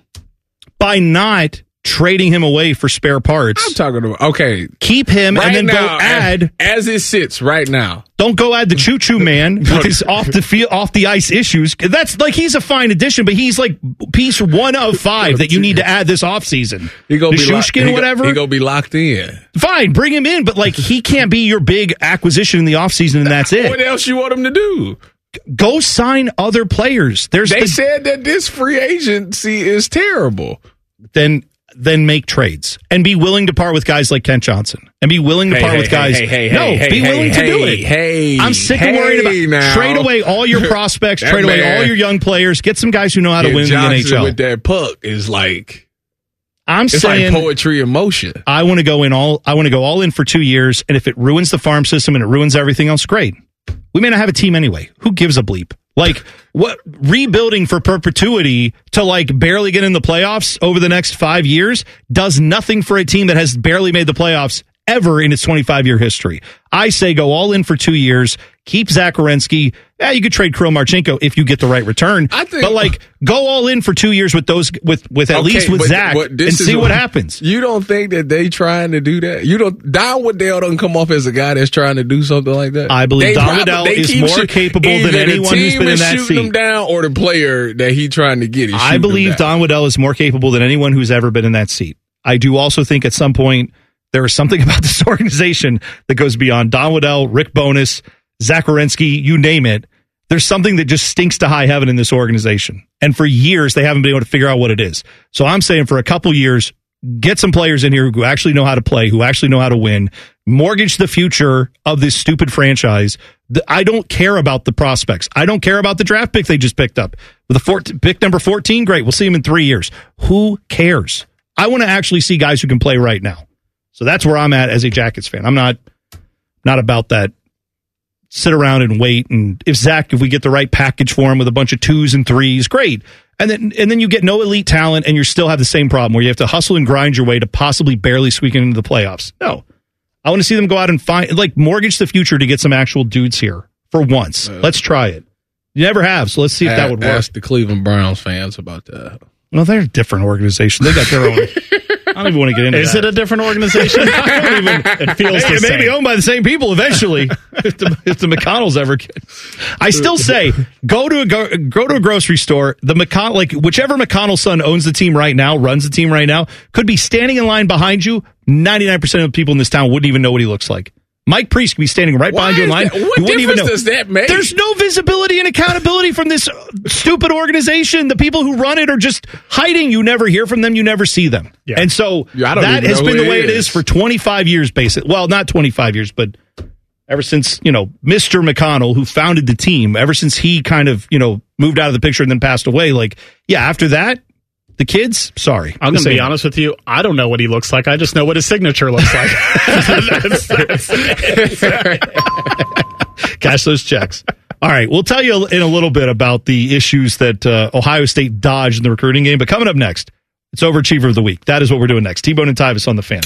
By not trading him away for spare parts. I'm talking about, okay. Keep him right and then now, go add. As it sits right now. Don't go add the choo-choo man with his off the ice issues. That's like, he's a fine addition, but he's like piece 1 of 5 that you need to add this offseason. He gonna be Shushkin, whatever. He gonna be locked in. Fine, bring him in, but like, he can't be your big acquisition in the offseason, and that's it. What else you want him to do? Go sign other players. They said that this free agency is terrible. Then then make trades and be willing to part with guys like Kent Johnson and be willing to part with guys. Be willing to do it. I'm sick of worrying about trade away all your prospects, trade away all your young players, get some guys who know how to win Johnson the NHL. With that puck is like, it's saying like poetry in motion. I want to go all in for 2 years, and if it ruins the farm system and it ruins everything else, great. We may not have a team anyway. Who gives a bleep? Like, what rebuilding for perpetuity to like barely get in the playoffs over the next 5 years does nothing for a team that has barely made the playoffs ever in its 25-year history. I say go all in for 2 years, keep Zach Werenski. Yeah, you could trade Kirill Marchenko if you get the right return. But like, go all in for 2 years with those with at least with Zach and see what happens. You don't think that they trying to do that? You don't. Don Waddell doesn't come off as a guy that's trying to do something like that. I believe Don Waddell is more capable than anyone who's been in that seat. Shooting him down, or the player that he trying to get. I believe Don Waddell is more capable than anyone who's ever been in that seat. I do also think at some point there is something about this organization that goes beyond Don Waddell, Rick Bowness, Zach Werenski, you name it. There's something that just stinks to high heaven in this organization. And for years, they haven't been able to figure out what it is. So I'm saying for a couple years, get some players in here who actually know how to play, who actually know how to win, mortgage the future of this stupid franchise. I don't care about the prospects. I don't care about the draft pick they just picked up. With pick number 14, great. We'll see him in 3 years. Who cares? I want to actually see guys who can play right now. So that's where I'm at as a Jackets fan. I'm not about that. Sit around and wait, and if we get the right package for him with a bunch of 2s and 3s, great. And then you get no elite talent, and you still have the same problem where you have to hustle and grind your way to possibly barely squeak into the playoffs. No, I want to see them go out and mortgage the future to get some actual dudes here for once. Let's try it. You never have, so let's see if that would work. Ask the Cleveland Browns fans about that. Well, they're a different organization. They got their own. I don't even want to get into Is it a different organization? I don't even. It feels the same. Maybe owned by the same people eventually. if the McConnells ever get. I still say go to a grocery store. Whichever McConnell son owns the team right now, runs the team right now, could be standing in line behind you. 99% of the people in this town wouldn't even know what he looks like. Mike Priest could be standing right behind you in line. What difference does that make? There's no visibility and accountability from this stupid organization. The people who run it are just hiding. You never hear from them. You never see them. Yeah. And so that has been the way it is for 25 years, basically. Well, not 25 years, but ever since, Mr. McConnell, who founded the team, ever since he kind of, moved out of the picture and then passed away, after that, the kids, sorry. I'm going to be honest with you. I don't know what he looks like. I just know what his signature looks like. Cash those checks. All right. We'll tell you in a little bit about the issues that Ohio State dodged in the recruiting game. But coming up next, it's Overachiever of the Week. That is what we're doing next. T-Bone and Tyvis on the Fan.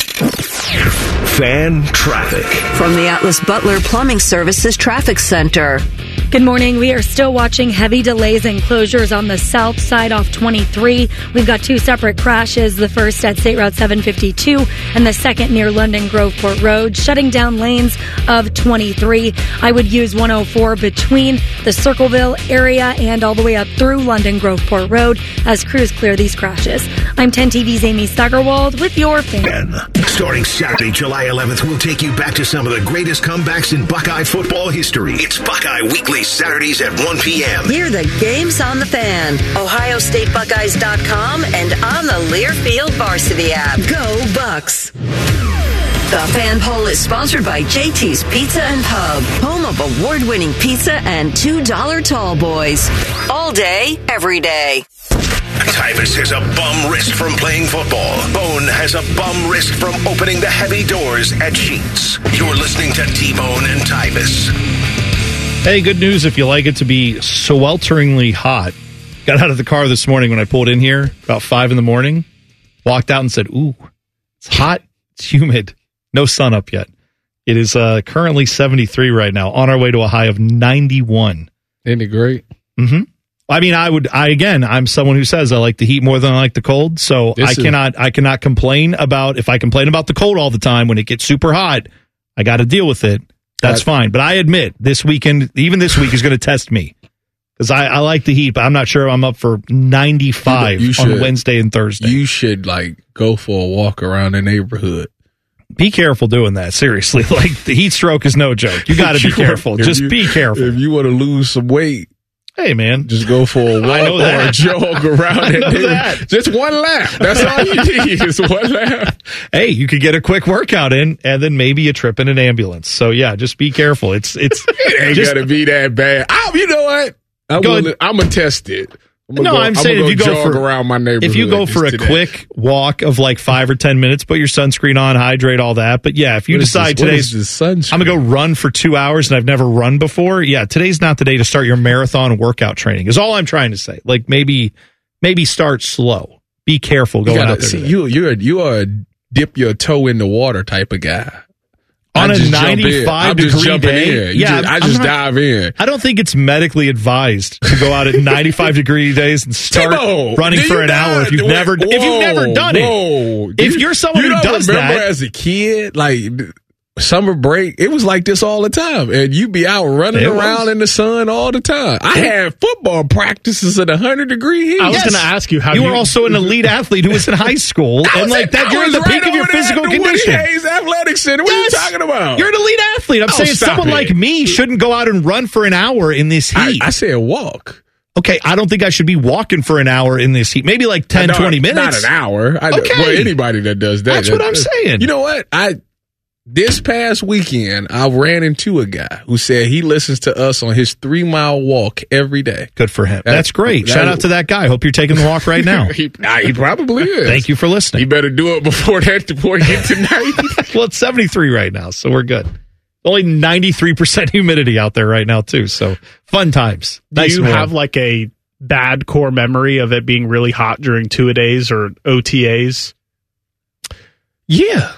Fan traffic. From the Atlas Butler Plumbing Services Traffic Center. Good morning. We are still watching heavy delays and closures on the south side off 23. We've got 2 separate crashes, the first at State Route 752 and the second near London Groveport Road, shutting down lanes of 23. I would use 104 between the Circleville area and all the way up through London Groveport Road as crews clear these crashes. I'm 10 TV's Amy Steigerwald with your Fan. Starting Saturday, July 11th, we'll take you back to some of the greatest comebacks in Buckeye football history. It's Buckeye Weekly, Saturdays at 1 p.m. Hear the games on the Fan, OhioStateBuckeyes.com, and on the Learfield Varsity app. Go Bucks! The Fan Poll is sponsored by JT's Pizza and Pub, home of award-winning pizza and $2 tall boys. All day, every day. Tyvis has a bum wrist from playing football. Bone has a bum wrist from opening the heavy doors at Sheetz. You're listening to T-Bone and Tyvis. Hey, good news if you like it to be swelteringly hot. Got out of the car this morning when I pulled in here about 5 in the morning. Walked out and said, ooh, it's hot, it's humid. No sun up yet. It is currently 73 right now, on our way to a high of 91. Isn't it great? Mm-hmm. I mean, I'm someone who says I like the heat more than I like the cold, so I cannot complain about, if I complain about the cold all the time, when it gets super hot, I got to deal with it. That's fine. But I admit, this weekend, even this week, is going to test me. Because I like the heat, but I'm not sure I'm up for 95 on Wednesday and Thursday. You should, go for a walk around the neighborhood. Be careful doing that, seriously. The heat stroke is no joke. You got to be careful. Just be careful. If you want to lose some weight, Hey, man. Just go for a walk or a jog around that. Just one lap. That's all you need is one lap. Hey, you could get a quick workout in and then maybe a trip in an ambulance. So, yeah, just be careful. It ain't going to be that bad. You know what? I'm going to test it. I'm saying if you go for around my neighborhood, if you go for a quick walk of like 5 or 10 minutes, put your sunscreen on, hydrate, all that. But yeah, if you decide today's I'm gonna go run for 2 hours and I've never run before, yeah, today's not the day to start your marathon workout training. Is all I'm trying to say. Like maybe start slow. Be careful going out there. See, you are a dip your toe in the water type of guy. On a 95-degree day? I just dive in. I don't think it's medically advised to go out at 95-degree days and start running for an hour if you've never done it. If you're someone who does that. Remember as a kid, like summer break, it was like this all the time. And you'd be out running around in the sun all the time. I had football practices at 100-degree heat. I was going to ask you how you were also an elite athlete who was in high school. And like that, you're in the peak of your physical condition. Woody Hayes Athletic Center. What are you talking about? You're an elite athlete. I'm saying someone like me shouldn't go out and run for an hour in this heat. I said walk. Okay, I don't think I should be walking for an hour in this heat. Maybe like 10, 20 minutes. Not an hour. Okay. Well, anybody that does that. That's what I'm saying. You know what? This past weekend, I ran into a guy who said he listens to us on his 3-mile walk every day. Good for him. That's great. Shout out to that guy. Hope you're taking the walk right now. He probably is. Thank you for listening. He better do it before you get tonight. Well, it's 73 right now, so we're good. Only 93% humidity out there right now, too. So fun times. Do you have like a bad core memory of it being really hot during 2-a-days or OTAs? Yeah.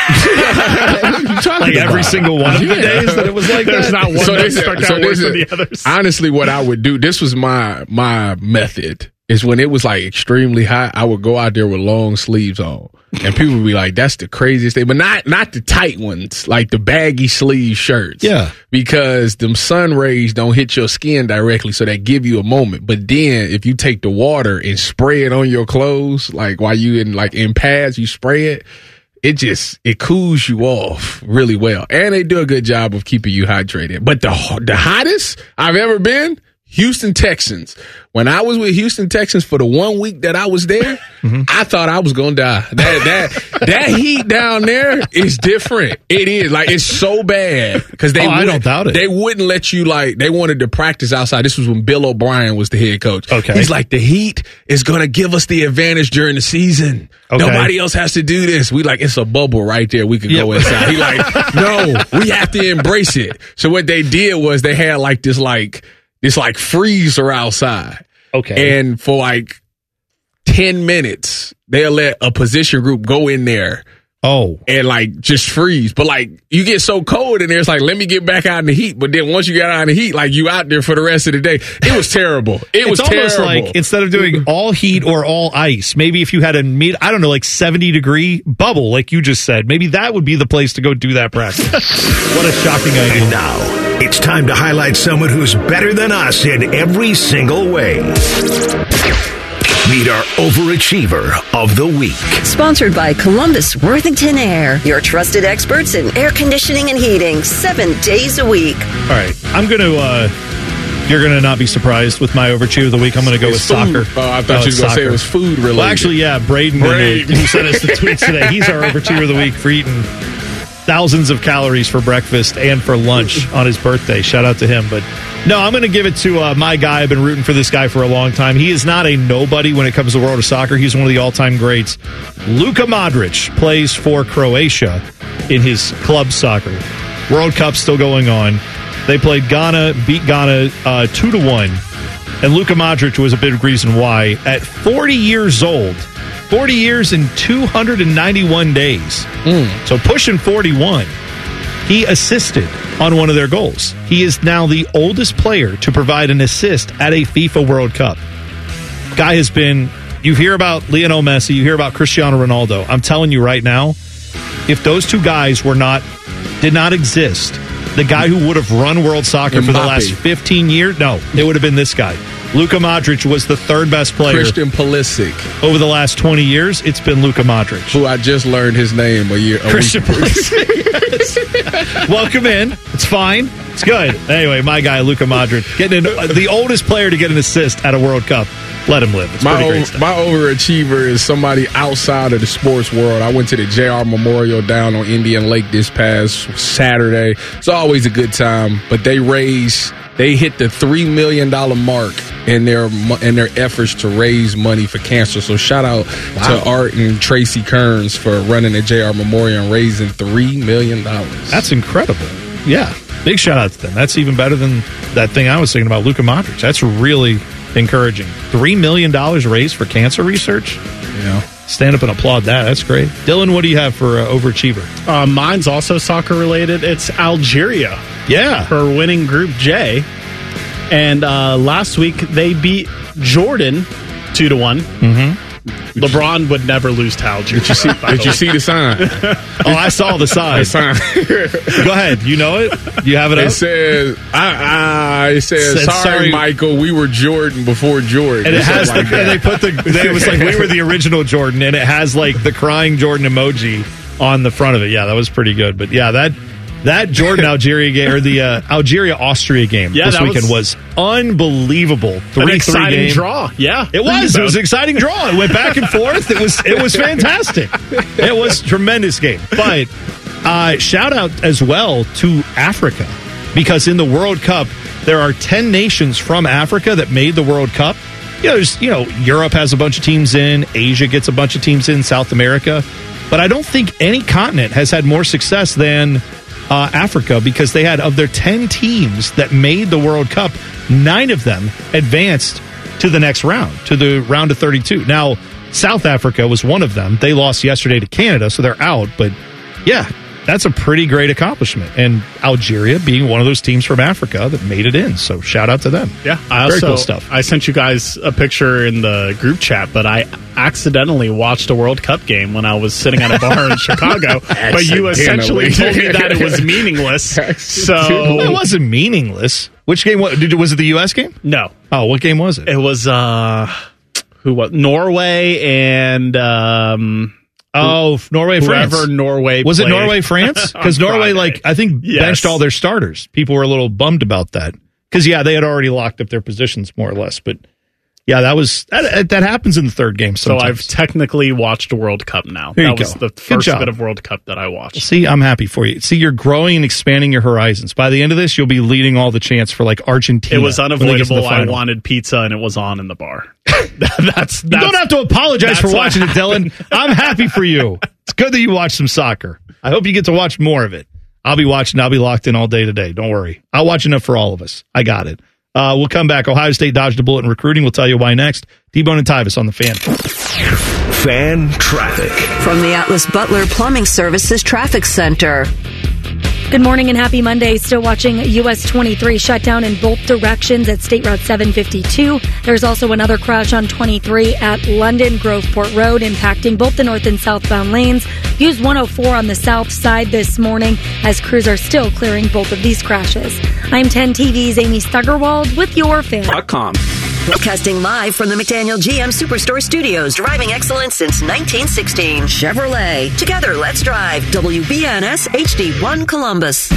Like every single one of the days that it was like There's that. not one that stuck out worse than the others. Honestly, what I would do, this was my method, is when it was like extremely hot, I would go out there with long sleeves on. And people would be like, that's the craziest thing. But not the tight ones, like the baggy sleeve shirts. Yeah. Because them sun rays don't hit your skin directly, so they give you a moment. But then if you take the water and spray it on your clothes, like while you in pads, you spray it, it cools you off really well. And they do a good job of keeping you hydrated. But the hottest I've ever been, Houston Texans. When I was with Houston Texans for the 1 week that I was there, I thought I was going to die. That heat down there is different. It is. Like, it's so bad. Because I don't doubt it. They wouldn't let you, they wanted to practice outside. This was when Bill O'Brien was the head coach. Okay. He's like, the heat is going to give us the advantage during the season. Okay. Nobody else has to do this. We it's a bubble right there. We could go inside. He no, we have to embrace it. So what they did was they had this freezer outside. Okay. And for 10 minutes, they'll let a position group go in there. Oh. And just freeze. But you get so cold in there, it's let me get back out in the heat. But then once you get out in the heat, you out there for the rest of the day. It was terrible. It's almost terrible. like instead of doing all heat or all ice, maybe if you had a 70-degree bubble, like you just said, maybe that would be the place to go do that practice. What a shocking idea. And now, it's time to highlight someone who's better than us in every single way. Meet our overachiever of the week. Sponsored by Columbus Worthington Air, your trusted experts in air conditioning and heating 7 days a week. All right, I'm going to, you're going to not be surprised with my overachiever of the week. I'm going to go with soccer. Oh, I thought you were going to say it was food related. Well, actually, yeah, Braden. Who sent us the tweets today. He's our overachiever of the week for eating thousands of calories for breakfast and for lunch on his birthday. Shout out to him. But no, I'm going to give it to my guy. I've been rooting for this guy for a long time. He is not a nobody when it comes to the world of soccer. He's one of the all-time greats. Luka Modric plays for Croatia in his club soccer. World Cup still going on. They played Ghana, beat Ghana 2-1. And Luka Modric was a big reason why. At 40 years old, 40 years and 291 days. So pushing 41. He assisted on one of their goals. He is now the oldest player to provide an assist at a FIFA World Cup. Guy has been, you hear about Lionel Messi, you hear about Cristiano Ronaldo. I'm telling you right now, if those two guys did not exist, the guy who would have run world soccer for the last 15 years, no, it would have been this guy. Luka Modric was the third best player. Christian Pulisic. Over the last 20 years, it's been Luka Modric. Who I just learned his name Christian Pulisic. Yes. Welcome in. It's fine. It's good. Anyway, my guy, Luka Modric, getting the oldest player to get an assist at a World Cup. Let him live. It's pretty great stuff. My overachiever is somebody outside of the sports world. I went to the JR Memorial down on Indian Lake this past Saturday. It's always a good time, but they hit the $3 million mark in their efforts to raise money for cancer. So shout out to Art and Tracy Kearns for running the JR Memorial and raising $3 million. That's incredible. Yeah. Big shout out to them. That's even better than that thing I was thinking about, Luka Modric. That's really encouraging. $3 million raised for cancer research? Yeah. Stand up and applaud that. That's great. Dylan, what do you have for overachiever? Mine's also soccer related. It's Algeria. Yeah. For winning Group J. And last week they beat Jordan 2-1. Mm-hmm. LeBron would never lose to Algeria. Did you see the sign? I saw the sign. Go ahead. You know it? You have it up? It says, sorry, Michael, we were Jordan before Jordan. And it has it was like we were the original Jordan, and it has like the crying Jordan emoji on the front of it. Yeah, that was pretty good. But yeah, that Jordan-Algeria game, or the Algeria-Austria game this weekend was unbelievable. 3-3 exciting game. Draw. Yeah. It was. It was an exciting draw. It went back and forth. It was fantastic. It was a tremendous game. But shout out as well to Africa, because in the World Cup, there are 10 nations from Africa that made the World Cup. Europe has a bunch of teams in, Asia gets a bunch of teams in, South America. But I don't think any continent has had more success than Africa, because they had, of their 10 teams that made the World Cup, 9 of them advanced to the next round, to the round of 32. Now, South Africa was one of them. They lost yesterday to Canada, so they're out. But yeah, that's a pretty great accomplishment. And Algeria being one of those teams from Africa that made it in. So shout out to them. Yeah. Very cool stuff. I sent you guys a picture in the group chat, but I accidentally watched a World Cup game when I was sitting at a bar in Chicago. But you essentially told me that it was meaningless. So it wasn't meaningless. Which game was it? The U.S. game? No. Oh, what game was it? It was Norway and Norway, France. Whoever Norway was played. It Norway, France? Because Norway, I think, benched all their starters. People were a little bummed about that. Because, they had already locked up their positions, more or less. But, yeah, that happens in the third game sometimes. So I've technically watched a World Cup now. That was the first bit of World Cup that I watched. See, I'm happy for you. See, you're growing and expanding your horizons. By the end of this, you'll be leading all the chants for, Argentina. It was unavoidable. I wanted pizza, and it was on in the bar. You don't have to apologize for watching it, Dylan. I'm happy for you. It's good that you watch some soccer. I hope you get to watch more of it. I'll be watching. I'll be locked in all day today. Don't worry. I'll watch enough for all of us. I got it. We'll come back. Ohio State dodged a bullet in recruiting. We'll tell you why next. T-Bone and Tyvis on the Fan. Fan traffic. From the Atlas Butler Plumbing Services Traffic Center. Good morning and happy Monday. Still watching US 23 shut down in both directions at State Route 752. There's also another crash on 23 at London Groveport Road, impacting both the north and southbound lanes. Use 104 on the south side this morning as crews are still clearing both of these crashes. I'm 10 TV's Amy Stuggerwald with your Fan.com. Broadcasting live from the McDaniel GM Superstore Studios, driving excellence since 1916. Chevrolet. Together, let's drive. WBNS HD1 Columbus.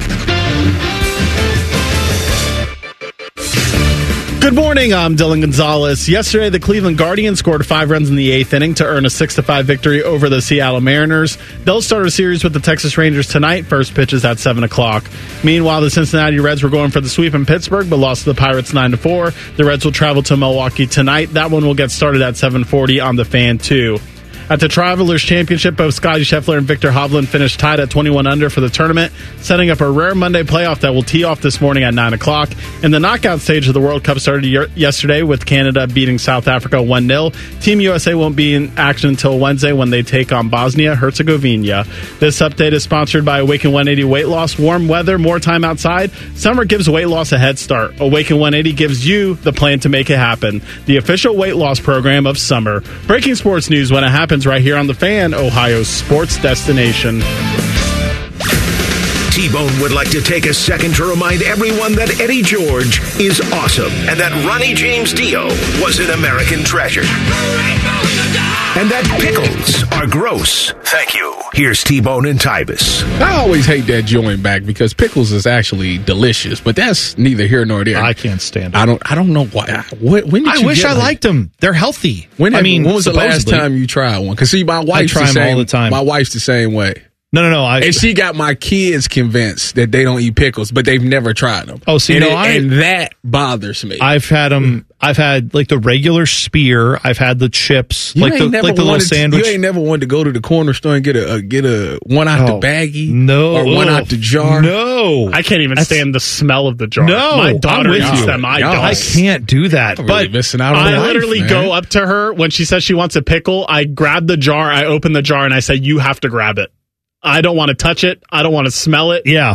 Good morning, I'm Dylan Gonzalez. Yesterday, the Cleveland Guardians scored 5 runs in the 8th inning to earn a 6-5 victory over the Seattle Mariners. They'll start a series with the Texas Rangers tonight. First pitch is at 7 o'clock. Meanwhile, the Cincinnati Reds were going for the sweep in Pittsburgh, but lost to the Pirates 9-4. The Reds will travel to Milwaukee tonight. That one will get started at 7:40 on the Fan 2. At the Travelers Championship, both Scotty Scheffler and Victor Hovland finished tied at 21 under for the tournament, setting up a rare Monday playoff that will tee off this morning at 9 o'clock. And the knockout stage of the World Cup started yesterday with Canada beating South Africa 1-0. Team USA won't be in action until Wednesday when they take on Bosnia-Herzegovina. This update is sponsored by Awaken 180 Weight Loss. Warm weather, more time outside. Summer gives weight loss a head start. Awaken 180 gives you the plan to make it happen. The official weight loss program of summer. Breaking sports news when it happens right here on The Fan, Ohio's sports destination. T-Bone would like to take a second to remind everyone that Eddie George is awesome and that Ronnie James Dio was an American treasure. And that pickles are gross. Thank you. Here's T-Bone and Tybus. I always hate that joint back because pickles is actually delicious, but that's neither here nor there. I can't stand it. I don't know why. When did I you wish get I liked them. They're healthy. When was the last time you tried one? Because see, my wife's try them all the time. My wife's the same way. No. And she got my kids convinced that they don't eat pickles, but they've never tried them. Oh, see, and that bothers me. I've had them. I've had like the regular spear. I've had the chips, like the little sandwich. You ain't never wanted to go to the corner store and get a one out the baggie, or one out the jar. No, I can't even stand the smell of the jar. No, my daughter I'm with eats you. them. I can't do that. I'm but really missing out on I life, literally man. go up to her when she says she wants a pickle. I grab the jar, I open the jar, and I say, "You have to grab it. I don't want to touch it. I don't want to smell it." Yeah,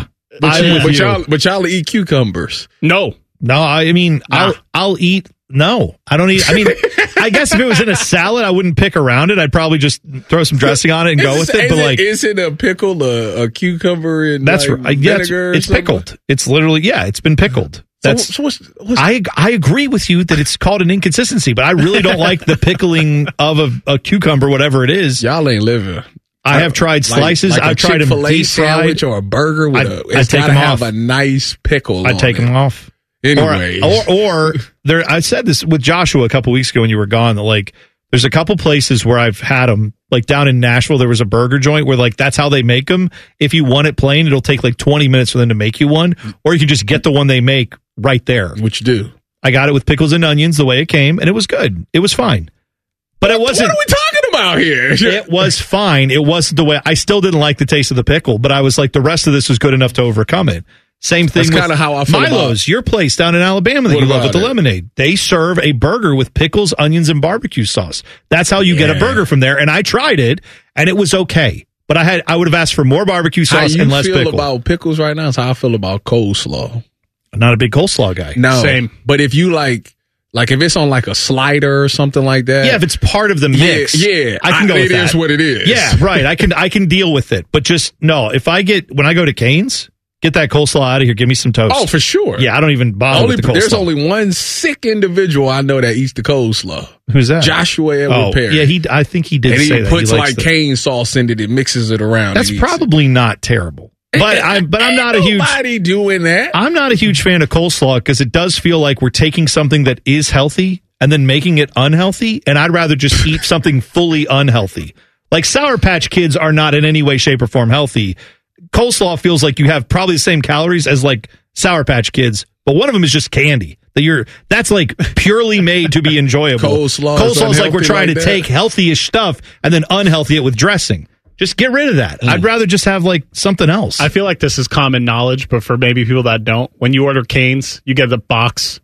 but y'all eat cucumbers. No. I mean, I'll eat. No, I don't eat. I mean, I guess if it was in a salad, I wouldn't pick around it. I'd probably just throw some dressing on it and go with it. But is it a pickle, a cucumber, and that's right. Yeah, it's pickled. It's literally it's been pickled. That's. I agree with you that it's called an inconsistency, but I really don't like the pickling of a cucumber, whatever it is. Y'all ain't living. I have tried slices. Like I've tried them Chick-fil-A deep sandwich or a burger with it's got to have a nice pickle. I'd take them off. Anyway, or there. I said this with Joshua a couple weeks ago when you were gone. That like, there's a couple places where I've had them. Like down in Nashville, there was a burger joint where like that's how they make them. If you want it plain, it'll take like 20 minutes for them to make you one, or you can just get the one they make right there. Which you do. I got it with pickles and onions the way it came, and it was good. It was fine. But it wasn't. What are we talking about here? It was fine. It wasn't the way. I still didn't like the taste of the pickle, but I was like, the rest of this was good enough to overcome it. Same thing. That's kind of how I feel Milo's, your place down in Alabama that you love with the lemonade. They serve a burger with pickles, onions, and barbecue sauce. That's how you get a burger from there. And I tried it, and it was okay. But I would have asked for more barbecue sauce and less pickle. How you feel about pickles right now is how I feel about coleslaw. I'm not a big coleslaw guy. No, same. But if you like if it's on like a slider or something like that. Yeah, if it's part of the mix. Yeah, I can go with that. It is what it is. Yeah, right. I can deal with it. But just, no, when I go to Cane's, get that coleslaw out of here. Give me some toast. Oh, for sure. Yeah, I don't even bother with the coleslaw. There's only one sick individual I know that eats the coleslaw. Who's that? Joshua Edward Perry. Yeah, I think he did and say that. And he puts like cane sauce in it and mixes it around. That's probably not terrible. But I'm not a huge. Nobody doing that. I'm not a huge fan of coleslaw because it does feel like we're taking something that is healthy and then making it unhealthy. And I'd rather just eat something fully unhealthy. Like Sour Patch Kids are not in any way, shape, or form healthy. Coleslaw feels like you have probably the same calories as like Sour Patch Kids, but one of them is just candy. That's like purely made to be enjoyable. Coleslaw is like we're trying to take healthy-ish stuff and then unhealthy it with dressing. Just get rid of that. I'd rather just have like something else. I feel like this is common knowledge, but for maybe people that don't, when you order Cane's, you get the box.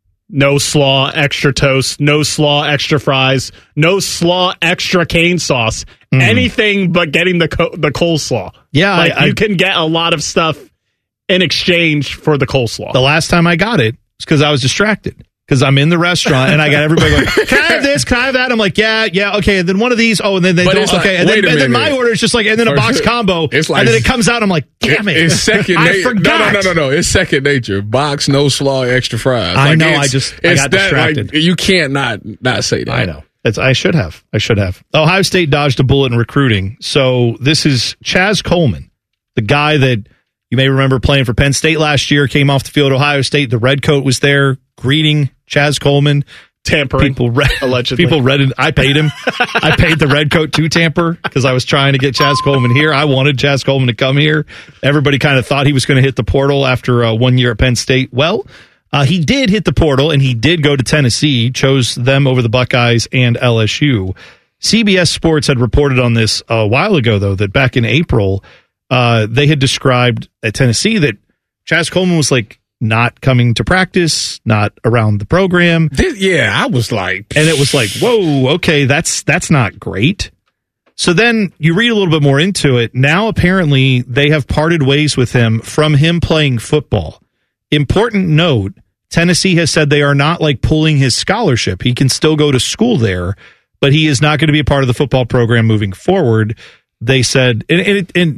No slaw, extra toast. No slaw, extra fries. No slaw, extra cane sauce. Anything but getting the coleslaw. Yeah, you can get a lot of stuff in exchange for the coleslaw. The last time I got it was because I was distracted. Because I'm in the restaurant and I got everybody going, can I have this? Can I have that? I'm like, yeah, okay. And then one of these. Oh, and then they don't. Okay. And then my order is just like, and then a box combo. It's like, and then it comes out. I'm like, damn it. It's second nature. I forgot. No. It's second nature. Box, no slaw, extra fries. I know. I got distracted. You can't not say that. I know. I should have. Ohio State dodged a bullet in recruiting. So this is Chaz Coleman, the guy that you may remember playing for Penn State last year, came off the field at Ohio State. The red coat was there greeting Chaz Coleman. Tampering. Allegedly. People read it. I paid him. I paid the red coat to tamper because I was trying to get Chaz Coleman here. I wanted Chaz Coleman to come here. Everybody kind of thought he was going to hit the portal after 1 year at Penn State. Well, he did hit the portal, and he did go to Tennessee, chose them over the Buckeyes and LSU. CBS Sports had reported on this a while ago, though, that back in April, they had described at Tennessee that Chaz Coleman was like not coming to practice, not around the program. I was like, and it was like, whoa, okay, that's not great. So then you read a little bit more into it. Now apparently they have parted ways with him from him playing football. Important note, Tennessee has said they are not like pulling his scholarship. He can still go to school there, but he is not going to be a part of the football program moving forward. They said, and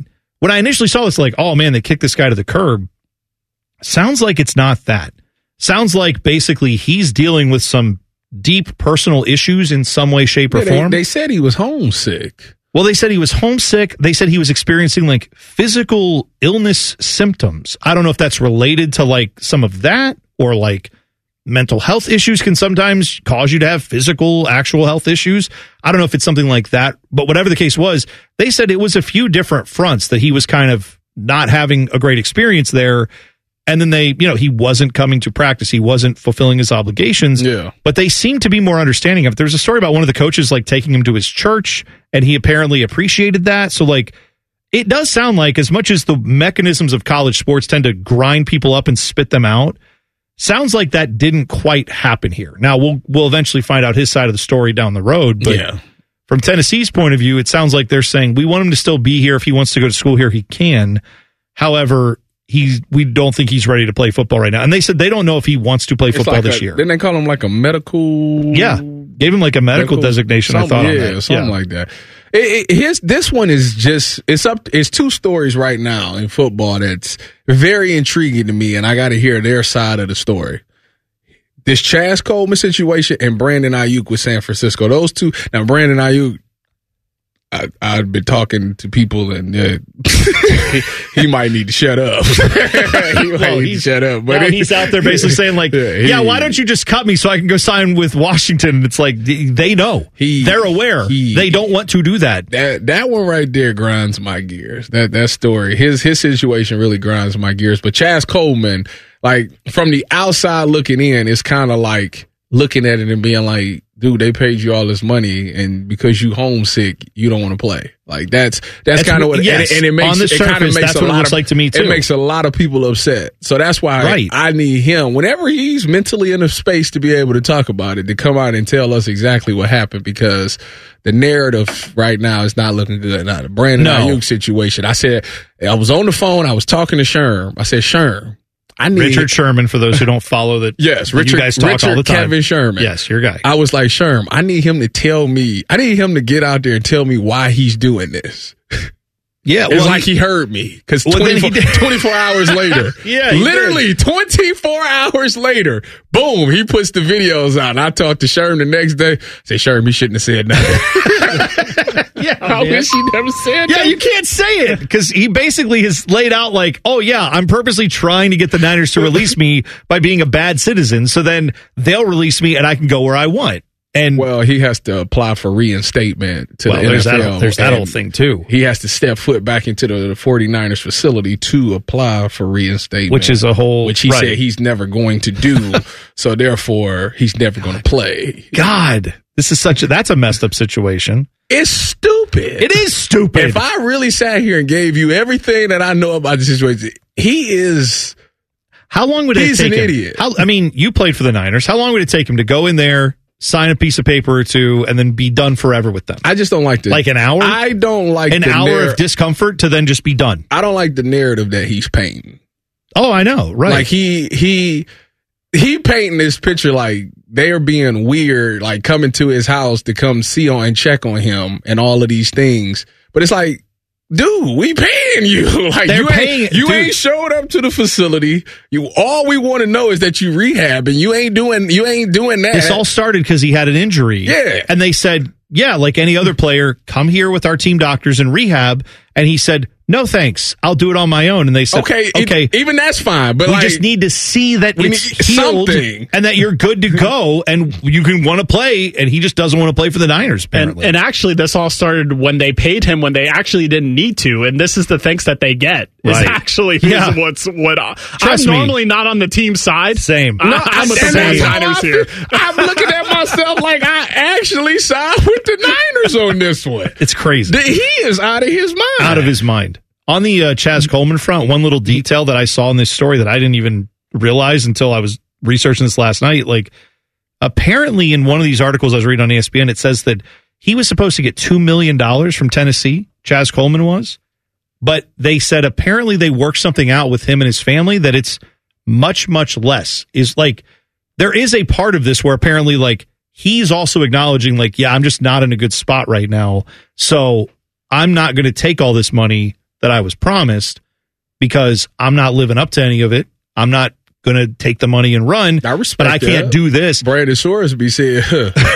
when I initially saw this, like, oh man, they kicked this guy to the curb. Sounds like it's not that. Sounds like basically he's dealing with some deep personal issues in some way, shape, or form. They said he was homesick. Well, they said he was homesick. They said he was experiencing like physical illness symptoms. I don't know if that's related to like some of that, or like mental health issues can sometimes cause you to have physical, actual health issues. I don't know if it's something like that, but whatever the case was, they said it was a few different fronts that he was kind of not having a great experience there. And then he wasn't coming to practice. He wasn't fulfilling his obligations. Yeah. But they seem to be more understanding of it. There's a story about one of the coaches like taking him to his church, and he apparently appreciated that. So like, it does sound like, as much as the mechanisms of college sports tend to grind people up and spit them out, sounds like that didn't quite happen here. Now we'll eventually find out his side of the story down the road. But from Tennessee's point of view, it sounds like they're saying we want him to still be here. If he wants to go to school here, he can. However, we don't think he's ready to play football right now. And they said they don't know if he wants to play football this year. Didn't they call him like a medical? Yeah. Gave him like a medical designation, I thought. Yeah, something like that. This one is just, it's two stories right now in football that's very intriguing to me, and I got to hear their side of the story. This Chaz Coleman situation and Brandon Ayuk with San Francisco. Those two. Now, Brandon Ayuk, I've been talking to people, and he might need to shut up. But he's out there basically saying like, why don't you just cut me so I can go sign with Washington? And it's like, they know. They're aware. They don't want to do that. That one right there grinds my gears. That story. His situation really grinds my gears. But Chaz Coleman, like, from the outside looking in, it's kind of like looking at it and being like, dude, they paid you all this money, and because you homesick, you don't want to play. Like that's kind of what, yes, and it makes on the surface, it kind of makes that's a what lot it looks of, like to me too. It makes a lot of people upset. So that's why I need him, whenever he's mentally in a space to be able to talk about it, to come out and tell us exactly what happened, because the narrative right now is not looking good. Now, the Brandon Ayuk situation, I was on the phone, I was talking to Sherm. I said, Sherm, I need Richard Sherman, for those who don't follow that. Yes, Richard, you guys talk all the time. Kevin Sherman. Yes, your guy. I was like, Sherm, I need him to get out there and tell me why he's doing this. Yeah, it's like he heard me, because 24 hours later, literally 24 hours later, boom, he puts the videos out. And I talked to Sherm the next day. Say, Sherm, he shouldn't have said nothing. I wish he never said that. Yeah, you can't say it, because he basically has laid out like, oh yeah, I'm purposely trying to get the Niners to release me by being a bad citizen, so then they'll release me and I can go where I want. And well, he has to apply for reinstatement to the NFL. There's that whole thing too. He has to step foot back into the 49ers facility to apply for reinstatement, which is which he said he's never going to do. So therefore, he's never going to play. God, this is that's a messed up situation. It's stupid. It is stupid. If I really sat here and gave you everything that I know about the situation, he is. How long would it take him? He's an idiot. I mean, you played for the Niners. How long would it take him to go in there, sign a piece of paper or two, and then be done forever with them? I just don't like like an hour. I don't like an hour of discomfort to then just be done. I don't like the narrative that he's painting. Oh, I know, right? Like he painting this picture like they are being weird, like coming to his house to come see on and check on him and all of these things. But it's like, dude, we paying you. Like you ain't showed up to the facility. All we want to know is that you rehab, and you ain't doing that. This all started because he had an injury. Yeah. And they said, yeah, like any other player, come here with our team doctors and rehab. And he said, no, thanks. I'll do it on my own. And they said, okay, even that's fine. But we just need to see that it's healed and that you're good to go and you can want to play. And he just doesn't want to play for the Niners, apparently. And actually, this all started when they paid him when they actually didn't need to. And this is the thanks that they get. Is actually what I'm normally not on the team side. Same. I'm with the Niners here. I'm looking at myself like I actually side with the Niners on this one. It's crazy. He is out of his mind. Out of his mind. On the Chaz Coleman front, one little detail that I saw in this story that I didn't even realize until I was researching this last night, like apparently in one of these articles I was reading on ESPN, it says that he was supposed to get $2 million from Tennessee, Chaz Coleman was, but they said apparently they worked something out with him and his family that it's much, much less. Is like, there is a part of this where apparently like he's also acknowledging like, yeah, I'm just not in a good spot right now, so I'm not going to take all this money that I was promised because I'm not living up to any of it. I'm not going to take the money and run. I respect but I can't do this. Brandon Sorsby said,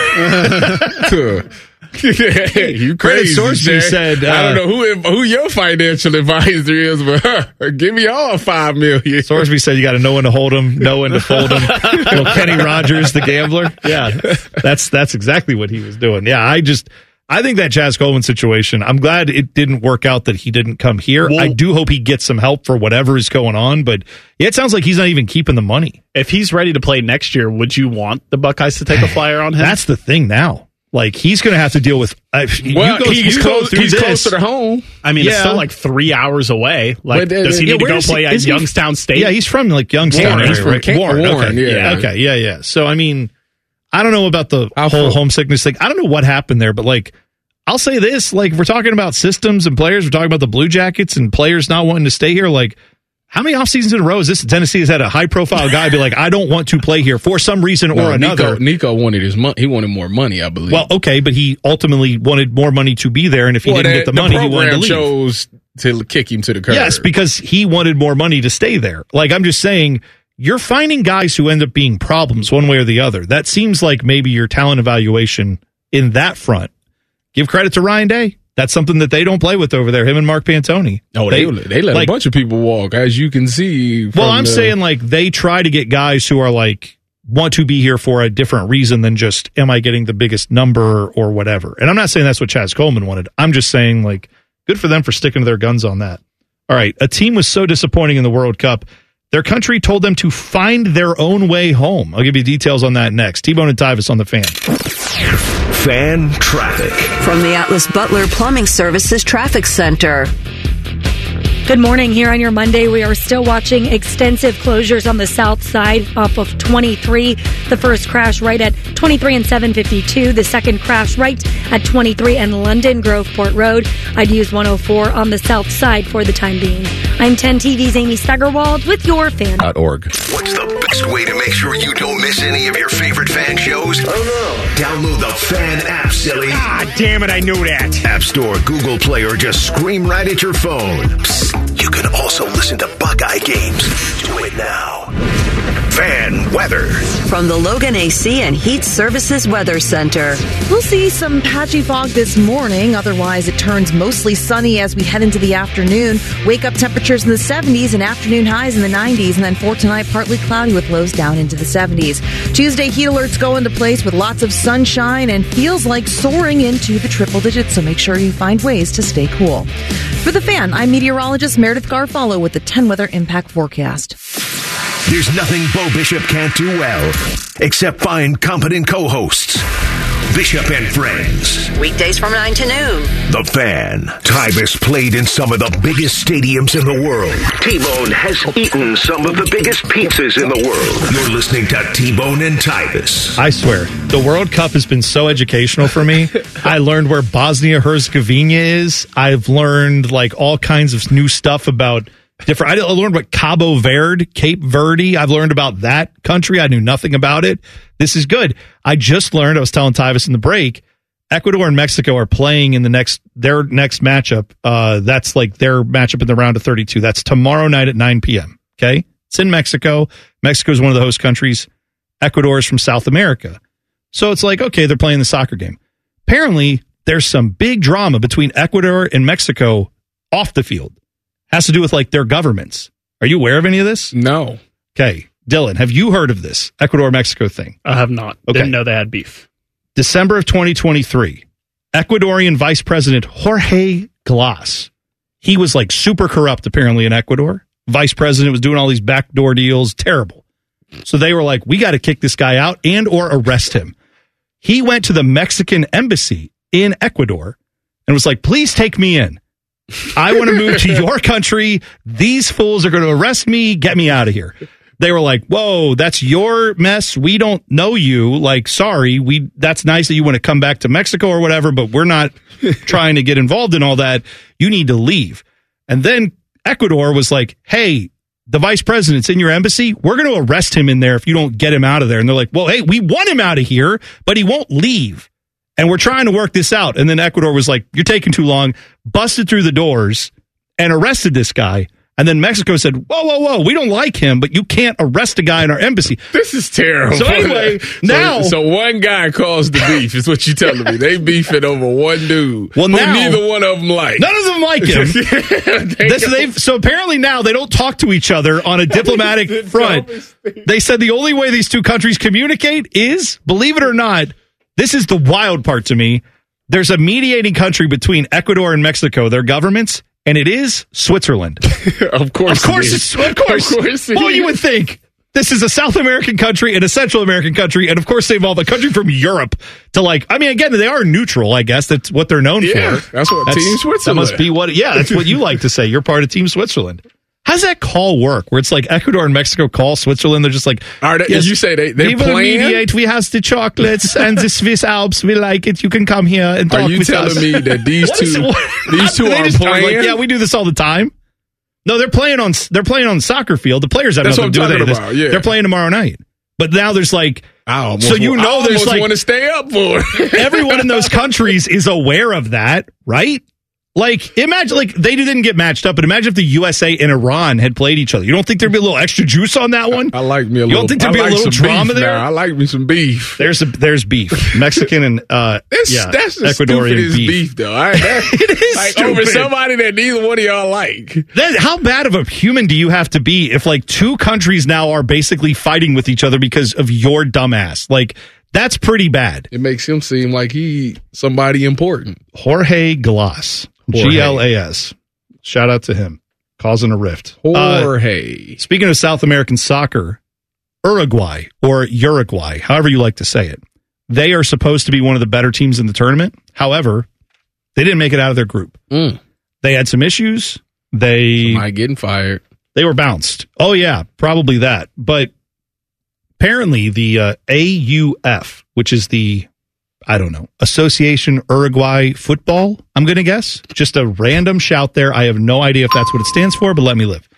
you crazy. Sorsby said, I don't know who your financial advisor is, but give me all $5 million. Sorsby said you got to know when to hold them, know when to fold them. Kenny Rogers, the gambler. Yeah, that's exactly what he was doing. Yeah, I think that Chaz Coleman situation, I'm glad it didn't work out that he didn't come here. Well, I do hope he gets some help for whatever is going on, but it sounds like he's not even keeping the money. If he's ready to play next year, would you want the Buckeyes to take a flyer on him? That's the thing now. Like, he's going to have to deal with... he's closer to home. I mean, it's still like 3 hours away. Like, does he need to go play at Youngstown State? Yeah, he's from like Youngstown. He's from Warren. Okay. Yeah. Okay, yeah. So, I mean, I don't know about the whole homesickness thing. I don't know what happened there, but like, I'll say this, like, we're talking about systems and players. We're talking about the Blue Jackets and players not wanting to stay here. Like, how many off seasons in a row is this? Tennessee has had a high-profile guy be like, I don't want to play here for some reason or another. Nico wanted his money. He wanted more money, I believe. Well, okay, but he ultimately wanted more money to be there, and if he didn't get the money, he wanted to leave. The program chose to kick him to the curb. Yes, because he wanted more money to stay there. Like, I'm just saying, you're finding guys who end up being problems one way or the other. That seems like maybe your talent evaluation in that front. Give credit to Ryan Day. That's something that they don't play with over there, him and Mark Pantoni. Oh, they let a bunch of people walk, as you can see. Well, I'm saying, like, they try to get guys who are, like, want to be here for a different reason than just, am I getting the biggest number or whatever. And I'm not saying that's what Chaz Coleman wanted. I'm just saying, like, good for them for sticking to their guns on that. All right, a team was so disappointing in the World Cup, their country told them to find their own way home. I'll give you details on that next. T-Bone and Tyvis on the Fan. Fan traffic from the Atlas Butler Plumbing Services Traffic Center. Good morning. Here on your Monday, we are still watching extensive closures on the south side off of 23. The first crash right at 23 and 752. The second crash right at 23 and London Groveport Road. I'd use 104 on the south side for the time being. I'm 10 TV's Amy Steigerwald with your fan.org. What's the best way to make sure you don't miss any of your favorite fan shows? Oh no. Download the Fan app, silly. Ah, damn it, I knew that. App Store, Google Play, or just scream right at your phone. Psst. You can also listen to Buckeye games. Do it now. Fan weather. From the Logan AC and Heat Services Weather Center. We'll see some patchy fog this morning. Otherwise, it turns mostly sunny as we head into the afternoon. Wake up temperatures in the 70s and afternoon highs in the 90s. And then for tonight, partly cloudy with lows down into the 70s. Tuesday, heat alerts go into place with lots of sunshine and feels like soaring into the triple digits. So make sure you find ways to stay cool. For the Fan, I'm meteorologist Meredith Garfalo with the 10 Weather Impact Forecast. There's nothing Bo Bishop can't do well, except find competent co-hosts. Bishop and Friends. Weekdays from 9 to noon. The Fan. Tyvis played in some of the biggest stadiums in the world. T-Bone has eaten some of the biggest pizzas in the world. You're listening to T-Bone and Tyvis. I swear, the World Cup has been so educational for me. I learned where Bosnia-Herzegovina is. I've learned like all kinds of new stuff about different. I learned what Cape Verde. I've learned about that country. I knew nothing about it. This is good. I just learned, I was telling Tyvis in the break, Ecuador and Mexico are playing in their next matchup. That's like their matchup in the round of 32. That's tomorrow night at 9 p.m. Okay? It's in Mexico. Mexico is one of the host countries. Ecuador is from South America. So it's like, okay, they're playing the soccer game. Apparently, there's some big drama between Ecuador and Mexico off the field. Has to do with like their governments. Are you aware of any of this? No. Okay. Dylan, have you heard of this Ecuador-Mexico thing? I have not. Okay. Didn't know they had beef. December of 2023, Ecuadorian Vice President Jorge Glass. He was like super corrupt apparently in Ecuador. Vice President was doing all these backdoor deals. Terrible. So they were like, we got to kick this guy out and or arrest him. He went to the Mexican embassy in Ecuador and was like, please take me in. I want to move to your country. These fools are going to arrest me. Get me out of here. They were like, whoa, that's your mess. We don't know you. Like, sorry. That's nice that you want to come back to Mexico or whatever, but we're not trying to get involved in all that. You need to leave. And then Ecuador was like, hey, the vice president's in your embassy. We're going to arrest him in there if you don't get him out of there. And they're like, well, hey, we want him out of here, but he won't leave. And we're trying to work this out. And then Ecuador was like, you're taking too long, busted through the doors, and arrested this guy. And then Mexico said, whoa, we don't like him, but you can't arrest a guy in our embassy. This is terrible. So anyway, now... So one guy caused the beef, is what you're telling me. They beefing over one dude who neither one of them like. None of them like him. So apparently now they don't talk to each other on a diplomatic front. They said the only way these two countries communicate is, believe it or not, this is the wild part to me, there's a mediating country between Ecuador and Mexico, their governments, and it is Switzerland. Of course. Well, you would think this is a South American country and a Central American country, and of course they involve a country from Europe to again, they are neutral, I guess. That's what they're known for. That's what Team Switzerland. That must be that's what you like to say. You're part of Team Switzerland. How's that call work? Where it's like Ecuador and Mexico call Switzerland. They're just like, yes, you say they're we will playing? mediate. We have the chocolates and the Swiss Alps. We like it. You can come here and talk with us. Are you telling me that these two are playing? Yeah, we do this all the time. No, they're playing on the soccer field. The players have nothing to do with it. Yeah. They're playing tomorrow night. But now there's there's want to stay up for it. Everyone in those countries is aware of that, right? Imagine, they didn't get matched up, but imagine if the USA and Iran had played each other. You don't think there'd be a little extra juice on that one? I like me a little. You don't think there'd be a little drama there? I like me some beef. There's beef. Mexican and that's the Ecuadorian beef though. It is stupid. Over somebody that neither one of y'all like. How bad of a human do you have to be if two countries now are basically fighting with each other because of your dumbass? That's pretty bad. It makes him seem like he somebody important. Jorge Glass. Glas. Shout out to him. Causing a rift. Jorge. Speaking of South American soccer, Uruguay, or Uruguay, however you like to say it, they are supposed to be one of the better teams in the tournament. However, they didn't make it out of their group. They had some issues. Somebody getting fired. They were bounced. Oh, yeah, probably that. But apparently the AUF, which is the Association Uruguay Football, I'm going to guess. Just a random shout there. I have no idea if that's what it stands for, but let me live.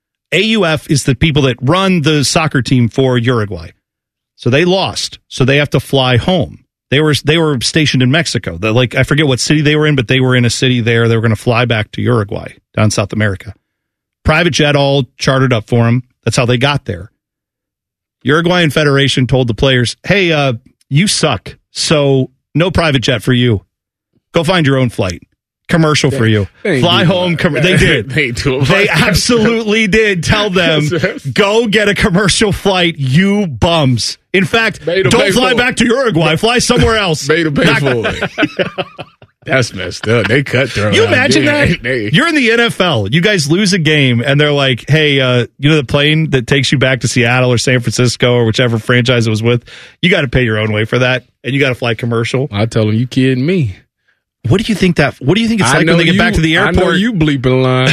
AUF is the people that run the soccer team for Uruguay. So they lost. So they have to fly home. They were stationed in Mexico. I forget what city they were in, but they were in a city there. They were going to fly back to Uruguay, down South America. Private jet all chartered up for them. That's how they got there. Uruguayan Federation told the players, hey, you suck. So no private jet for you. Go find your own flight. Commercial for you. Fly home. They did. They absolutely did tell them, go get a commercial flight, you bums. In fact, don't fly back to Uruguay. Fly somewhere else. Made them pay for it. That's messed up. They cutthroat. You imagine that? You're in the NFL. You guys lose a game, and they're like, hey, the plane that takes you back to Seattle or San Francisco or whichever franchise it was with, you got to pay your own way for that, and you got to fly commercial. I tell them, you kidding me. What do you think it's like when they get back to the airport? I know you bleeping line.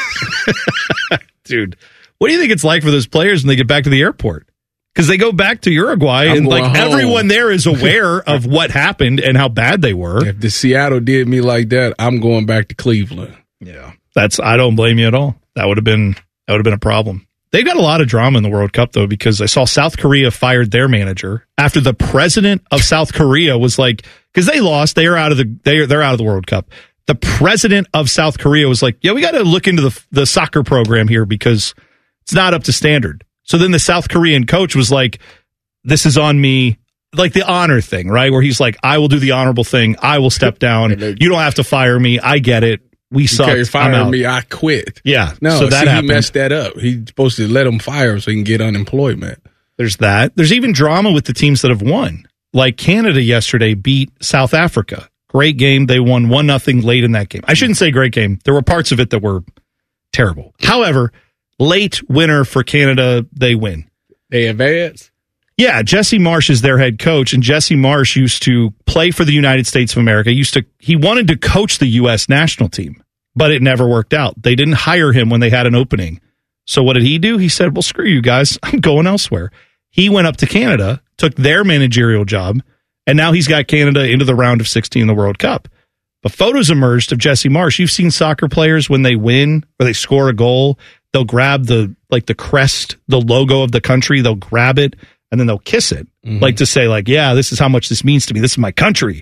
Dude, what do you think it's like for those players when they get back to the airport? Because they go back to Uruguay and everyone there is aware of what happened and how bad they were. If the Seattle did me like that, I'm going back to Cleveland. Yeah. I don't blame you at all. That would have been a problem. They've got a lot of drama in the World Cup though, because I saw South Korea fired their manager after the president of South Korea was like, because they lost, they're out of the World Cup. The president of South Korea was like, yeah, we got to look into the soccer program here because it's not up to standard. So then the South Korean coach was like, this is on me, like the honor thing, right? Where he's like, I will do the honorable thing. I will step down. You don't have to fire me. I get it. We suck. You fire me, I quit. Yeah. No, so he messed that up. He's supposed to let him fire him so he can get unemployment. There's that. There's even drama with the teams that have won. Like Canada yesterday beat South Africa. Great game. They won 1-0 late in that game. I shouldn't say great game. There were parts of it that were terrible. However, late winner for Canada, they win. They advance? Yeah, Jesse Marsh is their head coach, and Jesse Marsh used to play for the United States of America. He wanted to coach the U.S. national team, but it never worked out. They didn't hire him when they had an opening. So what did he do? He said, well, screw you guys. I'm going elsewhere. He went up to Canada, took their managerial job, and now he's got Canada into the round of 16 in the World Cup. But photos emerged of Jesse Marsh. You've seen soccer players when they win or they score a goal, they'll grab the crest, the logo of the country, they'll grab it, and then they'll kiss it, like to say, like, yeah, this is how much this means to me. This is my country.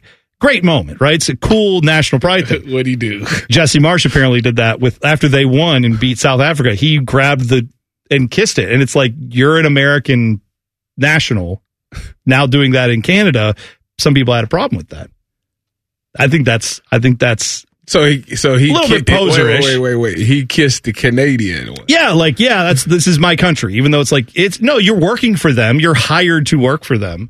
Great moment, right? It's a cool national pride thing. What'd he do? Jesse Marsh apparently did that after they won and beat South Africa. He grabbed and kissed it. And it's like, you're an American national now doing that in Canada. Some people had a problem with that. I think that's so he a little bit poserish. Wait. He kissed the Canadian one. Yeah, this is my country. Even though you're working for them. You're hired to work for them.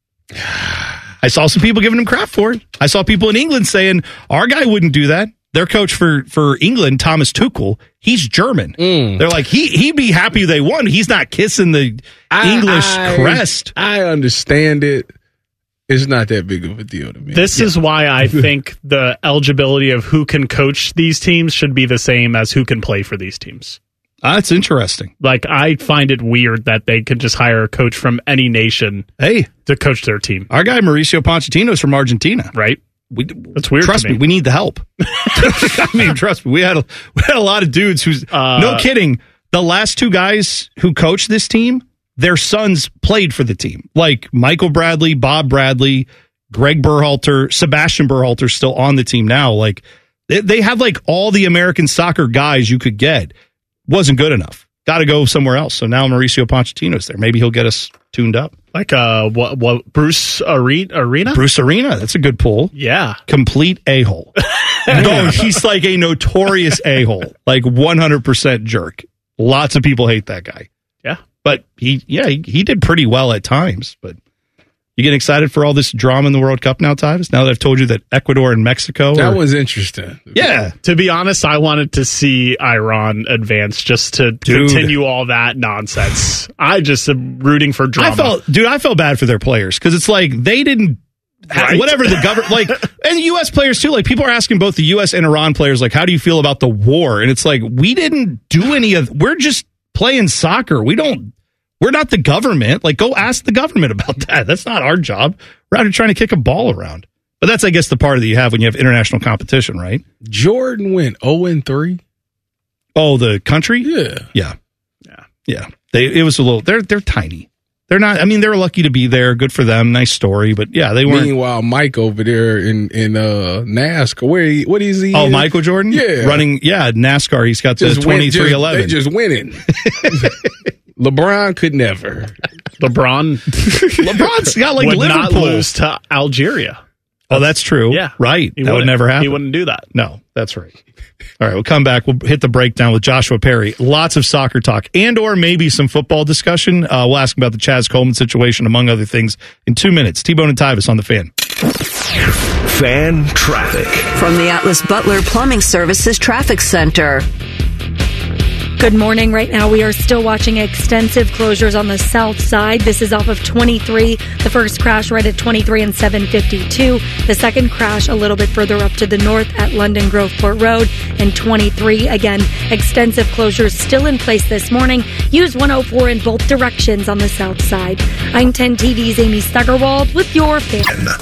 I saw some people giving him crap for it. I saw people in England saying our guy wouldn't do that. Their coach for England, Thomas Tuchel, he's German. They're like, he'd be happy they won. He's not kissing the English crest. I understand it. It's not that big of a deal to me. This is why I think the eligibility of who can coach these teams should be the same as who can play for these teams. That's interesting. Like, I find it weird that they could just hire a coach from any nation to coach their team. Our guy, Mauricio Pochettino, is from Argentina. Right. That's weird. Trust me, we need the help. I mean, trust me, we had a lot of dudes who's no kidding. The last two guys who coached this team, their sons played for the team. Like Michael Bradley, Bob Bradley, Greg Berhalter, Sebastian Berhalter still on the team now. Like they have like all the American soccer guys you could get. Wasn't good enough. Got to go somewhere else. So now Mauricio Pochettino's there. Maybe he'll get us tuned up. Like what Bruce Arena? Bruce Arena. That's a good pull. Yeah. Complete a-hole. No, he's like a notorious a-hole. Like 100% jerk. Lots of people hate that guy. Yeah. But he did pretty well at times. But you getting excited for all this drama in the World Cup now, Tyvus? Now that I've told you that Ecuador and Mexico That was interesting. Yeah. To be honest, I wanted to see Iran advance just to continue all that nonsense. I just am rooting for drama. I felt bad for their players because it's like they didn't whatever the government like, and U.S. players too. Like people are asking both the U.S. and Iran players, like, how do you feel about the war? And it's like, we didn't do we're just playing soccer. We're not the government. Like, go ask the government about that. That's not our job. We're out here trying to kick a ball around. But that's, I guess, the part that you have when you have international competition, right? Jordan went 0-3. Oh, the country? Yeah. It was a little. They're tiny. They're not. I mean, they're lucky to be there. Good for them. Nice story. But yeah, they weren't. Meanwhile, Mike over there in NASCAR. What is he? Oh, Michael Jordan. Yeah, running. Yeah, NASCAR. He's got the 2311. They just winning. LeBron could never. LeBron's got like would Liverpool. Not lose to Algeria. Oh, that's true. Yeah, right. That would never happen. He wouldn't do that. No, that's right. All right, we'll come back. We'll hit the breakdown with Joshua Perry. Lots of soccer talk and or maybe some football discussion. We'll ask about the Chaz Coleman situation, among other things, in 2 minutes. T-Bone and Tyvus on the Fan. Fan traffic. From the Atlas Butler Plumbing Services Traffic Center. Good morning. Right now, we are still watching extensive closures on the south side. This is off of 23. The first crash right at 23 and 752. The second crash a little bit further up to the north at London Groveport Road and 23. Again, extensive closures still in place this morning. Use 104 in both directions on the south side. I'm 10 TV's Amy Steigerwald with your Fan.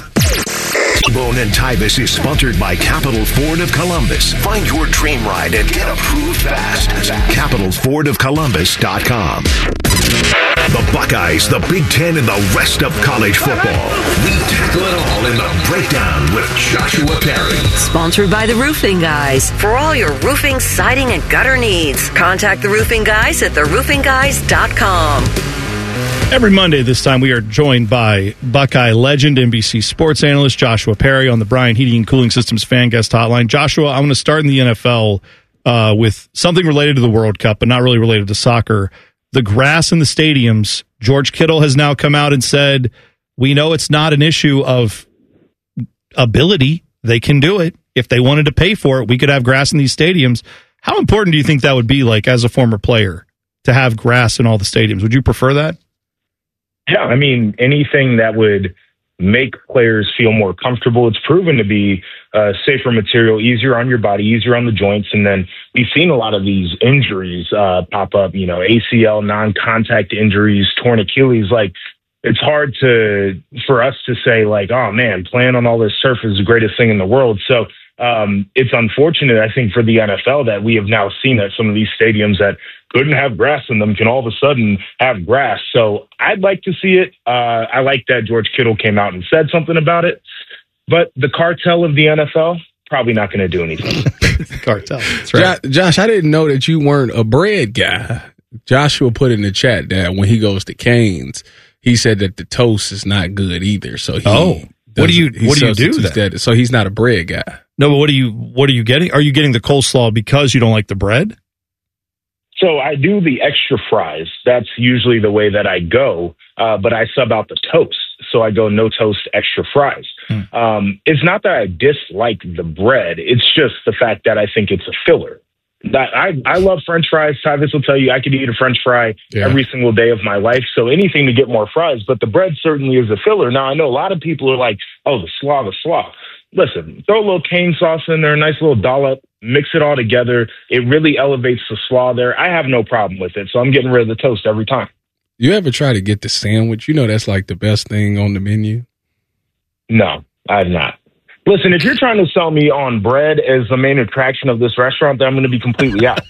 T-Bone and Tyvus is sponsored by Capital Ford of Columbus. Find your dream ride and get approved fast at CapitalFordOfColumbus.com. The Buckeyes, the Big Ten, and the rest of college football. We tackle it all in the breakdown with Joshua Perry. Sponsored by the Roofing Guys. For all your roofing, siding, and gutter needs, contact the Roofing Guys at theroofingguys.com. Every Monday this time, we are joined by Buckeye legend, NBC sports analyst Joshua Perry on the Bryant Heating and Cooling Systems fan guest hotline. Joshua, I'm going to start in the NFL with something related to the World Cup, but not really related to soccer. The grass in the stadiums. George Kittle has now come out and said, we know it's not an issue of ability. They can do it. If they wanted to pay for it, we could have grass in these stadiums. How important do you think that would be, like, as a former player, to have grass in all the stadiums? Would you prefer that? Yeah, I mean, anything that would make players feel more comfortable. It's proven to be safer material, easier on your body, easier on the joints. And then we've seen a lot of these injuries pop up, ACL, non-contact injuries, torn Achilles. Like, it's hard for us to say, like, oh, man, playing on all this surf is the greatest thing in the world. So it's unfortunate, I think, for the NFL that we have now seen that some of these stadiums that couldn't have grass in them can all of a sudden have grass. So I'd like to see it. I like that George Kittle came out and said something about it. But the cartel of the NFL, probably not going to do anything. Cartel. That's right. Josh, I didn't know that you weren't a bread guy. Joshua put in the chat that when he goes to Cane's, he said that the toast is not good either. So what do you do then? So he's not a bread guy. No, but what are you getting? Are you getting the coleslaw because you don't like the bread? So I do the extra fries. That's usually the way that I go, but I sub out the toast. So I go no toast, extra fries. It's not that I dislike the bread. It's just the fact that I think it's a filler. I love French fries. Travis will tell you I could eat a French fry every single day of my life. So anything to get more fries, but the bread certainly is a filler. Now, I know a lot of people are like, oh, the slaw. Listen, throw a little cane sauce in there, a nice little dollop, mix it all together. It really elevates the slaw there. I have no problem with it, so I'm getting rid of the toast every time. You ever try to get the sandwich? You know that's like the best thing on the menu. No, I have not. Listen, if you're trying to sell me on bread as the main attraction of this restaurant, then I'm going to be completely out.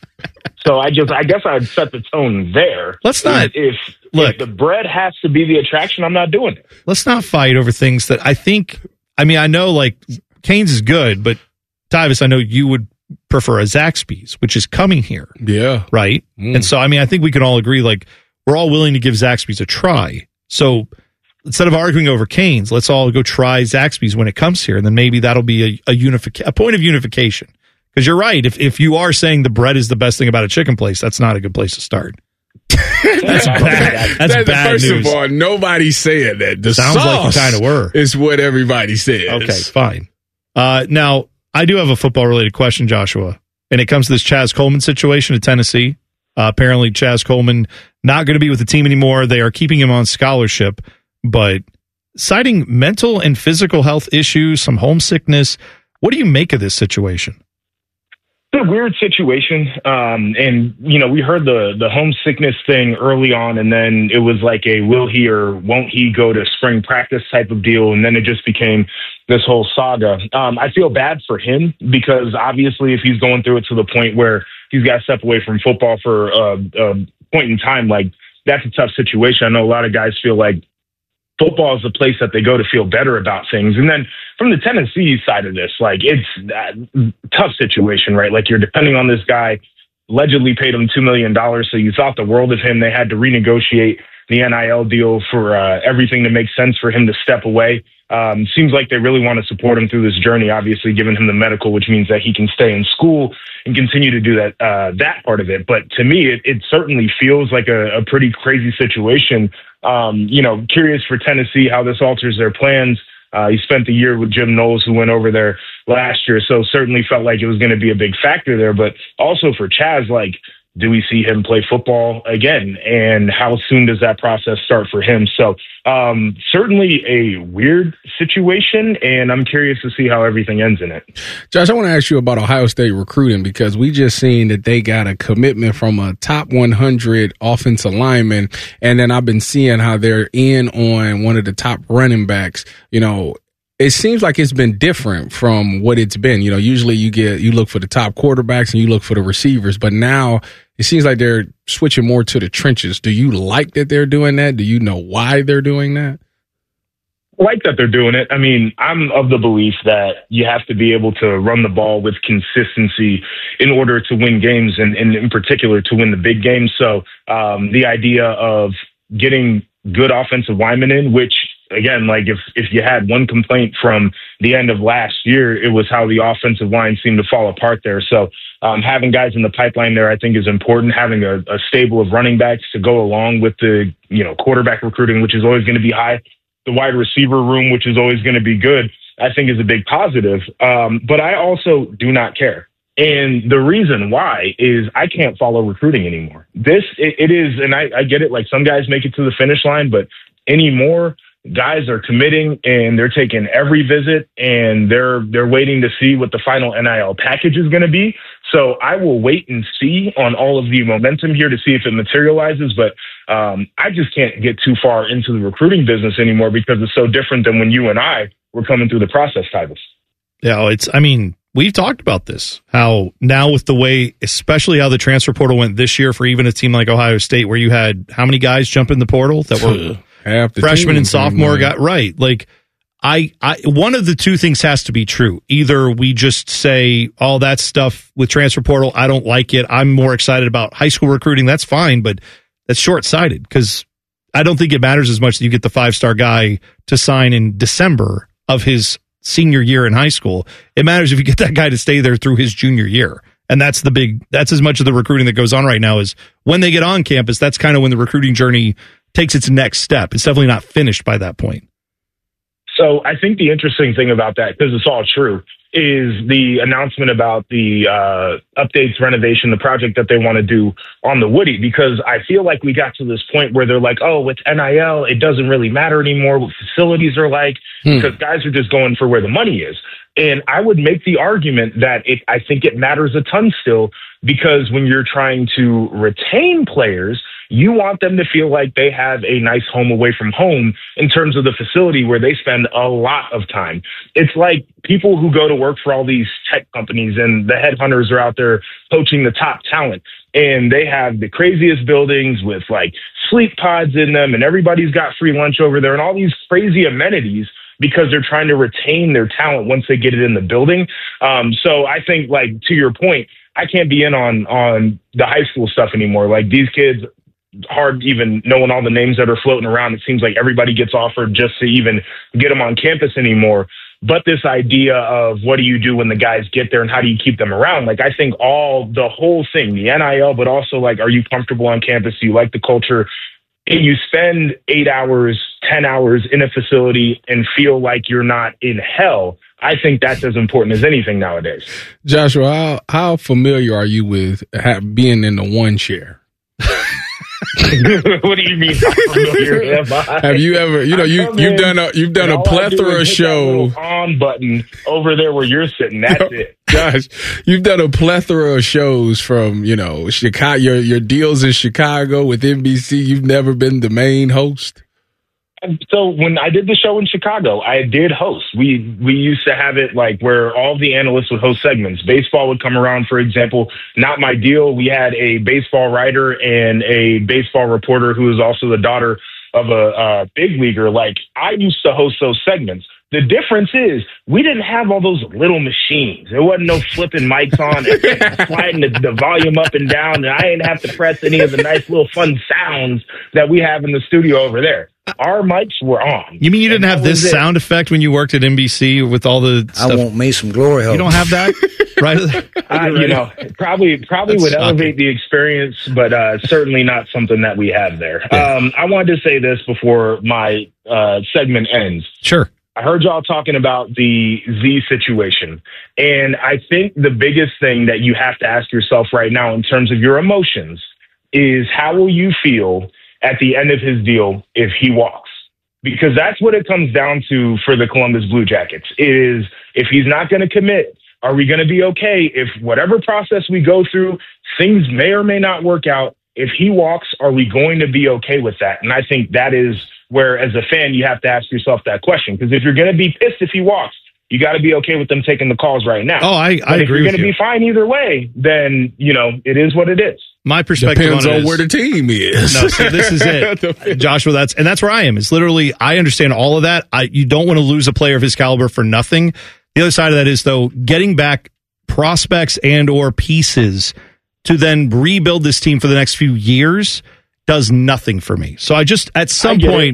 So I guess I'd set the tone there. Let's not. If the bread has to be the attraction, I'm not doing it. Let's not fight over things that I think. I mean, I know like Cane's is good, but Tyvis, I know you would prefer a Zaxby's, which is coming here. Yeah. Right. And so, I mean, I think we can all agree, like, we're all willing to give Zaxby's a try. So instead of arguing over Cane's, let's all go try Zaxby's when it comes here. And then maybe that'll be a point of unification. Because you're right. If you are saying the bread is the best thing about a chicken place, that's not a good place to start. That's bad. That's bad first news. of all, nobody's saying that. The Sounds like you sauce kind of were. is what everybody says. Okay, fine. Now, I do have a football-related question, Joshua, and it comes to this Chaz Coleman situation at Tennessee. Apparently, Chaz Coleman not going to be with the team anymore. They are keeping him on scholarship, but citing mental and physical health issues, some homesickness. What do you make of this situation? It's a weird situation. And, we heard the homesickness thing early on, and then it was like a will he or won't he go to spring practice type of deal. And then it just became this whole saga. I feel bad for him because obviously if he's going through it to the point where he's got to step away from football for a point in time, like that's a tough situation. I know a lot of guys feel like football is the place that they go to feel better about things. And then from the Tennessee side of this, like it's a tough situation, right? Like you're depending on this guy, allegedly paid him $2 million. So you thought the world of him. They had to renegotiate the NIL deal for everything to make sense for him to step away. Seems like they really want to support him through this journey, obviously giving him the medical, which means that he can stay in school and continue to do that part of it. But to me, it certainly feels like a pretty crazy situation. Curious for Tennessee how this alters their plans. He spent the year with Jim Knowles, who went over there last year, so certainly felt like it was going to be a big factor there. But also for Chaz, like, do we see him play football again? And how soon does that process start for him? So certainly a weird situation, and I'm curious to see how everything ends in it. Josh, I want to ask you about Ohio State recruiting because we just seen that they got a commitment from a top 100 offensive lineman, and then I've been seeing how they're in on one of the top running backs. It seems like it's been different from what it's been. Usually you look for the top quarterbacks and you look for the receivers, but now it seems like they're switching more to the trenches. Do you like that they're doing that? Do you know why they're doing that? I like that they're doing it. I mean, I'm of the belief that you have to be able to run the ball with consistency in order to win games and in particular to win the big games. So the idea of getting good offensive linemen in, which again, like if you had one complaint from the end of last year, it was how the offensive line seemed to fall apart there. So having guys in the pipeline there, I think is important. Having a stable of running backs to go along with the, quarterback recruiting, which is always going to be high. The wide receiver room, which is always going to be good, I think is a big positive. But I also do not care. And the reason why is I can't follow recruiting anymore. It is, and I get it, like some guys make it to the finish line, but anymore, guys are committing and they're taking every visit and they're waiting to see what the final NIL package is going to be. So I will wait and see on all of the momentum here to see if it materializes. But I just can't get too far into the recruiting business anymore because it's so different than when you and I were coming through the process, Tyvis. Yeah, we've talked about this, how now with the way, especially how the transfer portal went this year for even a team like Ohio State, where you had how many guys jump in the portal that were freshman and sophomore got right. Like, one of the two things has to be true. Either we just say all that stuff with transfer portal, I don't like it. I'm more excited about high school recruiting. That's fine, but that's short-sighted because I don't think it matters as much that you get the 5-star guy to sign in December of his senior year in high school. It matters if you get that guy to stay there through his junior year. And that's as much of the recruiting that goes on right now is when they get on campus, that's kind of when the recruiting journey takes its next step. It's definitely not finished by that point. So I think the interesting thing about that, because it's all true, is the announcement about the updates, renovation, the project that they want to do on the Woody, because I feel like we got to this point where they're like, oh, with NIL, it doesn't really matter anymore what facilities are like, because guys are just going for where the money is. And I would make the argument that I think it matters a ton still, because when you're trying to retain players, you want them to feel like they have a nice home away from home in terms of the facility where they spend a lot of time. It's like people who go to work for all these tech companies and the headhunters are out there poaching the top talent. And they have the craziest buildings with like sleep pods in them, and everybody's got free lunch over there and all these crazy amenities because they're trying to retain their talent once they get it in the building. So I think, like, to your point, I can't be in on the high school stuff anymore. Like, these kids, hard even knowing all the names that are floating around. It seems like everybody gets offered just to even get them on campus anymore. But this idea of what do you do when the guys get there and how do you keep them around? Like, I think the whole thing, the NIL, but also, like, are you comfortable on campus? Do you like the culture? And you spend 8 hours, 10 hours in a facility and feel like you're not in hell. I think that's as important as anything nowadays. Joshua, how familiar are you with being in the one chair? What do you mean? Have you ever? You've done a plethora of shows. On button over there where you're sitting. That's it. Gosh, you've done a plethora of shows from Chicago. Your deals in Chicago with NBC. You've never been the main host. So when I did the show in Chicago, I did host. We used to have it like where all the analysts would host segments. Baseball would come around, for example. Not my deal. We had a baseball writer and a baseball reporter who is also the daughter of a big leaguer. Like, I used to host those segments. The difference is we didn't have all those little machines. There wasn't no flipping mics on and sliding the volume up and down. And I didn't have to press any of the nice little fun sounds that we have in the studio over there. Our mics were on. You mean you didn't have this sound effect when you worked at NBC with all the stuff? I want me some glory hole. You don't have that? Right? Probably would elevate the experience, but certainly not something that we have there. Yeah. I wanted to say this before my segment ends. Sure. I heard y'all talking about the Z situation. And I think the biggest thing that you have to ask yourself right now in terms of your emotions is how will you feel at the end of his deal if he walks? Because that's what it comes down to for the Columbus Blue Jackets is if he's not going to commit, are we going to be okay? If whatever process we go through, things may or may not work out. If he walks, are we going to be okay with that? And I think that is where, as a fan, you have to ask yourself that question. Because if you're going to be pissed if he walks, you got to be okay with them taking the calls right now. Oh, I agree with you. If you're going to be fine either way, then, it is what it is. My perspective depends on where the team is. No, so this is it, Joshua. That's where I am. It's literally, I understand all of that. You don't want to lose a player of his caliber for nothing. The other side of that is, though, getting back prospects and or pieces to then rebuild this team for the next few years does nothing for me. So I just, at some point,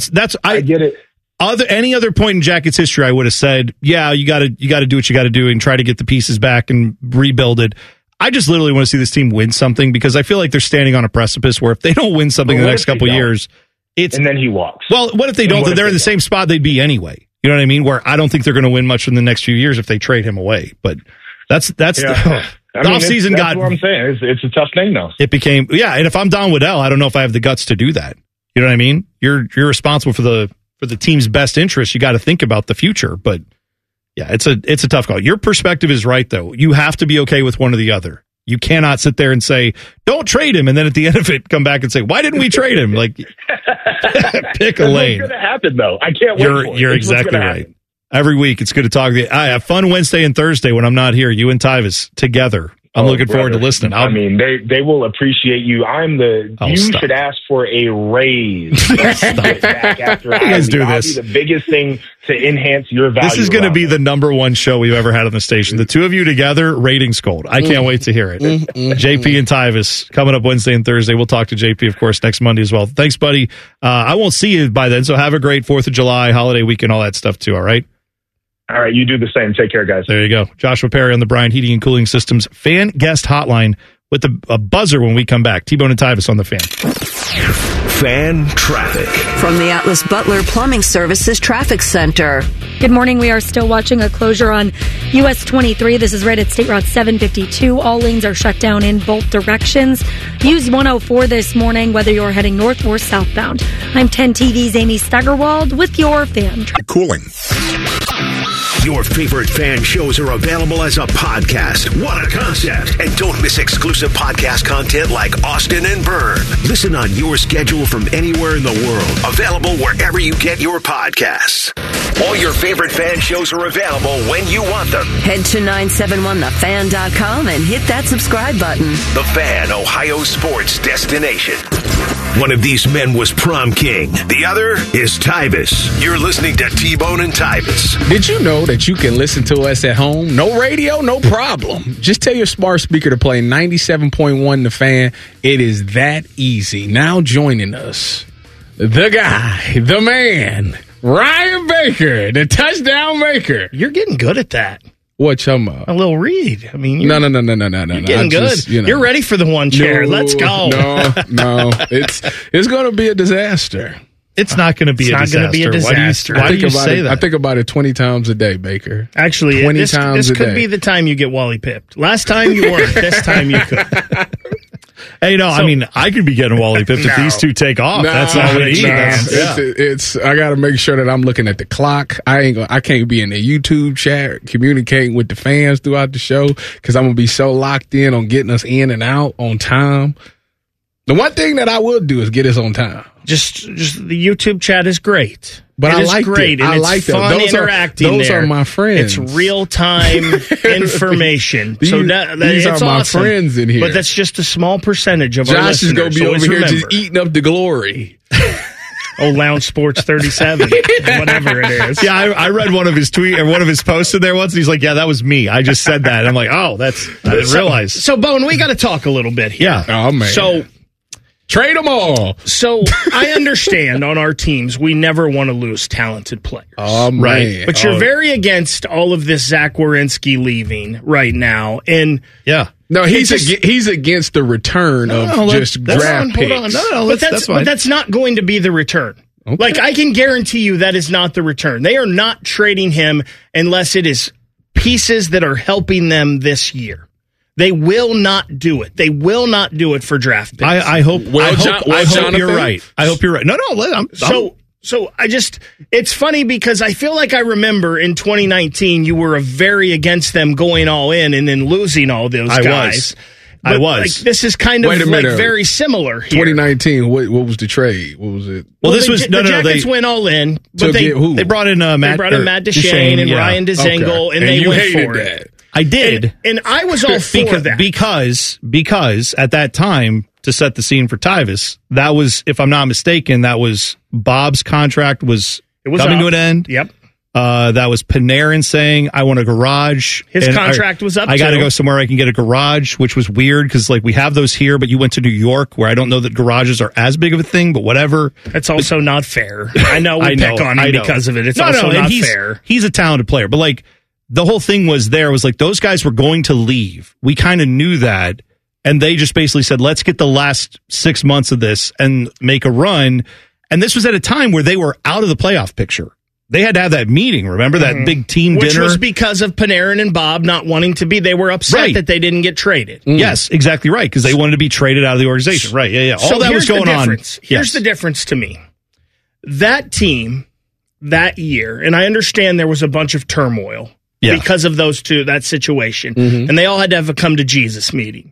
I get it. Any other point in Jackets history, I would have said, yeah, you got to do what you got to do and try to get the pieces back and rebuild it. I just literally want to see this team win something because I feel like they're standing on a precipice where if they don't win something in the next couple of years, and then he walks. Well, what if they don't? They're in the same spot they'd be anyway. You know what I mean? Where I don't think they're going to win much in the next few years if they trade him away. But that's the offseason got. That's what I'm saying. It's a tough thing, though. It became, and if I'm Don Waddell, I don't know if I have the guts to do that. You know what I mean? You're responsible for the team's best interest. You got to think about the future. But yeah, it's a tough call. Your perspective is right, though. You have to be okay with one or the other. You cannot sit there and say, don't trade him, and then at the end of it, come back and say, why didn't we trade him? Like, pick a lane. What's going to happen, though? I can't wait for it. You're exactly right. Every week, it's good to talk to you. I have fun Wednesday and Thursday when I'm not here. You and Tyvis together I'm looking forward to listening. I mean, they will appreciate you. You should ask for a raise. Back after you guys do this. Be the biggest thing to enhance your value. This is going to be the number one show we've ever had on the station. The two of you together, ratings gold. I can't wait to hear it. JP and Tyvis coming up Wednesday and Thursday. We'll talk to JP, of course, next Monday as well. Thanks, buddy. I won't see you by then, so have a great 4th of July, holiday weekend, all that stuff too, all right? All right, you do the same. Take care, guys. There you go. Joshua Perry on the Bryant Heating and Cooling Systems fan guest hotline with a buzzer when we come back. T-Bone and Tyvis on the Fan. Fan traffic. From the Atlas Butler Plumbing Services Traffic Center. Good morning. We are still watching a closure on US 23. This is right at State Route 752. All lanes are shut down in both directions. Use 104 this morning, whether you're heading north or southbound. I'm 10 TV's Amy Steigerwald with your fan traffic. Cooling. Your favorite fan shows are available as a podcast. What a concept. And don't miss exclusive podcast content like Austin and Byrne. Listen on your schedule from anywhere in the world. Available wherever you get your podcasts. All your favorite fan shows are available when you want them. Head to 971thefan.com and hit that subscribe button. The Fan, Ohio sports destination. One of these men was prom king. The other is Tyvis. You're listening to T-Bone and Tyvis. Did you know that you can listen to us at home? No radio, no problem. Just tell your smart speaker to play 97.1 The Fan. It is that easy. Now joining us, the guy, the man, Ryan Baker, the touchdown maker. You're getting good at that. What talking about? A little read. I mean, no. You're getting good. Just, You're ready for the one chair. Let's go. No. It's going to be a disaster. It's not going to be a disaster. It's not going to be a disaster. Why do you say that? I think about it 20 times a day, Baker. Actually, 20 times a day. This could be the time you get Wally pipped. Last time you weren't. This time you could. Hey, I mean, I could be getting Wally pipped if these two take off. That's all we need. I got to make sure that I'm looking at the clock. I can't be in the YouTube chat communicating with the fans throughout the show because I'm going to be so locked in on getting us in and out on time. The one thing that I will do is get us on time. Just the YouTube chat is great. But I like great. And it's fun interacting. Those are my friends. It's real time information. These it's are my awesome. friends in here. But that's just a small percentage of our Josh listeners. is going to be over here just eating up the glory. Lounge Sports 37, whatever it is. Yeah, I read one of his tweets or one of his posts in there once, and he's like, "Yeah, that was me. I just said that." And I'm like, "Oh, I didn't realize." So, Bone, we got to talk a little bit here. Yeah. Oh man. So. Trade them all. So I understand on our teams, we never want to lose talented players. Oh, man. Right. But you're very against all of this Zach Werenski leaving right now. And yeah. No, he's against the return of draft picks. Hold on. But that's not going to be the return. Okay. Like, I can guarantee you that is not the return. They are not trading him unless it is pieces that are helping them this year. They will not do it. They will not do it for draft picks. I hope you're right. I hope you're right. No. So it's funny because I feel like I remember in 2019 you were very against them going all in and then losing all those guys. I was. Like, this is kind of very similar here. 2019, what was the trade? What was it? Well, this was the Jackets went all in, but they brought in Matt Duchene and Ryan Dzingel, and they went for it. I did. And I was all for that. Because at that time, to set the scene for Tyvis, that was, if I'm not mistaken, that was Bob's contract was coming to an end. Yep. That was Panarin saying, I want a garage. His contract was up. I got to go somewhere I can get a garage, which was weird because we have those here, but you went to New York where I don't know that garages are as big of a thing, but whatever. That's also not fair. I know we pick on him because of it. It's also not fair. He's a talented player, but the whole thing was those guys were going to leave. We kind of knew that. And they just basically said, let's get the last 6 months of this and make a run. And this was at a time where they were out of the playoff picture. They had to have that meeting. Remember that big team dinner? Which was because of Panarin and Bob not wanting to be. They were upset that they didn't get traded. Yes, exactly right. Because they wanted to be traded out of the organization. Right. Yeah. All that was going on. Here's the difference to me. That team that year, and I understand there was a bunch of turmoil because of that situation. And they all had to have a come to Jesus meeting.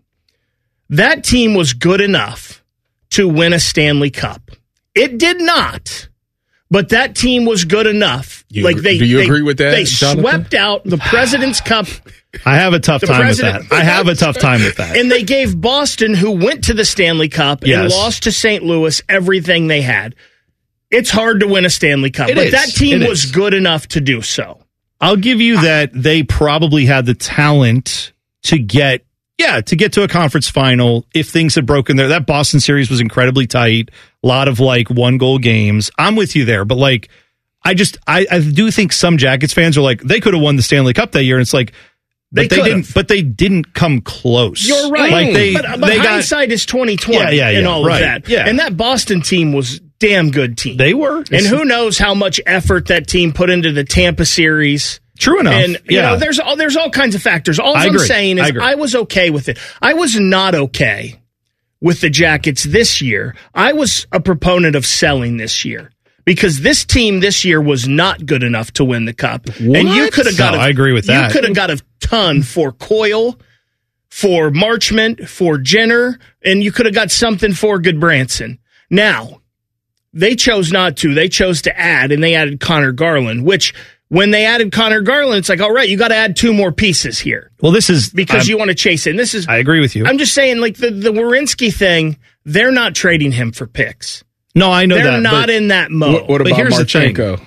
That team was good enough to win a Stanley Cup. It did not. But that team was good enough. Do you agree with that, They Jonathan? swept out the President's Cup. I have a tough time with that. I have a tough time with that. And they gave Boston, who went to the Stanley Cup and lost to St. Louis, everything they had. It's hard to win a Stanley Cup, but that team was good enough to do so. I'll give you that they probably had the talent to get to a conference final if things had broken there. That Boston series was incredibly tight. A lot of like 1-goal games. I'm with you there, but like I do think some Jackets fans are like, they could have won the Stanley Cup that year, and it's like they didn't come close. You're right. Like but hindsight is 2020 and all of that. Yeah. And that Boston team was damn good team. They were. And who knows how much effort that team put into the Tampa series. True enough. And you know, there's all kinds of factors. All I'm saying is I was okay with it. I was not okay with the Jackets this year. I was a proponent of selling this year. Because this team this year was not good enough to win the Cup. What? And you could have got I agree with that. You could have got a ton for Coyle, for Marchment, for Jenner, and you could have got something for Goodbranson. Now, they chose not to. They chose to add, and they added Connor Garland, which when they added Connor Garland, it's like, all right, you got to add 2 more pieces here. Well, this is because you want to chase it. And I agree with you. I'm just saying, like the Werenski thing, they're not trading him for picks. No, I know they're not in that mode. What about Marchenko?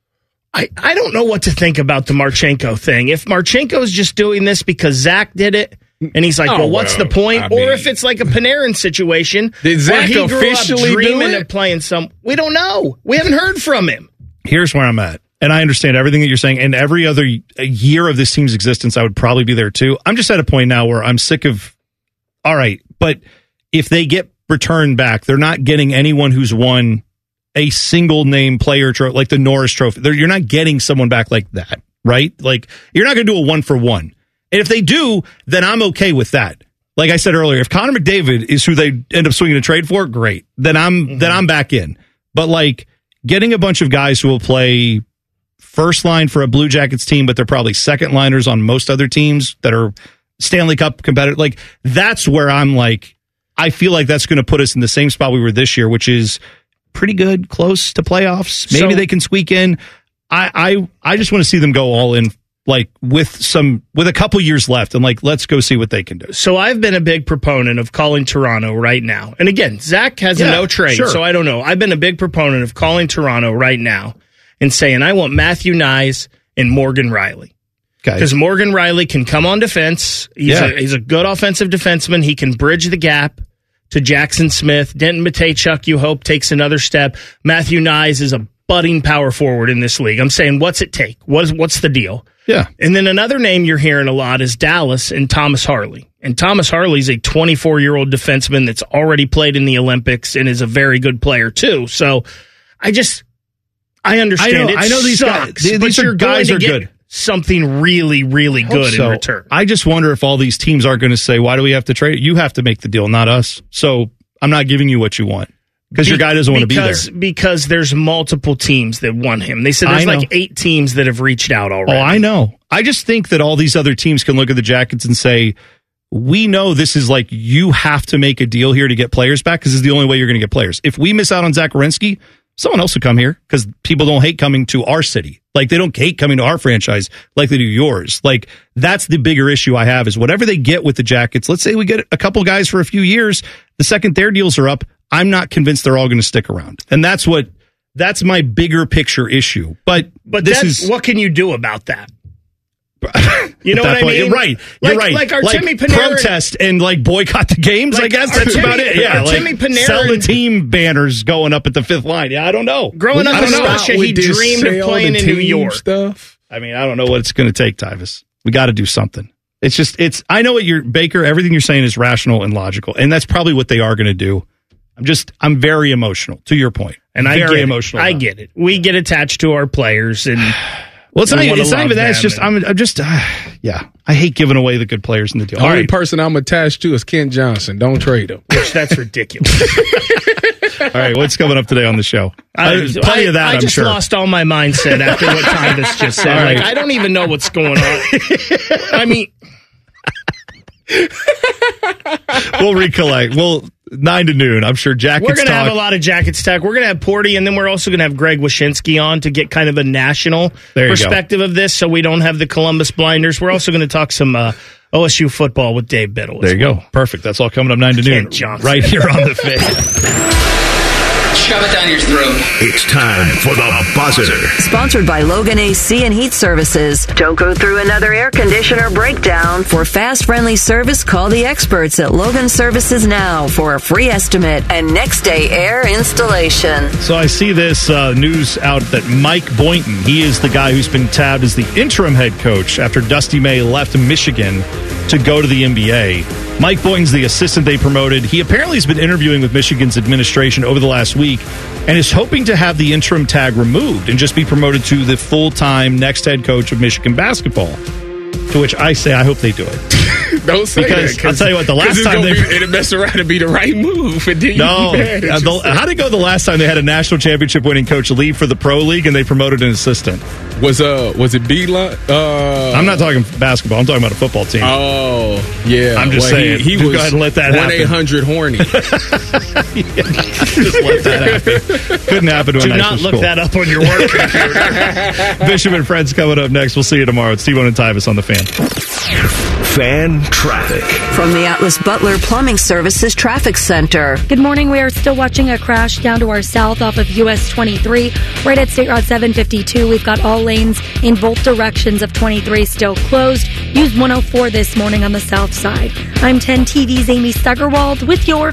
I don't know what to think about the Marchenko thing. If Marchenko's just doing this because Zach did it, and he's like, what's the point? Or if it's like a Panarin situation, did Zach where he grew officially up dreaming do it? of playing we don't know. We haven't heard from him. Here's where I'm at. And I understand everything that you're saying. And every other year of this team's existence, I would probably be there too. I'm just at a point now where I'm sick of, all right, but if they get returned back, they're not getting anyone who's won a single name player trophy, like the Norris Trophy. You're not getting someone back like that, right? Like, you're not going to do a 1-for-1. And if they do, then I'm okay with that. Like I said earlier, if Connor McDavid is who they end up swinging a trade for, great. Then I'm back in. But like getting a bunch of guys who will play first line for a Blue Jackets team, but they're probably second liners on most other teams that are Stanley Cup competitive. Like, that's where I'm like, I feel like that's going to put us in the same spot we were this year, which is pretty good, close to playoffs. Maybe they can squeak in. I just want to see them go all in, like with a couple years left, and like, let's go see what they can do. So I've been a big proponent of calling Toronto right now. And again, Zach has a no trade, so I don't know. I've been a big proponent of calling Toronto right now and saying, I want Matthew Nyes and Morgan Riley. Because Morgan Riley can come on defense. He's a good offensive defenseman. He can bridge the gap to Jackson Smith. Denton Mateychuk, you hope, takes another step. Matthew Nyes is a budding power forward in this league. I'm saying, what's it take? What's the deal? Yeah. And then another name you're hearing a lot is Dallas and Thomas Harley. And Thomas Harley's a 24-year-old defenseman that's already played in the Olympics and is a very good player, too. So I understand. I know these guys. These guys are good. Something really, really good in return. I just wonder if all these teams are going to say, why do we have to trade? You have to make the deal, not us. So I'm not giving you what you want because your guy doesn't want to be there. Because there's multiple teams that want him. They said there's like 8 teams that have reached out already. Oh, I know. I just think that all these other teams can look at the Jackets and say, we know this is like, you have to make a deal here to get players back because this is the only way you're going to get players. If we miss out on Zach Werenski, someone else will come here because people don't hate coming to our city. Like, they don't hate coming to our franchise like they do yours. Like, that's the bigger issue I have is whatever they get with the Jackets. Let's say we get a couple guys for a few years. The second their deals are up, I'm not convinced they're all going to stick around. And that's my bigger picture issue. But what can you do about that? You know what I mean? You're right. Like Artemi Panarin, protest and like boycott the games. Like, I guess that's about it. Yeah, Artemi Panarin, sell the team banners going up at the 5th line. Yeah, I don't know. Growing up in Russia, he dreamed of playing in New York. Stuff. I mean, I don't know what it's going to take, Tyvis. We got to do something. I know what Baker. Everything you're saying is rational and logical, and that's probably what they are going to do. I'm very emotional. To your point, and I get it. We get attached to our players and. Well, it's not even that. It's just, I hate giving away the good players in the deal. The only person I'm attached to is Kent Johnson. Don't trade him. Which, that's ridiculous. All right, what's coming up today on the show? Plenty of that, I just lost all my mindset after what Tyvis just said. Right. Like, I don't even know what's going on. I mean... We'll recollect. 9 to noon. I'm sure Jackets We're going to talk. have a lot of Jackets talk. We're going to have Porty, and then we're also going to have Greg Wyshynski on to get kind of a national perspective of this, so we don't have the Columbus blinders. We're also going to talk some OSU football with Dave Biddle. There you go. Perfect. That's all coming up 9 to noon. Right here on the Fan. Shove it down your throat. It's time for the buzzer. Sponsored by Logan AC and Heat Services. Don't go through another air conditioner breakdown. For fast, friendly service, call the experts at Logan Services now for a free estimate and next day air installation. So I see this news out that Mike Boynton, he is the guy who's been tabbed as the interim head coach after Dusty May left Michigan to go to the NBA. Mike Boynton's the assistant they promoted. He apparently has been interviewing with Michigan's administration over the last week and is hoping to have the interim tag removed and just be promoted to the full-time next head coach of Michigan basketball. To which I say, I hope they do it. Don't say because that. I'll tell you what, the last time it'll mess around and be the right move. And then how'd it go the last time they had a national championship winning coach leave for the pro league and they promoted an assistant? Was it B-Line? I'm not talking basketball. I'm talking about a football team. Oh, yeah. I'm just saying. He was, go ahead and let that happen. 1-800-HORNY. Just let that happen. Couldn't happen to a Do nicer not look school. that up on your work computer. Bishop and Friends coming up next. We'll see you tomorrow. It's T-Bone and Tyvis on the Fan. Fan traffic. From the Atlas Butler Plumbing Services Traffic Center. Good morning. We are still watching a crash down to our south off of US 23, right at State Route 752. We've got all lanes in both directions of 23 still closed. Use 104 this morning on the south side. I'm 10 TV's Amy Stuggerwald with your